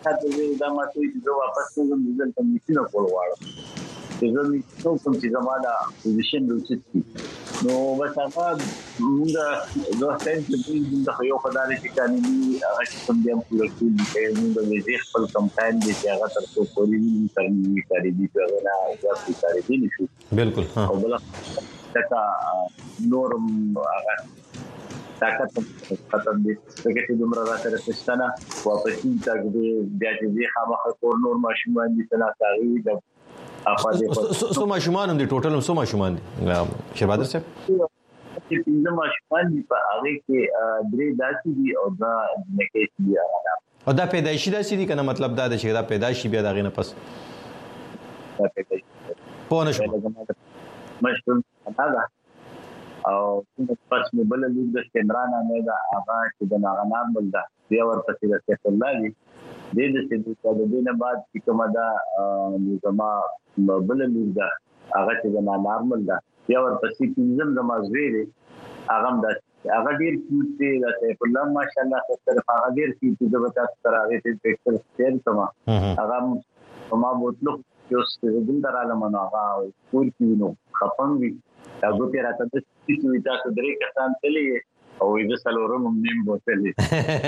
ته دا ما ته چې واپس کوم د کمیشن کول غواړم چې زه نو کوم چې زماده پوزیشن روچت نو بس هغه موږ د سنټ د یو خدای چې قانوني هغه کوم دیم پوره کړی موږ د وزیر خپل کمپاین دي چې هغه تر څو پوری ترمنی کاری دي چې هغه نه ځکه کاری دي نشو بالکل ها او بل تکا نورم هغه طاقت ختم دي چې دومره راته رسېستانه واپس تاګ بیا چې خامخ کور نور ماشومان دي څنګه تاغي د افاده سو ماشومان دي ټوټل سو ماشومان دي شهبادر صاحب چې پنځه ماشومان دي په هغه کې درې داسې دي او دا نکې دي او دا پیدایشي داسې دي کنه مطلب دا چې دا پیدایشي بیا دا غینه پس دا پیدایشي په نشو مشتون هغه او پس مې بل لږ د سندرانا نه دا هغه چې د ناغنام بل دا بیا ورپسې د سیف الله دي د دې د دینه بعد چې کومه دا زما بل لږ دا هغه چې د نارمل دا بیا ورپسې پنځم زما زوی هغه د هغه ډیر کیوت دی د سیف الله ماشاءالله سره هغه ډیر کیوت دی د وتا سره هغه ته پکچر شیر کما هغه ما بوتلو یو څه د دراله منو هغه کور کې نو خپنګ هغه ته راته د چې تاسو درې کسان تللی او د سلورم نیم بوتلې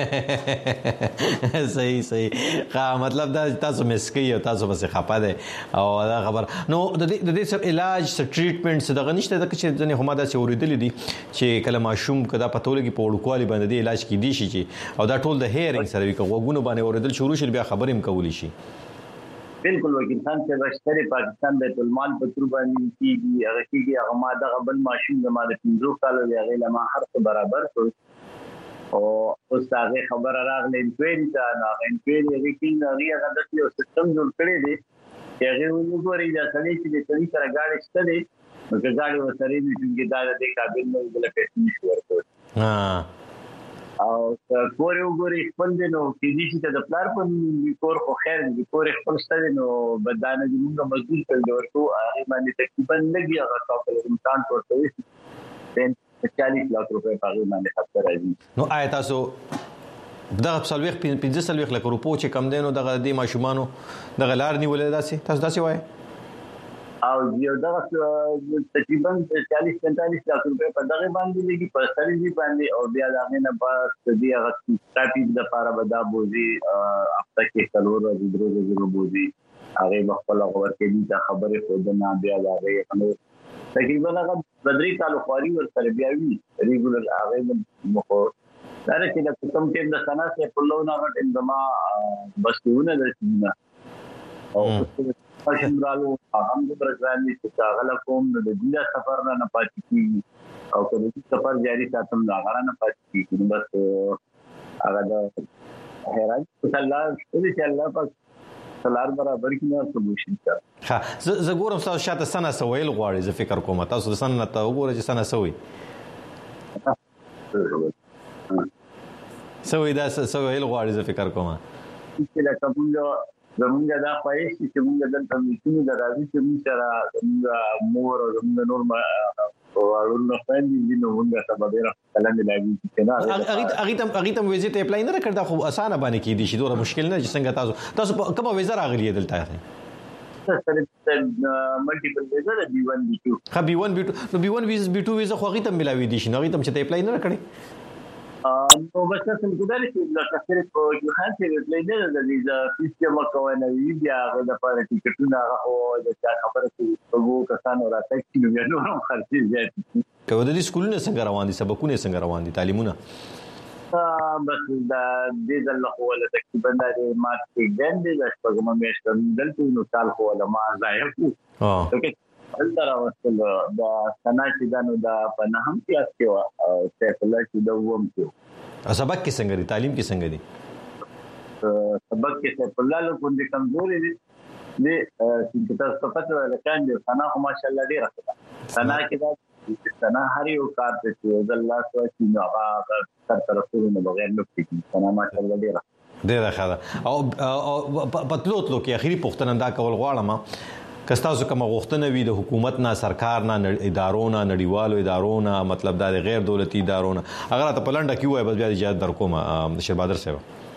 صحیح مطلب دا تاسو مسکی او تاسو بس خپه ده او دا خبر نو د دې سب علاج س ټریټمنټ څه دغه نشته چې ځنه هم دا څه اوریدل دي چې کله ماشوم کدا پتولګي په وړکوالي باندې د علاج کې دي شي چې او دا ټول د هیرینګ سره وي کوغونو باندې اوریدل شروع شي بیا خبرې هم کولی شي بالکل وکیل خان چې بشری پاکستان بیت المال په تر باندې کیږي هغه کیږي هغه ما د غبل ماشين زماده 15 کال لري لما هر څه برابر او اوس هغه خبر راغله انکوایری ته نه انکوایری ریکینګ هغه د یو سیستم جوړ کړی دی چې هغه وګوري دا سړي چې د سړي سره گاډي شته دي نو ګاډي وسري دي چې دا د قابل نه بل پیسې نشي ورکوي او کور یو ګوري خپل نو کې دي چې د پلار په کور خو خیر دي کور خپل ستل نو بدانه دي موږ مزدور کړو ورته هغه باندې تقریبا لګي هغه خپل امکان ورته 40 लाख रुपए هغه باندې خرڅ راځي نو آیا تاسو دغه سلويخ 15 لک روپو چې کم دینو دغه د ماشومانو دغه لار نیولې داسې تاسو داسې وایي او یو دغه تقریبا 40-45 लाख रुपए په دغه باندې لګي په سړي باندې او بیا دغه نه په دې هغه تاپی د لپاره بدا بوزي هفته کې څلور ورځې درې بوزي هغه خپل ورته دي خبره خو د نه بیا هغه تقریبا هغه بدري کالو خوري ور سره بیا وی ریګولر هغه مخ دا چې کوم ټیم د سنا سه په لونه غټ اندما بسونه د سیمه او پښمرالو هم د برګرامي چې هغه کوم د دې سفر نه پاتې کیږي او کله چې سفر جاری ساتم دا غره نه پاتې کیږي بس هغه د هرای په الله پاک سلام برابر کینه سولوشن تا ها زه ګورم تاسو شاته سنه سویل غواړي زه فکر کوم تاسو د سنه ته وګورئ چې سنه سوي سوي دا سویل غواړي زه فکر کوم چې لکه زمونږ دا خواهش چې موږ دلته میشو د راځي چې موږ سره زمونږ مور او زمونږ نور ورونه باندې نو موږ ته به ډېر کلام لګي چې نه هغه تم ویزټ اپلای نه کړدا خو اسانه باندې کې دي چې ډېر مشکل نه چې څنګه تاسو کومه ویزه راغلی دلته ملټیپل ویزه د B1 B2 خا B1 B2 نو B1 B2 ویزه خو هغه تم ملاوي دي شنو هغه تم چې اپلای نه کړی نو بس څنګه کېدای شي د کثیر په یو خان چې پلیډر د دې سیستم کوونه وی بیا د لپاره ټیکټونه او د خبره چې وګو کسانو راځي چې نو هم خرڅي زیات کوي د دې سکولونو څنګه روان دي سبقونه څنګه روان دي تعلیمونه بس دا دې د الله ولا تقریبا د مات کې ګند د شپږم میاشتې دلته نو سال خو ولا ما ځای کو الترا وصل دا سنا چې دا نو دا په نهم کلاس کې او سیف الله چې دا ووم کې سبق کې څنګه دي تعلیم کې څنګه دي سبق کې سیف الله له کوم کمزوري دي چې تاسو پته ولکان دي سنا خو ماشاءالله ډیر راځي سنا کې دا سنا هر یو کار چې الله سو چې نو هغه تر طرفونو بغیر نه کیږي سنا ماشاءالله ډیر ښه او پتلوتلو کې اخیری پوښتنه دا کول غواړم کستاسو کوم غوښتنه وي د حکومت نه سرکار نه ادارو نه نړیوالو ادارو نه مطلب د غیر دولتي ادارو نه اگر ته پلانډه کیوای بس بیا اجازه درکوم شهبادر صاحب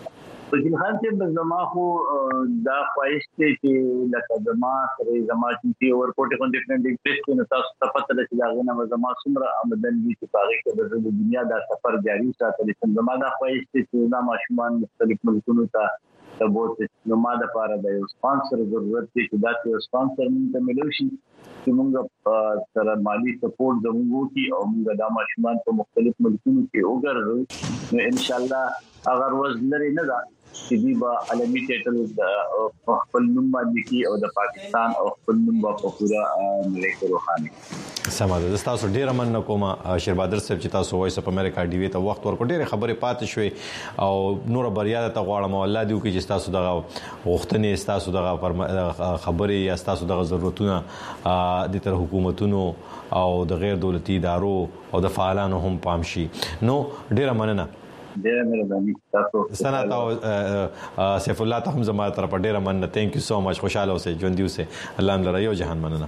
وکیل خان چې زما خو دا خواهش دی چې لکه زما سره زما چې ورپورټ کوم ډیفرنٹ انټرست نه تاسو ته پته ده چې دا غنه زما څومره آمدن دي چې پاره کې د دنیا دا سفر جاری ساتل چې زما دا خواهش دی چې دا ماشومان مختلف ملکونو ته تبوت نو ما د پاره د یو سپانسر ضرورت دی چې دا یو سپانسر مونږ ته ملو شي چې مونږ سره مالی سپورټ زموږ کی او مونږ د ماشومان په مختلف ملکونو کې وګرځو نو ان شاء الله اگر ورځ لري نه دا چې دی با عالمي ټایټل د خپل نوم باندې کی او د پاکستان او خپل نوم په پورا ملک روحاني سماده تاسو ډیر مننه کوم شیر بهادر صاحب چې تاسو وایس اپ امریکا ډي وی ته وخت ورکړ ډیره خبره پاتې شوې او نور بریا ته غواړم الله دې وکړي چې تاسو دغه غوښتنې تاسو دغه خبرې یا تاسو دغه ضرورتونه د تر حکومتونو او د غیر دولتي ادارو او د فعالانو هم پام شي نو ډیره مننه ډیره مهرباني تاسو سنت او سیف الله ته هم زموږ طرف ډیره مننه ثانک یو سو مچ خوشاله اوسئ ژوند دی اوسئ الله هم لره یو جهان مننه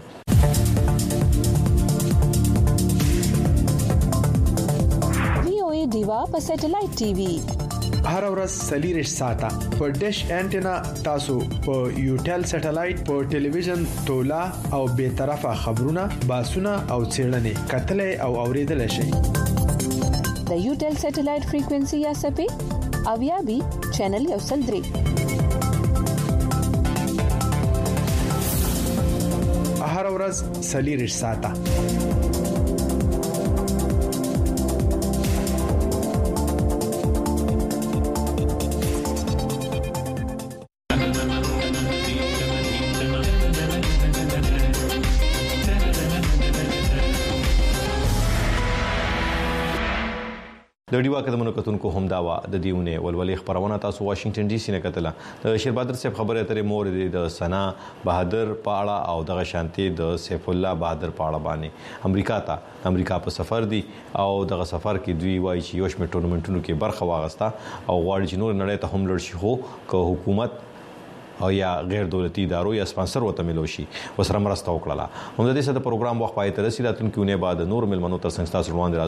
دیوا په سټلایټ ټي وي هر ورځ سلیریش ساته په ډیش انټینا تاسو په یوټل سټلایټ په ټلویزیون تولا او به طرفه خبرونه باسونه او چیرلنې کتلې او اوریدل شي د یوټل سټلایټ فریکوئنسي یا سپې او یا بي چینل یو سل درې هر ورځ سلیریش ساته د ډیوا قدمونو کتونکو هم داوا د دیونه ولولې خبرونه تاسو واشنگټن ډي سي نه کتله د شیر بهادر صاحب خبره اترې مور د سنا بهادر پاړه او د شانتي د سیف الله بهادر پاړه باندې امریکا په سفر دي او دغه سفر کې دوی وایي چې یوش می ټورنمنټونو کې برخه واغسته او غواړي چې نور نړۍ ته هم لړ شي خو که حکومت او یا غیر دولتي ادارو یا سپانسر وته ملو شي وسره مرسته وکړه هم د دې سره پروګرام وخت پای ته رسیداتون کې نه بعد نور ملمنو تر څنګه تاسو روان دي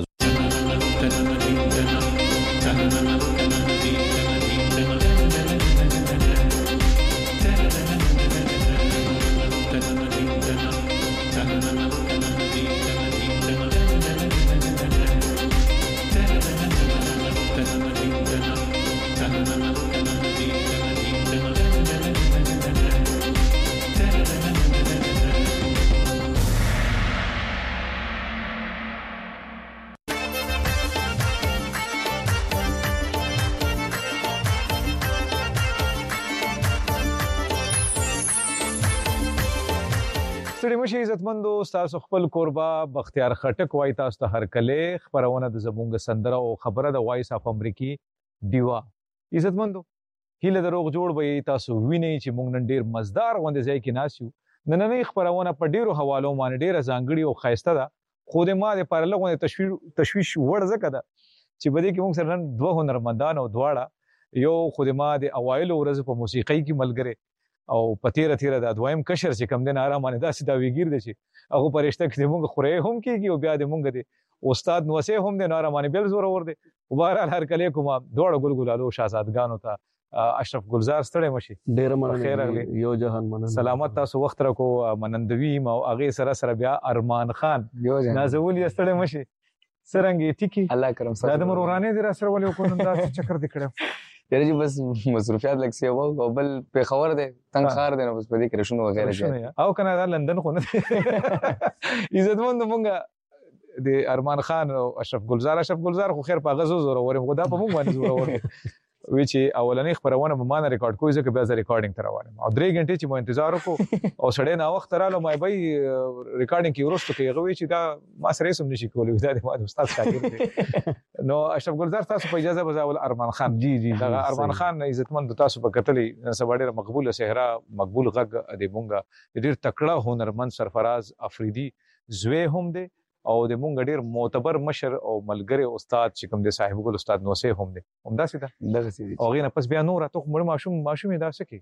ستړي مشي عزتمندو تاسو خپل قربا بختیار خټک وای تاسو ته هر کله خبرونه د زمونږ سندره او خبره د وایس اف امریکي دیوا عزتمندو هله دروغ جوړ به تاسو ویني چې مونږ نن ډیر مزدار غونډه ځای کې ناسیو نننې خبرونه په ډیرو حوالو باندې ډیره ځانګړي او خاصه ده خو د ما د پر لغونه تشویش وړ زکه ده چې بده کې مونږ سره نن دوه هنرمندان او دواړه یو خو د ما د اوایل ورځ په موسیقۍ کې ملګری او پتیره تیره د دویم کشر چې کم دین آرامانه داسې دا ویګیر دي چې هغه پرشته کې موږ خورې هم کیږي او بیا د موږ د استاد نوسه هم د آرامانه بل زور ور دي وبهر هر کله کوم دوړ ګلګلالو شاهزادګانو ته اشرف گلزار ستړي مشي ډیر مننه خیر اغلی یو جهان مننه سلامت تاسو وخت راکو منندوی او اغه سره بیا ارمان خان نازول یې ستړي مشي سرنګي ټیکی الله کرم سره د مرورانه در سره ولې کو نن دا چکر دکړم یاره جی بس مصروفیات لګ سی او بل په خبر ده تنگ خار ده نو بس پدې کې رښونو وغیرہ جاي او کنه دا لندن خو نه عزتمند مونږه د ارمان خان او اشرف گلزار خو خیر په غزو زور ورم خدا په مونږ باندې زور ورم وی چې اولنې خبرونه به مان ریکارډ کوی ځکه بیا ز ریکارډینګ تر روانم او 3 غنټې چې مو انتظار وکړو او سړی نه وخت رااله مې به ریکارډینګ کې ورسته کې غوي چې دا ما سره سم نشي کولای دا د ما استاد شاګرد دی نو اشرف گلزار تاسو په اجازه بزاول ارمان خان جی دا ارمان خان عزتمند تاسو په کتلې سبا ډېر مقبوله صحرا مقبول غږ دی مونږه ډېر تکړه هنرمند سرفراز افریدي زوی هم دی او د مونږ ډیر معتبر مشر او ملګری استاد چې کوم د صاحب ګل استاد نوسه هم دي همدا سیده دغه سیده او غینه پس بیا نور ته مړ ماشوم دا سکی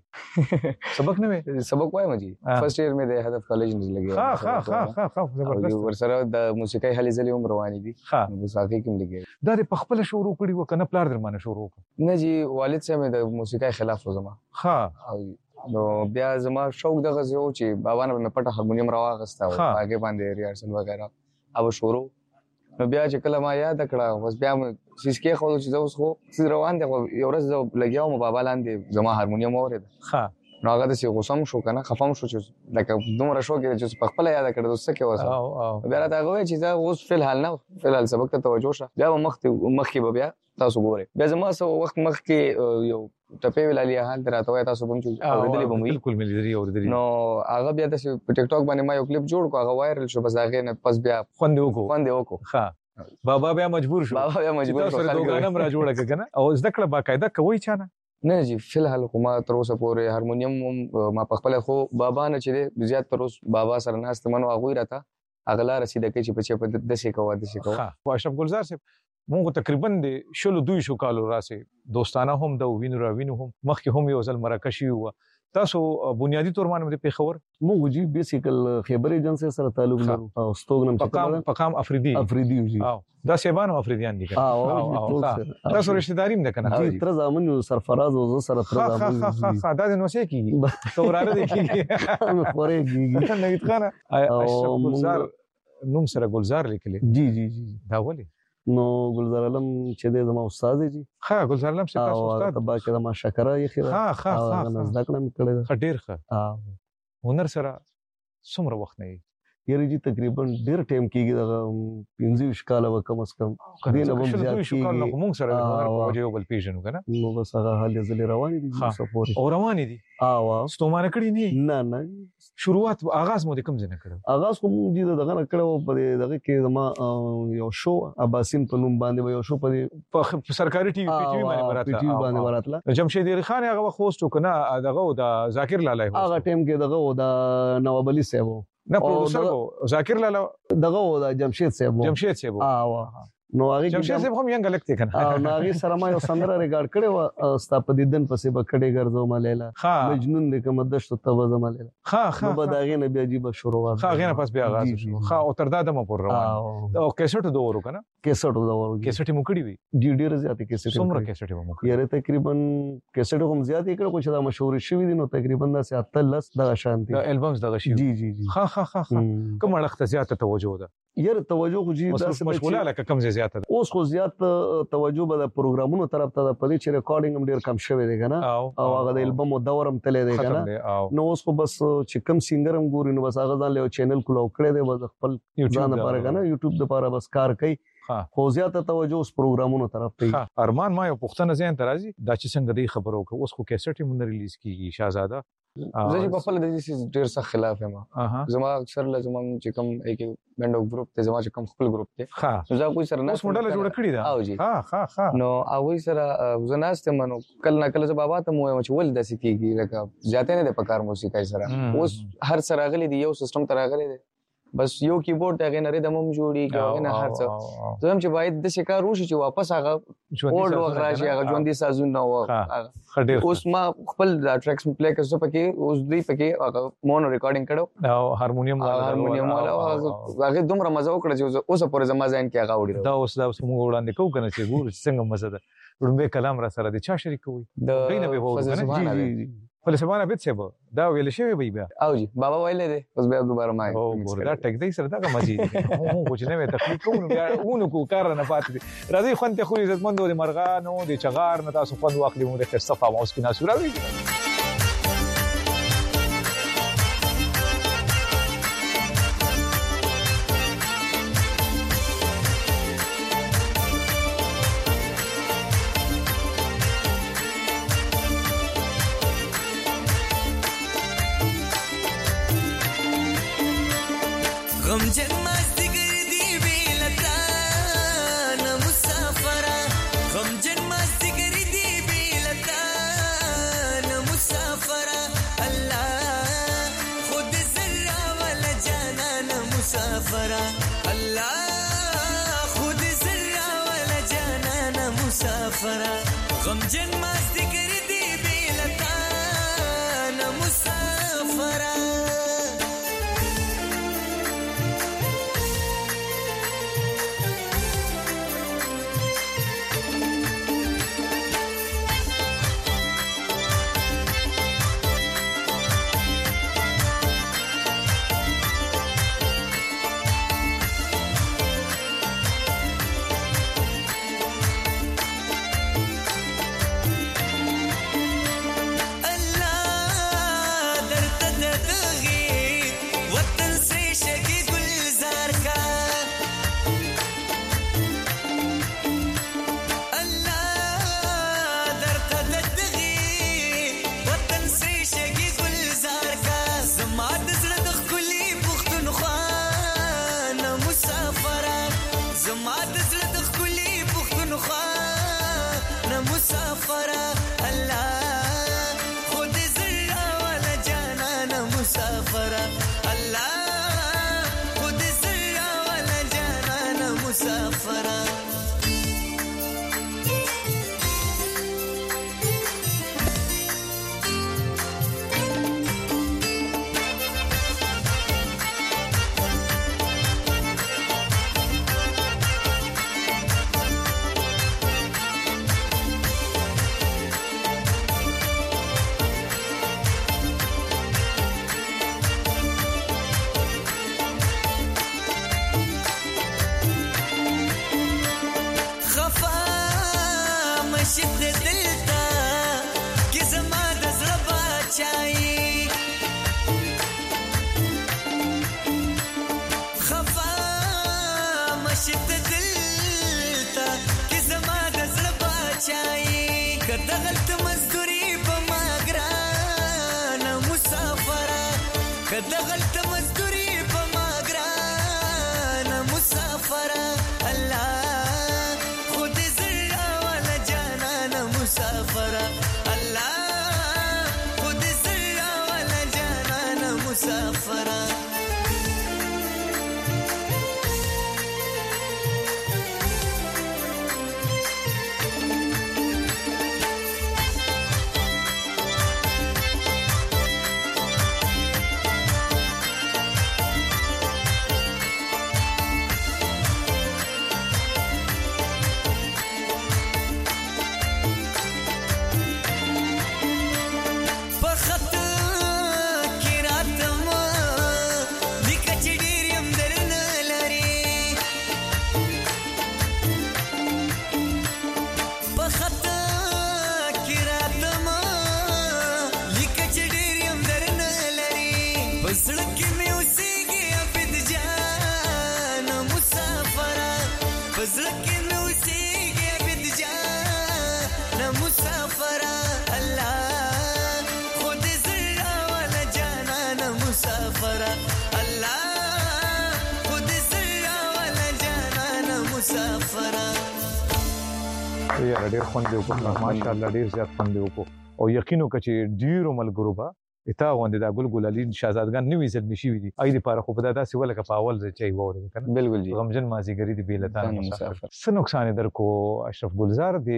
سبق نه وي سبق وایم جی فرست ایئر مې د هدف کالج نه لګیا ها زبردست ورسره د موسیقي هلي ځلې هم روانې دي بس هغه کوم لګیا دا په خپل شروع کړي وکنه پلار درمانه شروع نه جی والد صاحب د موسیقي خلاف وزما ها نو بیا زما شوق دغه زو چې بابا نه مې پټه هارمونیم راوغستا او هغه باندې ریهرسل وغیرہ او شروع نو بیا چې کله ما یاد کړه بس بیا مې سیسکې خو چې اوس خو روان دي یو ورځ لګیاو ما بابا لاندې زما هارمونیم اورید ها نو هغه د سی غوسم شو کنه خفم شو چې لکه دومره شو کې چې په خپل یاد کړه دوسه کې وسه بیا راته هغه چې دا اوس فلحال نه فلحال سبق ته توجه شه بیا مخکې بیا تاسو ګورئ بیا زما سو وخت مخکې یو ټپې ویلالي حال دراته تاسو هم چې اوریدلې بم بالکل ملي اوریدلې نو هغه بیا د په ټیک ټاک باندې ما یو کلیپ جوړ کو هغه وایرل شو بس هغه نه پس بیا خوند وکړو ها بابا بیا مجبور شو تاسو دوګانم را جوړه کنه او زده کړه باقاعده کوي چانه نه جی فلحال کومه تر اوسه پورې هارمونیم ما په خپل خو بابا نه چې زیات تر اوسه بابا سره ناست منو هغه راته اغلا رسیده کې چې په د شي کوه ها اشرف گلزار صاحب مونږ تقریبا د شلو دوی شو کالو راسه دوستانه هم د وینو هم مخکې هم یو ځل مرکشي و تاسو بنیادی تور باندې په خبر مونږ جی بیسیکل خیبر ایجنسی سره تعلق لرو او ستوګنم چې پقام افریدي جی دا سیبانو افریدیان دي کنه تاسو رشتہ داریم ده کنه تر زمون سرفراز او زه سره تر زمون دا نو څه کیږي توراره دي کیږي خوري کیږي نوید خان اشرف گلزار نوم سره گلزار لیکلی جی دا ولی نو گلزار علم چې د زما استاد دی ها گلزار علم چې تاسو استاد تبا کې د ما شکره یې خیر ها نزدک نه کړی ډیر ښه هنر سره څومره وخت نه یری جی تقریبا ډیر ټایم کېږي د 15 کال و کم از کم دینه هم زیات کېږي نو موږ سره په وجه بل پیژنو کنه نو بس هغه حال یې روان دي سپوري او روان دي ستومانه کړی نه شروعات آغاز مو د کوم ځای نه کړو آغاز کوم دي دغه نه کړو په دغه کې زما یو شو اباسین په نوم باندې یو شو په سرکاري ټي وي باندې وراتله جمشید خان هغه خوست کنه دغه د ذاکر لاله هغه ټیم کې دغه د نواب علي صاحب نه پروډوسر ذاکر لاله دغه د جمشید صاحب نو هغه جمشید صاحب هم ینګ لګته کنه نو هغه سره ما یو سندره ریکارډ کړو او ستا په دیدن پسې بکړې ګرځو مالیلا مجنون دې کوم دشت ته وځه مالیلا نو به داغه نه بیا جیب شروع غه نه پس بیا آغاز شو او تر دا دمه پر روان او کیسټ دوورو کنه کیسټ مو کړی وی ډیر زیات کیسټ څومره کیسټ مو کړی یاره تقریبا کیسټ هم زیات کړو چې دا مشهور شوی دي نو تقریبا دا 7 دغه شانتي د البمز دغه شی جی ها کوم اړخ زیات توجه ده یاره توجه خو جی دا مشغوله لکه کم زیات ده اوس خو زیات توجه به د پروګرامونو طرف ته د پدې چې ریکارډینګ هم ډیر کم شوی دی کنه او هغه د البم دورم تللی دی کنه نو اوس خو بس چې کم سینګر هم ګوري نو بس هغه ځان له چینل کولو کړی دی بس خپل ځان لپاره کنه یوټیوب لپاره بس کار کوي خو زیات توجه اوس پروګرامونو طرف ته ارمان ما یو پښتنه ځین ترازی دا چې څنګه دی خبرو کو اوس خو کیسټ مون ریلیز کیږي شاهزاده زه په خپل د دې ډیر سخت خلاف یم زما اکثر لازم چې کوم یک بند او ګروپ ته زما چې کوم خپل ګروپ ته زه کوئی سره نه اوس موډل جوړ کړی دا او جی ها نو هغه سره زناست منو کله نه کله بابا ته مو چې ول د سکیږي لکه ځاته نه د پکار موسیقي سره اوس هر سره غلي دی یو سیستم تر غلي دی بس یو کیبورډ هغه نه ریدم هم جوړیږي هغه نه هر څه زم چې باید د شکار وشي چې واپس هغه اولډ وغ راشي هغه ژوندۍ سازونه و اوس ما خپل د ټریکس پلی کړو پکې اوس دوی پکې هغه مونو ریکارډینګ کړو او هارمونیم والا هغه دومره مزه وکړه چې اوس پورې زما ځین کې هغه وړي دا اوس موږ وړاندې کوو کنه چې ګور څنګه مزه ده ورمبه کلام را سره د چا شریکوي د نه به وو جی فلسفانه بیت سبا دا ویل شوی به بیا او جی بابا ویل دي اوس بیا دوباره ما او ګور دا ټک دی سره دا مزي هو خو چې نه وي تخلیق کوو بیا اونو کو کار نه پاتې راځي خو ته خو عزت مند د مرغانو د چغار نه تاسو خو واخلې مو د صفه ماوس کې ناسو راوي مسافره الله خود زرا ولا جانانا مسافره غمجن ماستی کردی بیلتانا مسافره یاره ډېر خوند دی وکړ ماشاءالله ډېر زیات خوند دی وکړ او یقینو کچې ډیرو ملګرو به اتا غونډه د ګلګل علي شاهزادګان نوې زلمی شي دي اې د پاره خو په داسې ولکه په اول ځای چي وره کنه بالکل جی غمجن مازیګری دی بیلتان مسافر څه نقصان درکو اشرف ګلزار دی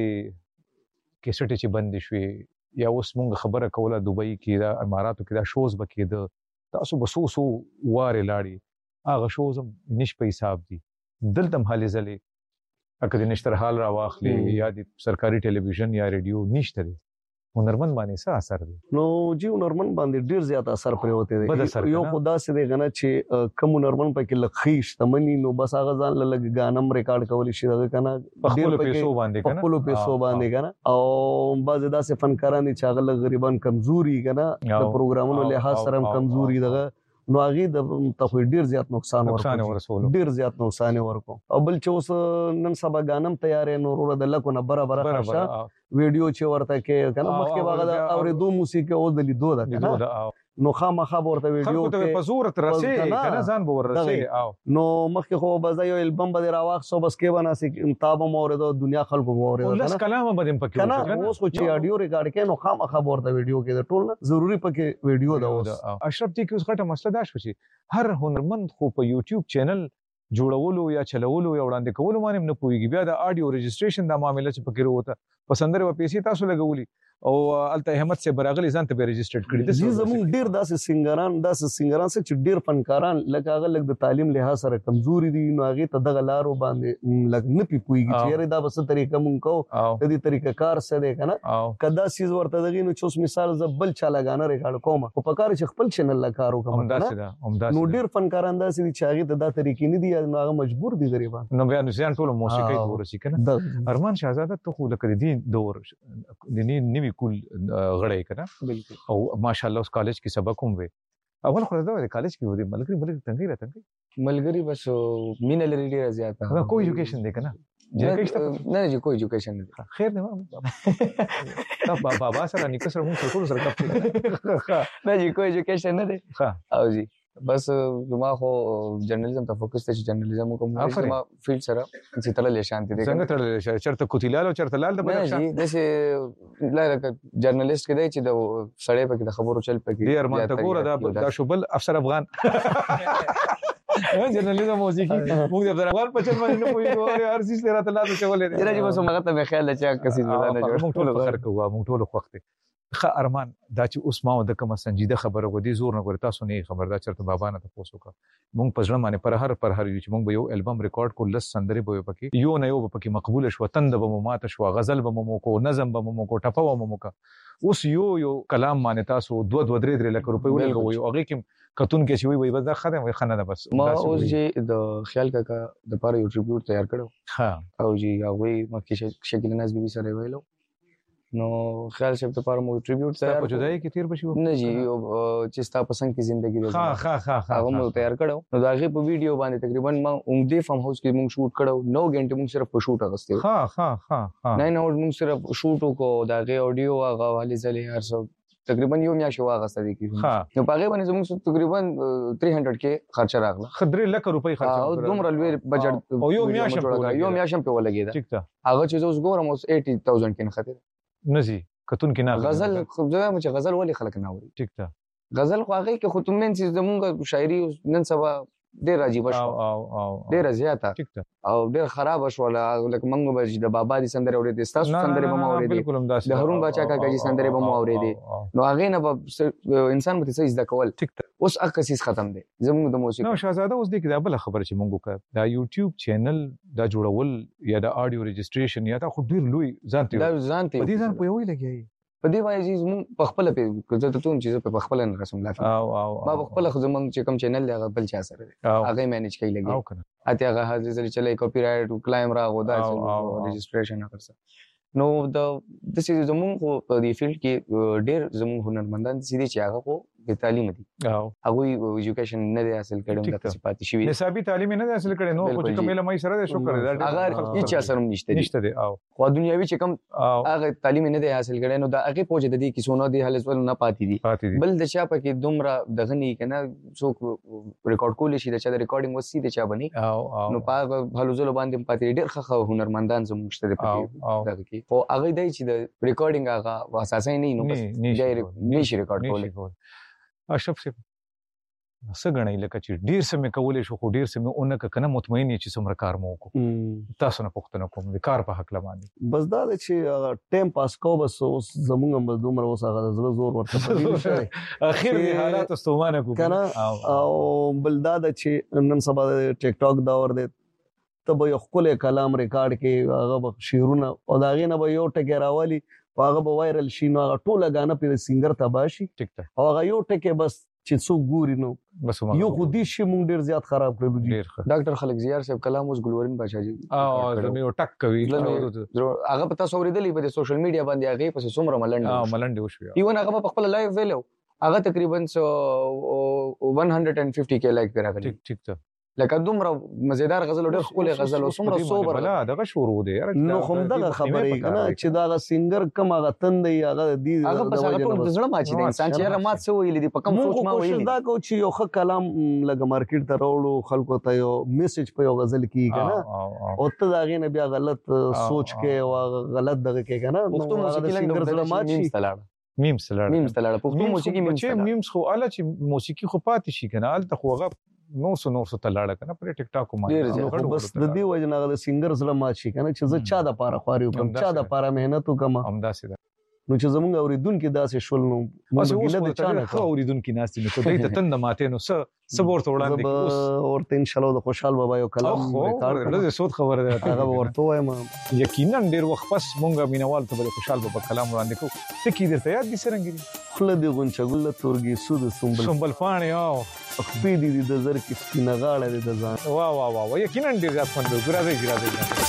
کیسټ چې بند شوي یا اوس مونږ خبره کوله دوبۍ کې دا اماراتو کې دا شوز بکې د تاسو بسوسو واره لاړی هغه شوز نش په حساب دي دلته حالې زلي اکه د نشتر حال را واخلي یا د سرکاري ټلویزیون یا ریډیو نشته دي هنرمند باندې څه اثر دی نو جی هنرمند باندې ډیر زیات اثر پرې وته دی یو خدا سي دی غنه چې کم هنرمند پکې لخیش تمنی نو بس هغه ځان لګ غانم ریکارډ کولی شي دغه کنه ډیر پیسو باندې کنه خپل پیسو باندې کنه او باز داسې فنکاران چې هغه غریبان کمزوري کنه د پروګرامونو له سره کمزوري دغه نو هغه د تخوی ډیر زیات نقصان ورکړ ډیر زیات نقصان ورکړ او بل چې اوس نن سبا غانم تیارې نور د لکو نه برابر خاصه ویډیو چې ورته کې کنه مخکې واغه د اورېدو موسیقي او د لیدو ده کنه نو خامخا ورته ویډیو کې په زور تر رسې کنه ځان به ورسې او نو مخکې خو به یو البم به راوښو بس کې وناسي تاب مورید دنیا خلکو مورید کنه لس کلام به پکې کنه اوس خو چې اډیو ریکارډ کې نو خامخا ورته ویډیو کې ټول نه ضروری پکې ویډیو دا اوس اشرف جی کې اوس غټه مسله دا شو چې هر هنرمند خو په یوټیوب چینل جوړولو یا چلولو یا وړاندې کولو باندې نه پويږي بیا د اډیو ريجستریشن د معاملې چې پکې وروته پسندره و پیسې تاسو لګولي او الته احمد سے براغلی ځان ته ريجسترډ کړی د زموږ ډیر داسې سنگران چې ډیر فنکاران لکه هغه لګ د تعلیم لحاظ سره کمزوري دي نو هغه ته دغه لارو باندې لګ نه پويږي چې یاره دا بس طریقه مونږ کو د دې طریقه کار څه دی کنه کدا سیز ورته دغه نو چوس مثال زبل چا لګانه ریکارډ کوم او په کار چې خپل چینل لکارو کوم نو ډیر فنکاران داسې دي چې هغه ته دا طریقې نه دي نو هغه مجبور دي غریبان نو بیا نو ځان ټول موسیقي ورسې کنه ارمان شاهزاده ته خو لکه دین دور د نیوی کول غړی کنه او ماشاءالله اوس کالج کې سبق هم وي اول خو دا د کالج کې ودی ملګری تنګي راته ملګری بس مين لري ډیر زیاته دا کوئی ایجوکیشن دی کنه نه جی کوئی ایجوکیشن نه خیر نه تا بابا سره نیکه سره مونږ ټول سره کپ نه جی کوئی ایجوکیشن نه دی او جی بس زما خو جرنالیزم ته فوکس ته چې جرنالیزم کوم ما فیلډ سره چې تړلې شانتي دي څنګه تړلې چرته کوتیلال او چرته لال د بل شي دسه لکه جرنالیست کې دی چې د سړی په کې د خبرو چل پکې ډیر ارمان ته ګوره دا شوبل افسر افغان جرنالیزم موسیقي موږ د افغان په چل باندې نه پوهیږو هر څه سره ته لاته چولې دي راځي بس موږ ته خیال چې کسي ځای نه جوړ موږ ټول فخر کوو موږ ټول خوښ دي خا ارمان دا چې اوس ما د کومه سنجیده خبره غو دي زور نه غوړ تاسو نه خبردار چرته بابا نه تاسو کا مونږ پزړه باندې پر هر یو چې مونږ به یو البم ریکارډ کو لس سندري به پکې یو نه یو پکې مقبول شو تند به مات شو غزل به مو کو نظم به مو کو ټپه به مو کا اوس یو کلام باندې تاسو 2-3 لک روپۍ ولګوي او هغه کې کتون کې شوی وي بس دا خدای وي خنه ده بس ما اوس چې د خیال کاکا د پاره یو ټریبیوټ تیار کړو ها او جی هغه مکه شکیل ناز بي سره ویلو نو خیال شپ ته پاره مو ټریبیوټ تیار په جدای کې تیر بشو نه جی چې ستا پسند کی ژوندۍ ده ها هغه مو تیار کړو نو دا غي په ویډیو باندې تقریبا ما اومدې فارم هاوس کې مونږ شوټ کړو 9 غنټه مونږ صرف په شوټ اغستو ها نه مونږ صرف شوټ کو دا غي اډیو هغه والي زلې هر څو تقریبا یو میاشت واغسته دي کی نو پاګه باندې زموږ تقریبا 300 کې خرچ راغله خدري لک روپۍ خرچ او دومره لوی بجټ او یو میاشت په ولګیدا ټیک ته هغه چې اوس ګورم اوس 80000 کې نه خطر نزي کتون کې نه غزل خو زما چې غزل ولې خلک نه اوري ټیک ته غزل خو هغه کې خطومن چې زمونږ شاعري نن سبا ډیر عجیب شو او ډیر زیاته او ډیر خراب شو لکه منګو به د بابا دي سندره اورېدې ستاسو سندره به مو اورېدې د هارون باچا کاکا جی سندره به مو اورېدې نو هغه نه انسان به څه زده کول اوس اکسیس ختم دي زموږ د موسیقي نو شاهزاده اوس دې کې دا بل خبره چې مونږ وکړه دا یوټیوب چینل دا جوړول یا د اډیو ريجستریشن یا دا خو ډیر لوی ځانته په دې ځان په یوې لګي په دې وایي چې مونږ په خپل په زه ته ټول چیزه په خپل نه رسم لافي ما په خپل خو زمونږ چې کوم چینل دی هغه بل چا سره هغه مینیج کوي لګي اته هغه حاضر چلے کاپی رائټ کلایم را غودا ريجستریشن اکرسه نو د دې زمونږ په دې فیلډ کې ډېر زمونږ هنرمندان سړي چې هغه خو د تعلیم دي هغه ایجوکیشن نه دی حاصل کړي د صفات شوی نصابي تعلیم نه دی حاصل کړي نو خو چې کومه لمای سره د شکر دی اگر هیڅ اثر نشته دی او خو دنیوي چې کوم هغه تعلیم نه دی حاصل کړي نو دا هغه پوهه د دې کې سونه دی حالت ول نه پاتې دي بل د چا پکې دومره دغنی کنه څوک ریکارډ کول شي د چا د ریکارډینګ وسی د چا بني نو په حلوزلو باندې پاتې ډېر ښه هنرمندان زموږ شته پکې دغه کې خو هغه دی چې د ریکارډینګ هغه اساسي نه نو بس نشي ریکارډ کولای اشرف سے سګنې لکه چې ډیر سم کولې شو خو ډیر سم اونکه کنه مطمئن چې څومره کار مو کو تاسو نه پوښتنه کوم د کار په حق لمانه بس دا چې ټیم پاس کو بس زمونږ هم دومره اوس هغه زور ورته پدې اخر دي حالات استومانه کو کنه او بل دا چې نن سبا ټیک ټاک دا ور دي ته به خپل کلام ریکارډ کې هغه شعرونه او دا غي نه به یو ټکی راوالي هغه به وایرل شي نو هغه ټوله غانه په سنگر تباشي او هغه یو ټکی بس چې څو ګوري نو بس یو خودي شي مونږ ډیر زیات خراب کړو دي ډاکټر خلک زیار صاحب کلام اوس ګلورین بچا جی زمي یو ټک کوي هغه پتا سوریدلې په سوشل میډیا باندې هغه په څومره ملنډ وشو ایون هغه په خپل لایو ویلو هغه تقریبا 150k لایک راغلی ټیک ته لکه دومره مزیدار غزل ډېر ښکلی غزل او څومره سوبر بلا دغه شروع دی نو هم دغه خبرې کنه چې دا سنگر کم هغه تند دی هغه دی هغه په هغه ټول د زړه ماچ دی انسان چې مات څه ویل دي په کوم سوچ ما ویل دا کو چې یو ښه کلام لګ مارکیټ ته راوړو خلکو ته یو میسج په یو غزل کې کنه او ته دا غینه بیا غلط سوچ کې او غلط دغه کې کنه پښتو موسیقي لنګ زړه ماچ میمز تلاړه پښتو موسیقي میمز خو اله چې موسیقي خو پاتې شي کنه ال ته خو هغه 900 تلاړه کنه پر ټیک ټاک باندې بس د دې وجه نه د سنگر زړه ماشي کنه چې زه چا د پاره خواري وکم چا د پاره مهنت وکم همداسې ده نو چې زمونږ اوریدونکو داسې شول نو موږ ګیله د چا نه اوریدونکو ناستې نو ته ته تند ماته نو څه ورته وړاندې اوس ورته ان شاء الله د خوشحال بابا یو کلام ریکارډ کړو د صوت خبره ده هغه ورته وایم یقینا ډیر وخت پس مونږه مینوال ته د خوشحال بابا کلام وړاندې کوو ته کی درته یاد دي سرنګری خله دی غونچه ګل تورګي سود سنبل فانه او خپې دي د زر کې سپینه غاړه د ځان واه یقینا ډیر ځات خوند ګرځي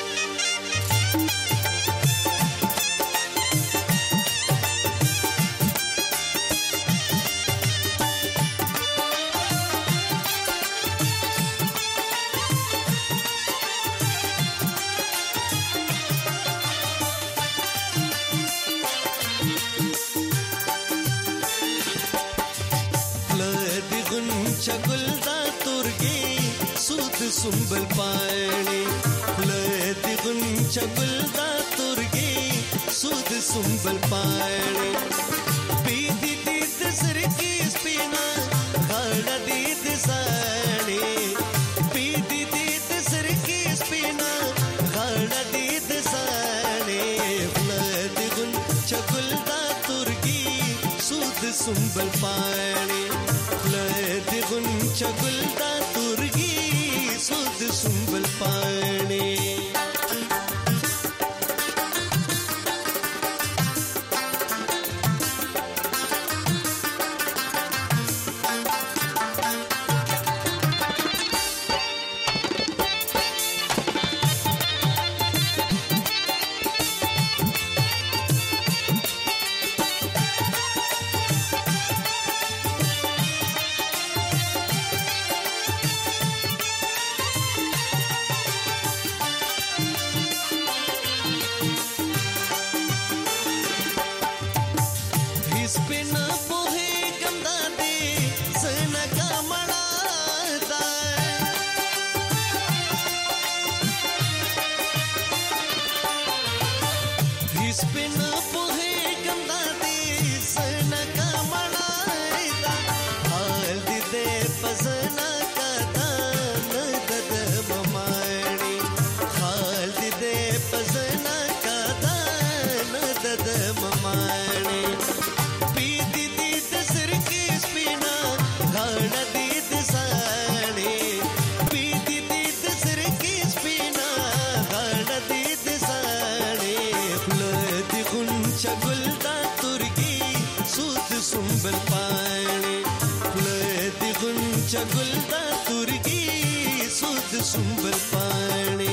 सुंबल पाणी फुलत गुंचा गुलदा तुर्गे सूद सुंबल पाणी पीती तीत सरकी स्पिना गाड़ा दीद साणी पीती तीत सरकी स्पिना गाड़ा दीद साणी फुलत गुंचा गुलदा तुर्गे सूद सुंबल पाणी फुलत गुंचा गुलदा तुर्गे सूद सुंबल पाणी गुलदा तुर्गी सूद सुंबल पाणी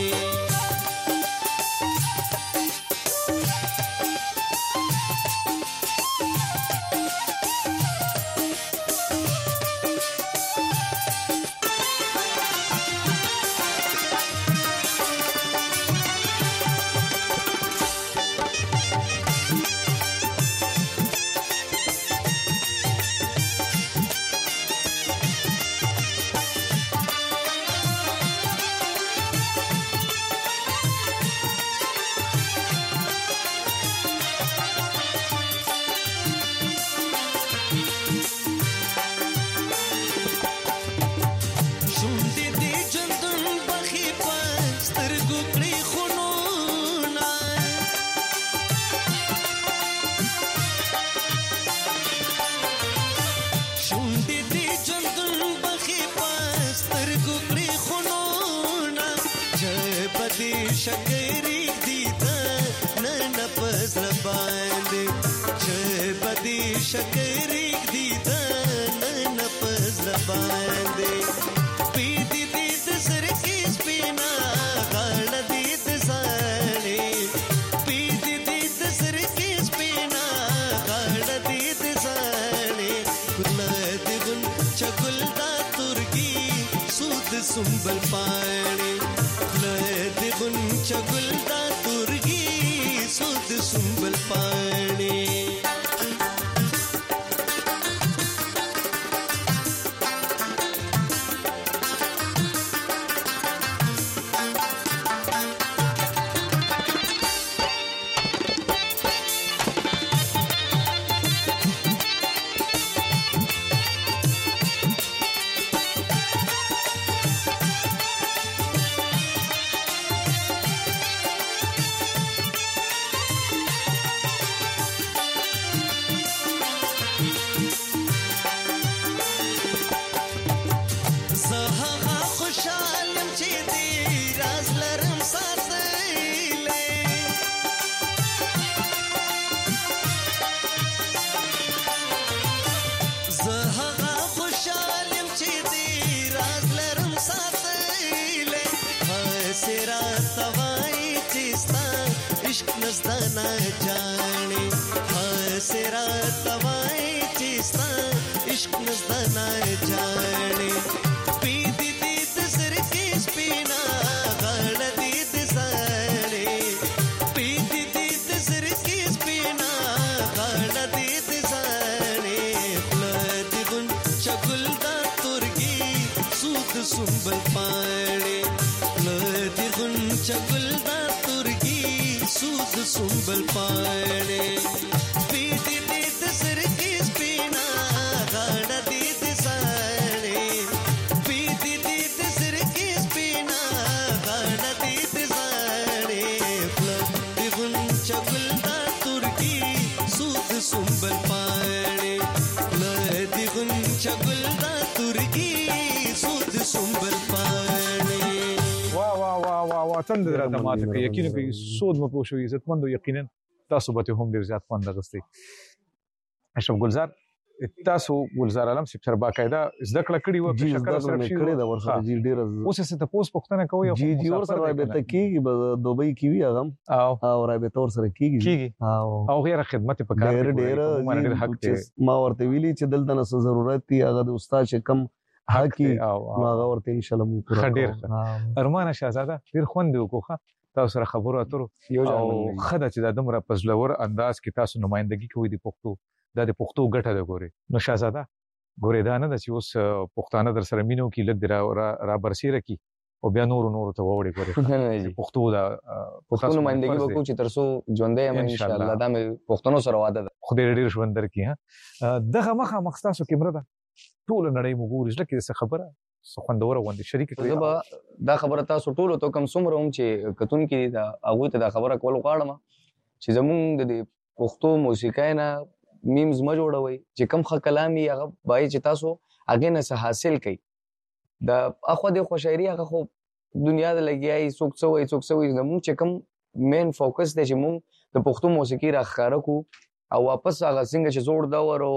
सुंबल पाणे लद गुंच गुलदा तुर्गी सुध सुंबल पाणे नजदाना जाने हसेरा तवाई चिस्ता इश्क नजदाना जाने पीती दीद सर के स्पीना गाड़ दीद सारे पीती दीद सर के स्पीना गाड़ दीद सारे लद गुन चगुलदा तुर्गी सूद सुंबल पाड़े लद गुन चगुलदा सूद सुंबल पाड़े पीती दीद सर की स्पीना गाड़ा दीद सारे पीती दीद सर की स्पीना गाड़ा दीद सारे दिगुन चगुलदा तुर्की सूद सुंबल पाड़े दिगुन चगुलदा तुर्की सूद सुंबल पाड़े وطن درته ماته کوي یقینا کوي سود مو پوښوي عزتمندو یقینا تاسو به هم ډیر زیات خوند غوښتي اشرف ګلزار تاسو ګلزار عالم سپتر باقاعده زده کړه کړې و په شکل سره شي کړې دا ورسره جی ډیر اوس څه ته پوس پښتنه کوي جی جی اور سره رابطه کیږي دوبۍ کی وی هغه او رابطه اور سره کیږي او غیر خدمت په کار ډیر حق ما ورته ویلي چې دلته نه ضرورت دی هغه د استاد چې کم حقي هغه ورته ان شاء الله مو پورا خډیر ارمان شاهزاده ډیر خوند وکړه تاسو سره خبرو اترو او خدای چې د دمر پزلور انداز کې تاسو نمائندګي کوي د پښتو د پښتو ګټه د ګوري نو شاهزاده ګوري دا نه چې اوس پښتانه در سره مينو کې لګ را برسيره کی او بیا نور ته وړي ګوري پښتو دا پښتو نمائندګي وکړو چې ترسو ژوندې ان شاء الله دا مې پښتنو سره وعده ده خدای ډیر ژوندر کی ها دغه مخه مخستاسو کې مرده ټول نړۍ موږ ورځ څه خبره خوندوره غونډه شریک کړي دا خبره تاسو ټول ته کم څومره هم چې کتون کې دا هغه ته دا خبره کول غواړم چې زمونږ د پښتو موسیقۍ نه میمز ما جوړوي چې کم ښه کلامي هغه بای چې تاسو هغه نه څه حاصل کړي دا اخو د خوشايري هغه خو دنیا د لګیای څوک څوک زمونږ چې کم مین فوکس دی چې مونږ د پښتو موسیقي راخاره کو او واپس هغه څنګه چې زوړ دا ورو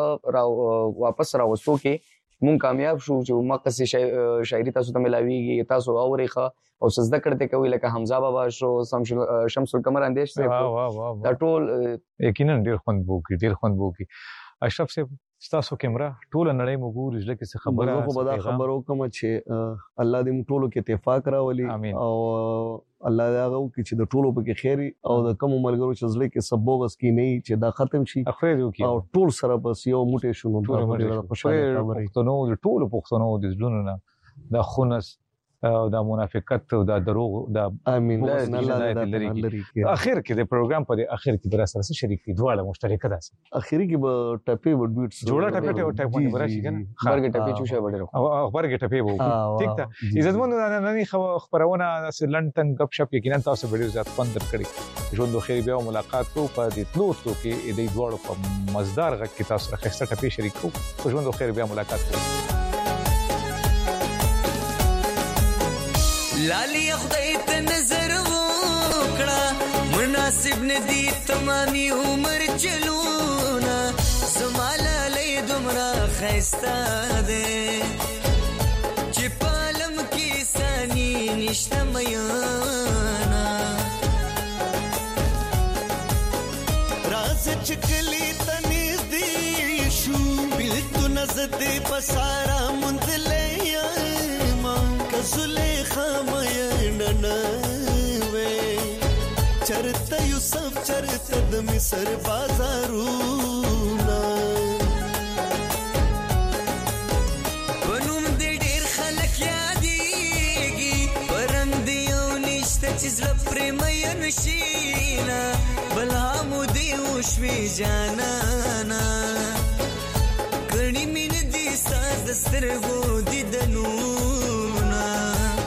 هغه واپس راوستو کې مونږ کامیاب شو چې مقصد شاعري تاسو ته ملاويږي تاسو اورېخه او سجده کړته کوي لکه حمزه بابا شو شمس القمر اندیش دا ټول یقینا ډیر خوند بوکي اشرف صاحب تاسو کیمرا ټول نړۍ موږ ورځ کې څه خبره زه خو به خبرو کوم چې الله دې موږ ټولو کې اتفاق راولي او الله دې هغه کې چې د ټولو په کې خیری او د کوم ملګرو چې ځلې کې سبوغس کې نه چې دا ختم شي او ټول سره بس یو موټی شونو ټول خوشاله خبرې ټول پښتنو د ژوند نه د خونس او د منافقت او د دروغ د امين اخر کې د پروګرام په اخر کې بر سره شریک دي دواړه مشترکه ده اخري کې به ټپي و ډوټس جوړه ټپي او ټاپ باندې براشي کنه برګ ټپي چوشه وړو او برګ ټپي وو ٹھیک ده عزتمن نن خبرونه لندن غپ شپ یقینا تاسو ویډیو زیات خوند کړی ژوند خیر بیا ملاقات کو په دې تلوتو کې د دواړو په مزدار غږ کې تاسو راخسته ټپي شریک کو ژوند خیر بیا ملاقات کو لالی خدای ته نظر وکړه مناسب ندی تمامي عمر چلونا زماله لې دمرا خيستا دې چې پالم کې ساني نشته میانا راز چکلی تنیز دی شو بل تو نزد پسارا مندلې ما زلیخا مینه وې چرته یوسف چرته د مصر بازارونه ونوم دې ډېر خلک یادېږي پرنګ دی یو نشته چې زړه پرې مین شي نه بلا مو دې وشوې جانانا کړي مینه دې ستا د سترګو دیدنونه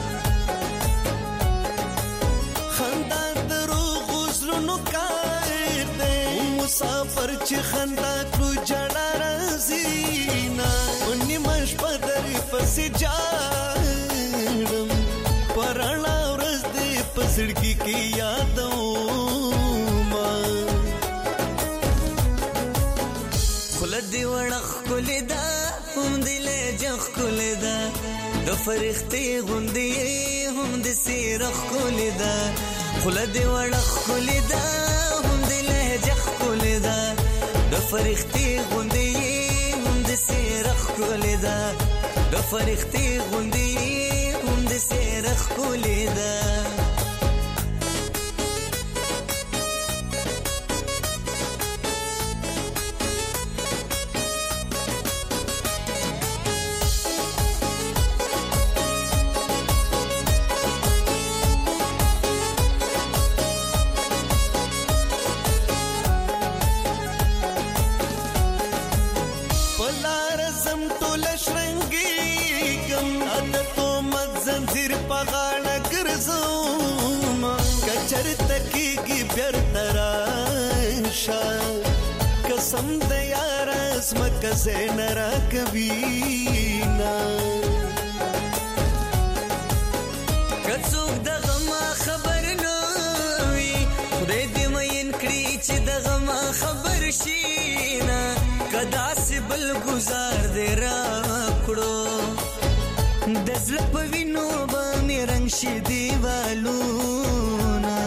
خندا دروغ زړونو کار دی مسافر چې خندا کړو جړا راځي نه ونی مش پدري پسې جاړم پرانا ورځ دې پسړکی کې یادو ما خلدي وړخ کولدا هم دلې جخ کولدا د فرښتې غوندې هم د سیرخ کولدا خلدي وړخ کولدا هم دلې جخ کولدا د فرښتې غوندې هم د سیرخ کولدا د فرښتې غوندې هم د سیرخ کولدا قسم د یار اسمک زنرا کبینا کڅوک د غم خبر نه وي خدای دې مین کړی چې د غم خبر شي نه کدا سبل گزار دې را کړو د زړه په وینو باندې رنگ شي دیوالونه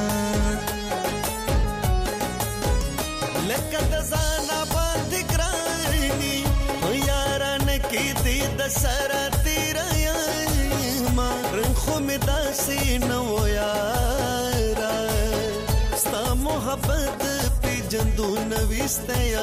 لکه د ځان باندې ګرانی یاران کې دې د سره تیرا ما رنگ خو مې داسې نو یارا ستا محبت په جندو نويستیا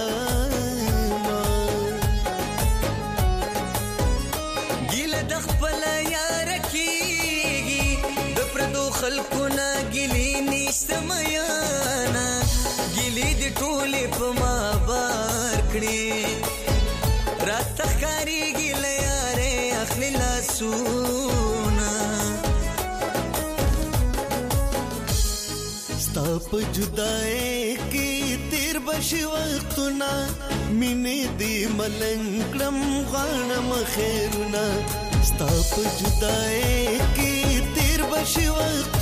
ګیله د خپل یار کېږي د پردو خلکو نه ګیلې نشته میانا ګیلې د ټولې په ما بار کړې راته ښکارېږي له یارې اخلي لاسونه ستا په جدای کې تیر بشي وختونه مینې دې ملنګ کړم غواړم خیرونه ستا په جدای کې تیر بشي وختونه